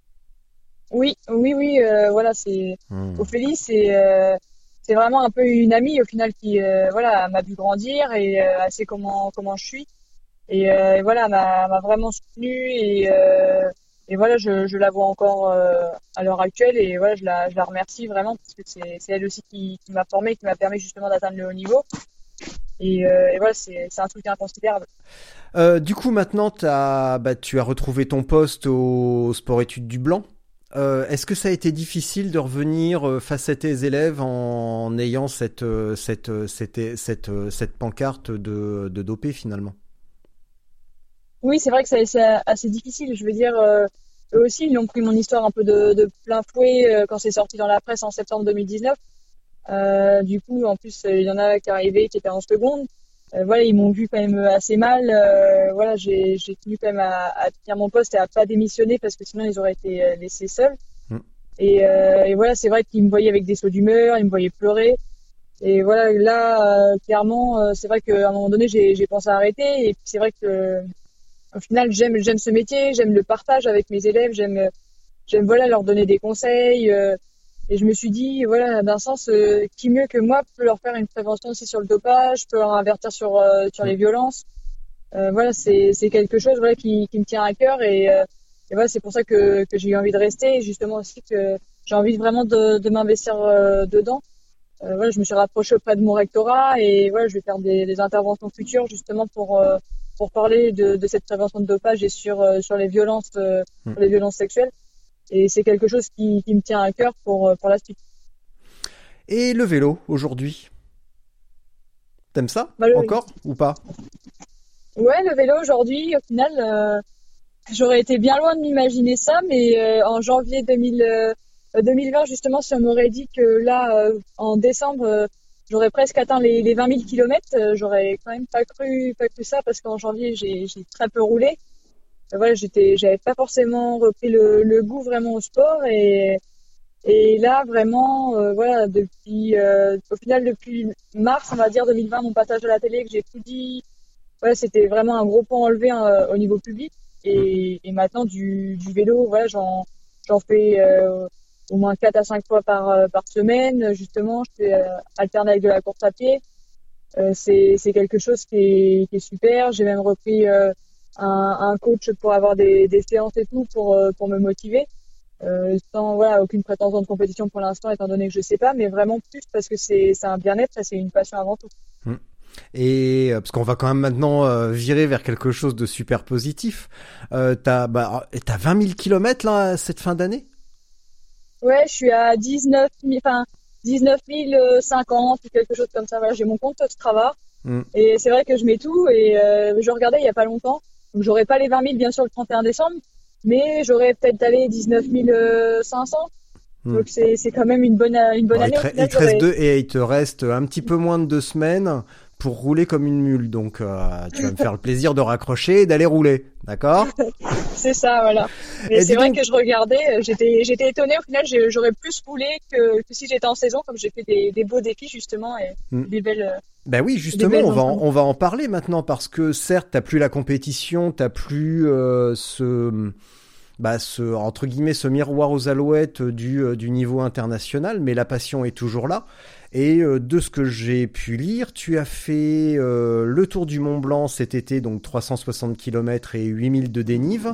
Oui, oui, oui, euh, voilà, c'est Mmh. Ophélie, c'est euh, c'est vraiment un peu une amie au final qui euh, voilà m'a vu grandir et euh, elle sait comment comment je suis. Et, euh, et voilà, elle m'a m'a vraiment soutenue et, euh, et voilà, je, je la vois encore euh, à l'heure actuelle et voilà, je la, je la remercie vraiment parce que c'est c'est elle aussi qui, qui m'a formée, qui m'a permis justement d'atteindre le haut niveau. Et, euh, et voilà, c'est c'est un soutien considérable. Euh, du coup, maintenant, t'as, bah, tu as retrouvé ton poste au Sport Études du Blanc. Euh, est-ce que ça a été difficile de revenir euh, face à tes élèves en ayant cette, euh, cette, euh, cette, cette, euh, cette pancarte de, de dopé finalement? Oui, c'est vrai que ça- c'est assez difficile. Je veux dire, euh, eux aussi, ils ont pris mon histoire un peu de, de plein fouet euh, quand c'est sorti dans la presse en septembre deux mille dix-neuf. Euh, du coup, en plus, euh, il y en a qui arrivaient qui étaient en seconde. Euh, voilà, ils m'ont vu quand même assez mal. Euh, voilà, j'ai j'ai tenu quand même à, à tenir mon poste et à pas démissionner parce que sinon ils auraient été euh, laissés seuls. Mm. Et, euh, et voilà, c'est vrai qu'ils me voyaient avec des sauts d'humeur, ils me voyaient pleurer. Et voilà, là, euh, clairement, euh, c'est vrai qu'à un moment donné, j'ai j'ai pensé à arrêter. Et puis c'est vrai que euh, au final, j'aime j'aime ce métier, j'aime le partage avec mes élèves, j'aime j'aime voilà leur donner des conseils. Euh, et je me suis dit, voilà, d'un sens, euh, qui mieux que moi peut leur faire une prévention aussi sur le dopage, peut leur avertir sur euh, sur les Mm. violences. Euh, voilà, c'est c'est quelque chose voilà qui qui me tient à cœur et, euh, et voilà, c'est pour ça que que j'ai eu envie de rester et justement aussi que j'ai envie vraiment de de m'investir euh, dedans. Euh, voilà, je me suis rapprochée auprès de mon rectorat et voilà, je vais faire des, des interventions futures justement pour euh, pour parler de, de cette prévention de dopage et sur euh, sur les violences euh, Mm. sur les violences sexuelles. Et c'est quelque chose qui, qui me tient à cœur pour, euh, pour la suite. Et le vélo aujourd'hui, t'aimes ça Bah, le- encore ou pas? Ouais, le vélo aujourd'hui, au final, euh, j'aurais été bien loin de m'imaginer ça, mais euh, en janvier deux mille, euh, deux mille vingt, justement, si on m'aurait dit que là, euh, en décembre, euh, j'aurais presque atteint les, les vingt mille kilomètres, euh, j'aurais quand même pas cru, pas cru ça parce qu'en janvier, j'ai, j'ai très peu roulé. Euh, voilà, j'étais, j'avais pas forcément repris le, le goût vraiment au sport et Et là, vraiment, euh, voilà, depuis, euh, au final, depuis mars, on va dire deux mille vingt, mon passage à la télé, que j'ai tout dit, ouais, c'était vraiment un gros point enlevé euh, au niveau public. Mm. Et, et maintenant, du, du vélo, voilà, j'en, j'en fais euh, au moins quatre à cinq fois par, euh, par semaine. Justement, je fais euh, alterner avec de la course à pied. Euh, c'est c'est quelque chose qui est qui est super. J'ai même repris euh, un un coach pour avoir des des séances et tout pour euh, pour me motiver. Euh, sans voilà aucune prétention de compétition pour l'instant étant donné que je sais pas, mais vraiment plus parce que c'est c'est un bien-être, ça c'est une passion avant tout. Mmh. Et euh, parce qu'on va quand même maintenant euh, virer vers quelque chose de super positif. Euh, t'as bah t'as vingt mille kilomètres là cette fin d'année? Ouais, je suis à dix-neuf mille, enfin dix-neuf mille cinquante ou quelque chose comme ça. Voilà, j'ai mon compte Strava Mmh. et c'est vrai que je mets tout et euh, je regardais il y a pas longtemps, donc j'aurais pas les vingt mille bien sûr le trente et un décembre, mais j'aurais peut-être allé dix-neuf mille cinq cents. Mmh. Donc c'est c'est quand même une bonne une bonne Bon, année. il, Au te, final, il te reste j'aurais- deux et il te reste un petit peu moins de deux semaines pour rouler comme une mule. Donc euh, tu vas me faire le plaisir de raccrocher et d'aller rouler, d'accord? C'est ça, voilà. Mais Et c'est dis vrai donc, que je regardais, euh, j'étais j'étais étonnée. Au final, j'ai- j'aurais plus roulé que, que si j'étais en saison, comme j'ai fait des, des beaux défis justement et Hmm. des belles euh, ben oui, des justement, belles on va en, entraînements. on va en parler maintenant parce que certes, t'as plus la compétition, t'as plus euh, ce bah ce entre guillemets ce miroir aux alouettes du euh, du niveau international, mais la passion est toujours là. Et euh, de ce que j'ai pu lire, tu as fait euh, le Tour du Mont Blanc cet été, donc trois cent soixante kilomètres et huit mille de dénive.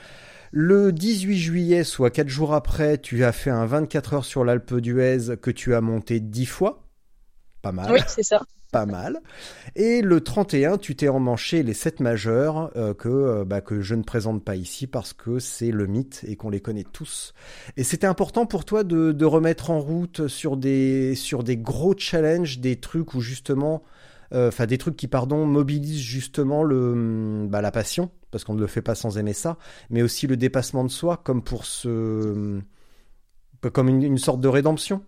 Le dix-huit juillet, soit quatre jours après, tu as fait un vingt-quatre heures sur l'Alpe d'Huez que tu as monté dix fois. Pas mal, Oui, c'est ça. pas mal. Et le trente et un, tu t'es emmanché les sept majeurs euh, que, euh, bah, que je ne présente pas ici parce que c'est le mythe et qu'on les connaît tous. Et c'était important pour toi de, de remettre en route sur des, sur des gros challenges, des trucs où justement, enfin euh, des trucs qui pardon mobilisent justement le, bah, la passion, parce qu'on ne le fait pas sans aimer ça, mais aussi le dépassement de soi, comme pour ce, comme une, une sorte de rédemption.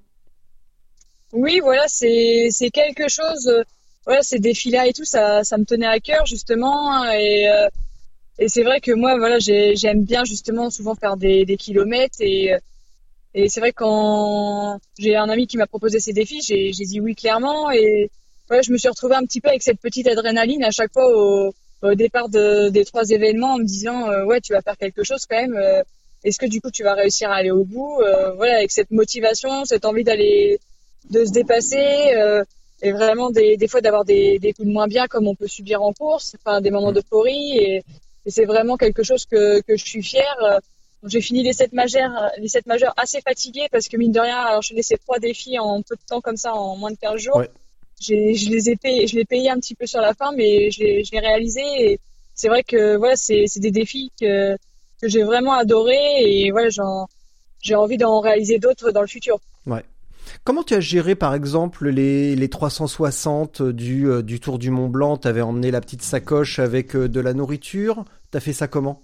Oui, voilà, c'est c'est quelque chose. euh, Voilà, ces défis-là et tout, ça ça me tenait à cœur justement. Et euh, et c'est vrai que moi, voilà, j'ai j'aime bien justement souvent faire des des kilomètres et euh, et c'est vrai que quand j'ai un ami qui m'a proposé ces défis, j'ai j'ai dit oui clairement et ouais, je me suis retrouvée un petit peu avec cette petite adrénaline à chaque fois au au départ de des trois événements en me disant euh, ouais, tu vas faire quelque chose quand même. euh, Est-ce que du coup tu vas réussir à aller au bout? Euh, voilà, avec cette motivation, cette envie d'aller de se dépasser euh, et vraiment des, des fois d'avoir des, des coups de moins bien comme on peut subir en course, enfin des moments d'euphorie et, et c'est vraiment quelque chose que, que je suis fière. Euh, J'ai fini les sept majeurs, les sept majeurs assez fatiguée parce que mine de rien, alors je laissé trois défis en peu de temps comme ça, en moins de quinze jours. Ouais. J'ai, je les ai payés, je l'ai payé un petit peu sur la fin, mais je l'ai, je l'ai réalisé et c'est vrai que voilà, c'est, c'est des défis que, que j'ai vraiment adoré et voilà, j'en, j'ai envie d'en réaliser d'autres dans le futur. Ouais. Comment tu as géré par exemple les, les trois cent soixante du, euh, du Tour du Mont Blanc? T'avais emmené la petite sacoche avec euh, de la nourriture. T'as fait ça comment?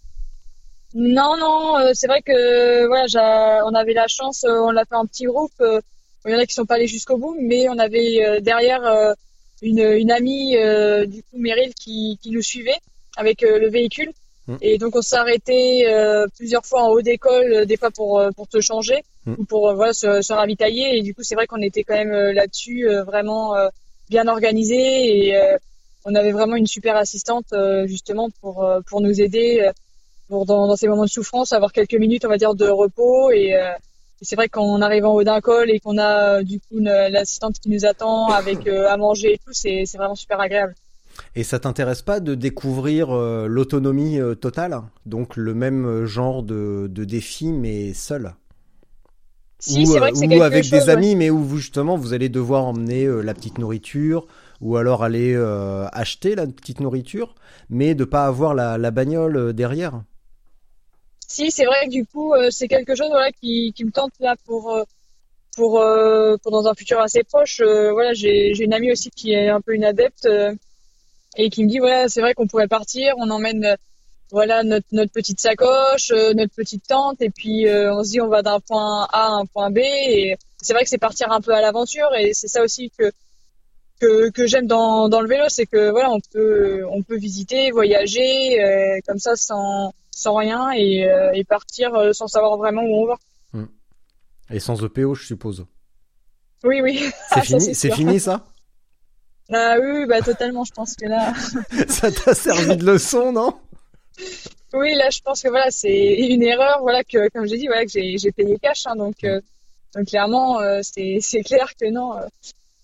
Non, non, euh, c'est vrai que voilà, j'a- on avait la chance, euh, on l'a fait en petit groupe. euh, il y en a qui sont pas allés jusqu'au bout, mais on avait euh, derrière euh, une, une amie, euh, du coup Meryl, qui, qui nous suivait avec euh, le véhicule. Mm. Et donc on s'est arrêté euh, plusieurs fois en haut d'école, euh, des fois pour euh, pour se changer Mm. ou pour euh, voilà se, se ravitailler. Et du coup c'est vrai qu'on était quand même euh, là-dessus euh, vraiment euh, bien organisé et euh, on avait vraiment une super assistante euh, justement pour euh, pour nous aider. euh, pour dans, dans ces moments de souffrance, avoir quelques minutes, on va dire, de repos. Et, euh, et c'est vrai qu'en arrivant au haut d'un col et qu'on a euh, du coup une, l'assistante qui nous attend avec euh, à manger et tout, c'est, c'est vraiment super agréable. Et ça t'intéresse pas de découvrir euh, l'autonomie euh, totale? Donc le même genre de, de défi mais seul? Si, Ou, c'est euh, vrai que c'est ou quelque avec chose. des Ouais. amis mais où vous, justement vous allez devoir emmener euh, la petite nourriture ou alors aller euh, acheter la petite nourriture mais de pas avoir la, la bagnole euh, derrière. Si, c'est vrai que du coup, euh, c'est quelque chose voilà qui, qui me tente là pour euh, pour euh, pour dans un futur assez proche. Euh, voilà, j'ai j'ai une amie aussi qui est un peu une adepte euh, et qui me dit voilà, c'est vrai qu'on pourrait partir, on emmène euh, voilà notre notre petite sacoche, euh, notre petite tente et puis euh, on se dit on va d'un point A à un point B et c'est vrai que c'est partir un peu à l'aventure et c'est ça aussi que que que j'aime dans dans le vélo, c'est que voilà, on peut on peut visiter, voyager euh, comme ça sans sans rien et euh, et partir euh, sans savoir vraiment où on va. Hmm. Et sans E P O je suppose. Oui oui, C'est ah, ça fini, c'est c'est sûr. fini ça? Ah oui, oui, bah totalement, je pense que là Ça t'a servi de leçon, non? oui, là je pense que voilà, c'est une erreur voilà que comme j'ai dit voilà que j'ai j'ai payé cash hein, donc euh, donc clairement euh, c'est c'est clair que non euh,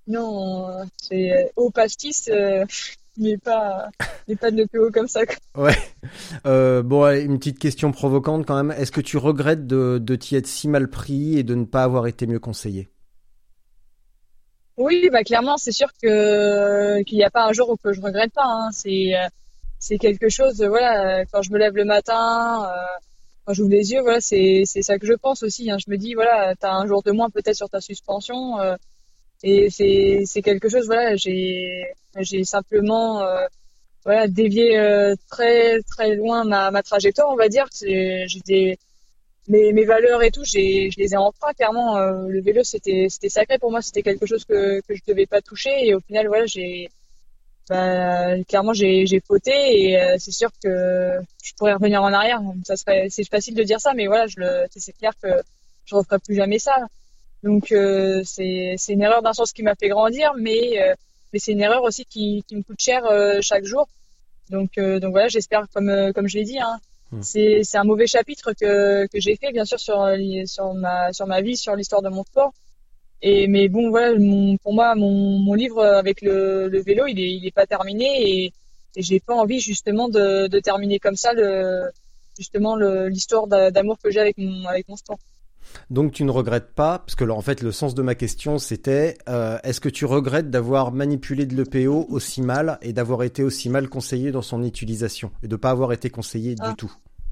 Non, euh, c'est euh, au pastis, euh, mais pas, mais pas de l'E P O comme ça, quoi. Ouais. Euh, bon, allez, une petite question provocante quand même. Est-ce que tu regrettes de, de t'y être si mal pris et de ne pas avoir été mieux conseillé? Oui, bah clairement, c'est sûr que qu'il n'y a pas un jour où que je regrette pas, hein. C'est euh, c'est quelque chose, euh, voilà, euh, quand je me lève le matin, euh, quand j'ouvre les yeux, voilà, c'est c'est ça que je pense aussi, hein. Je me dis, voilà, t'as un jour de moins peut-être sur ta suspension, euh, et c'est c'est quelque chose, voilà, j'ai j'ai simplement euh, voilà dévié euh, très très loin ma ma trajectoire, on va dire. C'est j'étais mes, mes valeurs et tout, j'ai, je les ai enfreint clairement. Euh, le vélo, c'était, c'était sacré pour moi, c'était quelque chose que, que je devais pas toucher. Et au final, voilà, j'ai, bah, clairement, j'ai, j'ai fauté et euh, c'est sûr que je pourrais revenir en arrière. Ça serait, c'est facile de dire ça, mais voilà, je le, c'est clair que je referai plus jamais ça. Donc, euh, c'est, c'est une erreur d'un sens qui m'a fait grandir, mais, euh, mais c'est une erreur aussi qui, qui me coûte cher euh, chaque jour. Donc, euh, donc voilà, j'espère, comme, euh, comme je l'ai dit, hein, Hmm. c'est, c'est un mauvais chapitre que, que j'ai fait, bien sûr, sur, sur ma, sur ma vie, sur l'histoire de mon sport. Et, mais bon, voilà, mon, pour moi, mon, mon livre avec le, le vélo, il est, il est pas terminé et, et j'ai pas envie, justement, de, de terminer comme ça, le, justement, le, l'histoire d'a- d'amour que j'ai avec mon, avec mon sport. Donc tu ne regrettes pas, parce que là, en fait le sens de ma question c'était euh, est-ce que tu regrettes d'avoir manipulé de l'E P O aussi mal et d'avoir été aussi mal conseillé dans son utilisation et de pas avoir été conseillé Ah, du tout?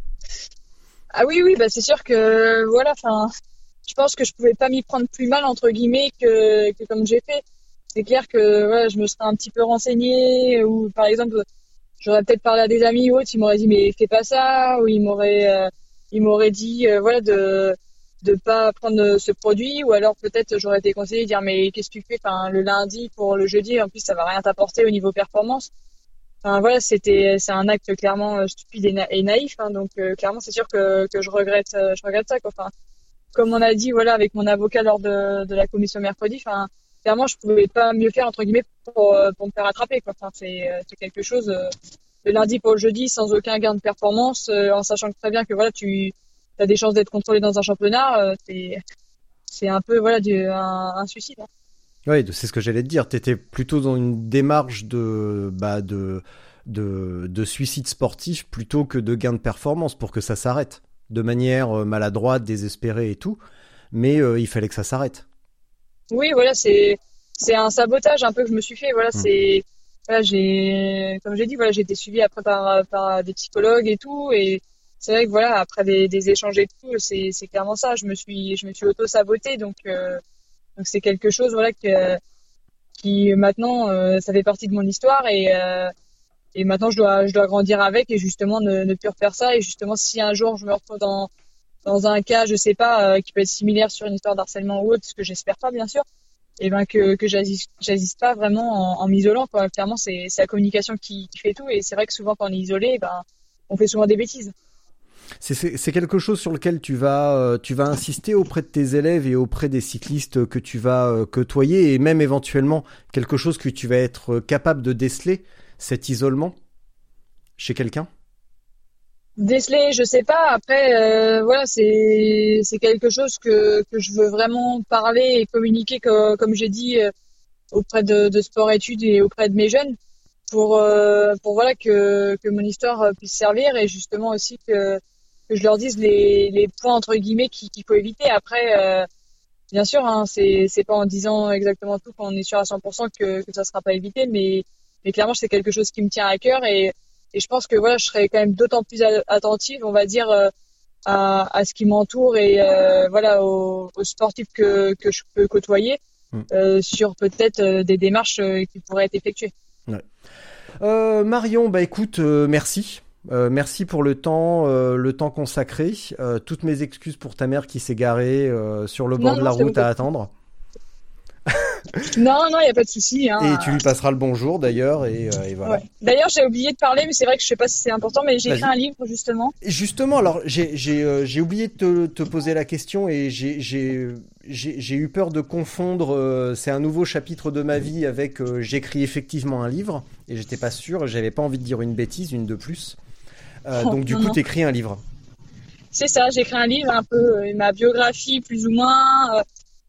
ah oui, oui, bah c'est sûr que, voilà, enfin, je pense que je pouvais pas m'y prendre plus mal, entre guillemets, que, que comme j'ai fait. C'est clair que, voilà, je me serais un petit peu renseignée ou, par exemple, j'aurais peut-être parlé à des amis ou autres, ils m'auraient dit mais fais pas ça, ou ils m'auraient euh, ils m'auraient dit euh, voilà de de pas prendre ce produit, ou alors peut-être j'aurais été conseillé de dire mais qu'est-ce que tu fais, enfin le lundi pour le jeudi, en plus ça va rien t'apporter au niveau performance. Enfin voilà, c'était c'est un acte clairement euh, stupide et, na- et naïf, hein, donc euh, clairement c'est sûr que que je regrette euh, je regrette ça, quoi. Enfin comme on a dit, voilà, avec mon avocat lors de, de la commission mercredi, enfin, clairement, je pouvais pas mieux faire, entre guillemets, pour, euh, pour me faire attraper, quoi. Enfin, c'est, euh, c'est quelque chose, euh, le lundi pour le jeudi, sans aucun gain de performance, euh, en sachant très bien que, voilà, tu as des chances d'être contrôlé dans un championnat, euh, c'est, c'est un peu, voilà, du, un, un suicide, hein. Oui, c'est ce que j'allais te dire. T'étais plutôt dans une démarche de bah de de de suicide sportif plutôt que de gain de performance pour que ça s'arrête de manière euh, maladroite, désespérée et tout. Mais euh, il fallait que ça s'arrête. Oui, voilà, c'est, c'est un sabotage un peu que je me suis fait, voilà, Hmm. c'est, voilà, j'ai, comme j'ai dit, voilà, j'ai été suivie après par, par des psychologues et tout, et c'est vrai que voilà, après des, des échanges et tout, c'est, c'est clairement ça. Je me suis, je me suis auto-sabotée, donc, euh, donc c'est quelque chose, voilà, que, qui maintenant, euh, ça fait partie de mon histoire et, euh, et maintenant je dois, je dois grandir avec et justement ne, ne plus refaire ça. Et justement, si un jour je me retrouve dans, dans un cas, je sais pas, euh, qui peut être similaire sur une histoire d'harcèlement ou autre, ce que j'espère pas, bien sûr, et ben que que j'agisse j'agisse pas vraiment en, en m'isolant, quoi. Clairement, c'est c'est la communication qui, qui fait tout, et c'est vrai que souvent quand on est isolé, ben on fait souvent des bêtises. C'est c'est c'est quelque chose sur lequel tu vas euh, tu vas insister auprès de tes élèves et auprès des cyclistes que tu vas euh, côtoyer et même éventuellement quelque chose que tu vas être capable de déceler, cet isolement chez quelqu'un? Déceler, je sais pas. Après, euh, voilà, c'est c'est quelque chose que que je veux vraiment parler et communiquer, co- comme j'ai dit, euh, auprès de, de sport-études et auprès de mes jeunes, pour euh, pour voilà que que mon histoire euh, puisse servir, et justement aussi que que je leur dise les les points, entre guillemets, qui- qu'il faut éviter. Après, euh, bien sûr, hein, c'est c'est pas en disant exactement tout qu'on est sûr à cent pour cent que que ça sera pas évité, mais mais clairement c'est quelque chose qui me tient à cœur, et et je pense que voilà, je serais quand même d'autant plus a- attentive, on va dire, euh, à à ce qui m'entoure, et euh, voilà, aux, aux sportifs que que je peux côtoyer, Hmm. euh, sur peut-être euh, des démarches euh, qui pourraient être effectuées. Ouais. Euh, Marion, bah écoute, euh, merci. Euh, merci pour le temps, euh, le temps consacré. Euh, toutes mes excuses pour ta mère qui s'est garée euh, sur le bord Non, de non, la c'est route bon. à attendre. Non, non, il y a pas de souci, hein. Et tu lui passeras le bonjour d'ailleurs. Et, euh, et voilà. Ouais. D'ailleurs, j'ai oublié de parler, mais c'est vrai que je sais pas si c'est important, mais j'ai écrit Vas-y. un livre justement. Et justement, alors j'ai j'ai euh, j'ai oublié de te, te poser la question et j'ai j'ai j'ai j'ai eu peur de confondre. euh, c'est un nouveau chapitre de ma vie avec euh, j'écris effectivement un livre et j'étais pas sûr. J'avais pas envie de dire une bêtise, une de plus. Euh, Oh, donc du non, coup, non. t'écris un livre. C'est ça, j'ai écrit un livre, un peu euh, ma biographie plus ou moins, euh,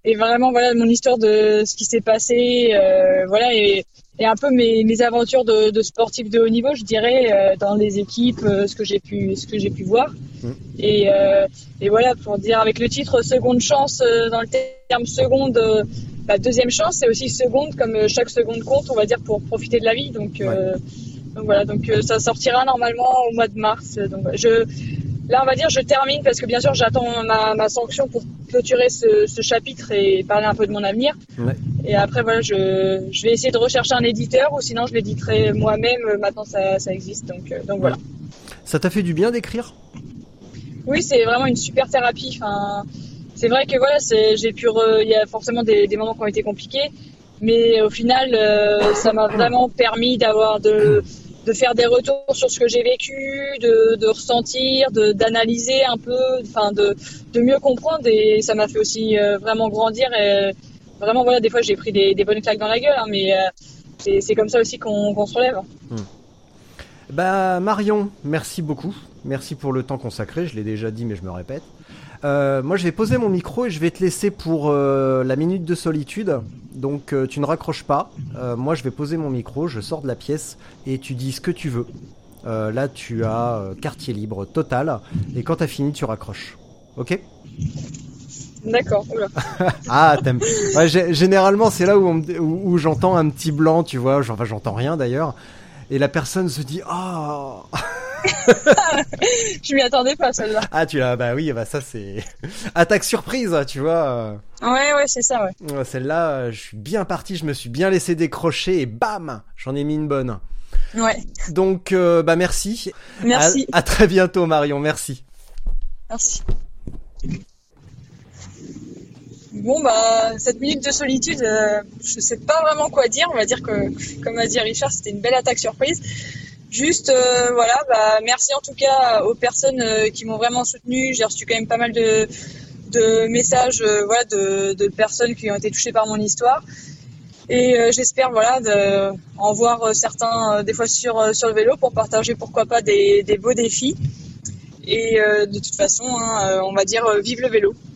et vraiment voilà mon histoire de ce qui s'est passé, euh, voilà et, et un peu mes, mes aventures de, de sportif de haut niveau, je dirais, euh, dans les équipes, euh, ce que j'ai pu ce que j'ai pu voir. Mmh. Et, euh, et voilà, pour dire avec le titre seconde chance, euh, dans le terme seconde, euh, bah, deuxième chance, c'est aussi seconde, comme chaque seconde compte, on va dire, pour profiter de la vie. Donc, euh, ouais. donc voilà, donc euh, ça sortira normalement au mois de mars. Donc je Là, on va dire, je termine parce que bien sûr, j'attends ma, ma sanction pour clôturer ce, ce chapitre et parler un peu de mon avenir. Ouais. Et après, voilà, je, je vais essayer de rechercher un éditeur ou sinon je l'éditerai moi-même. Maintenant, ça, ça existe. Donc, donc voilà. Ça t'a fait du bien d'écrire ? Oui, c'est vraiment une super thérapie. Enfin, c'est vrai que voilà, c'est, j'ai pu, re, il y a forcément des, des moments qui ont été compliqués, mais au final, euh, ça m'a vraiment permis d'avoir de de faire des retours sur ce que j'ai vécu, de, de ressentir, de, d'analyser un peu, enfin de, de mieux comprendre et ça m'a fait aussi euh, vraiment grandir et vraiment voilà des fois j'ai pris des, des bonnes claques dans la gueule, hein, mais euh, c'est, c'est comme ça aussi qu'on, qu'on se relève. Mmh. Bah Marion, merci beaucoup, merci pour le temps consacré, je l'ai déjà dit mais je me répète. Euh, moi je vais poser mon micro et je vais te laisser pour euh, la minute de solitude, donc euh, tu ne raccroches pas, euh, moi je vais poser mon micro, je sors de la pièce et tu dis ce que tu veux. Euh, là tu as euh, quartier libre total et quand t'as fini tu raccroches, ok ? D'accord. Oula. Ah t'aimes. Ouais, g- généralement c'est là où, on, où, où j'entends un petit blanc, tu vois, enfin j'entends rien d'ailleurs, et la personne se dit ah. Oh Je m'y attendais pas celle-là. Ah tu l'as, bah oui, bah ça c'est attaque surprise, tu vois. Ouais ouais c'est ça ouais. Celle-là, je suis bien parti, je me suis bien laissé décrocher et bam, j'en ai mis une bonne. Ouais. Donc euh, bah merci. Merci. À, à très bientôt Marion, merci. Merci. Bon bah cette minute de solitude, euh, je sais pas vraiment quoi dire. On va dire que comme a dit Richard, c'était une belle attaque surprise. Juste, euh, voilà, bah, merci en tout cas aux personnes euh, qui m'ont vraiment soutenu. J'ai reçu quand même pas mal de, de messages, euh, voilà, de, de personnes qui ont été touchées par mon histoire. Et euh, j'espère, voilà, de, en voir certains euh, des fois sur euh, sur le vélo pour partager, pourquoi pas, des, des beaux défis. Et euh, de toute façon, hein, on va dire, euh, vive le vélo.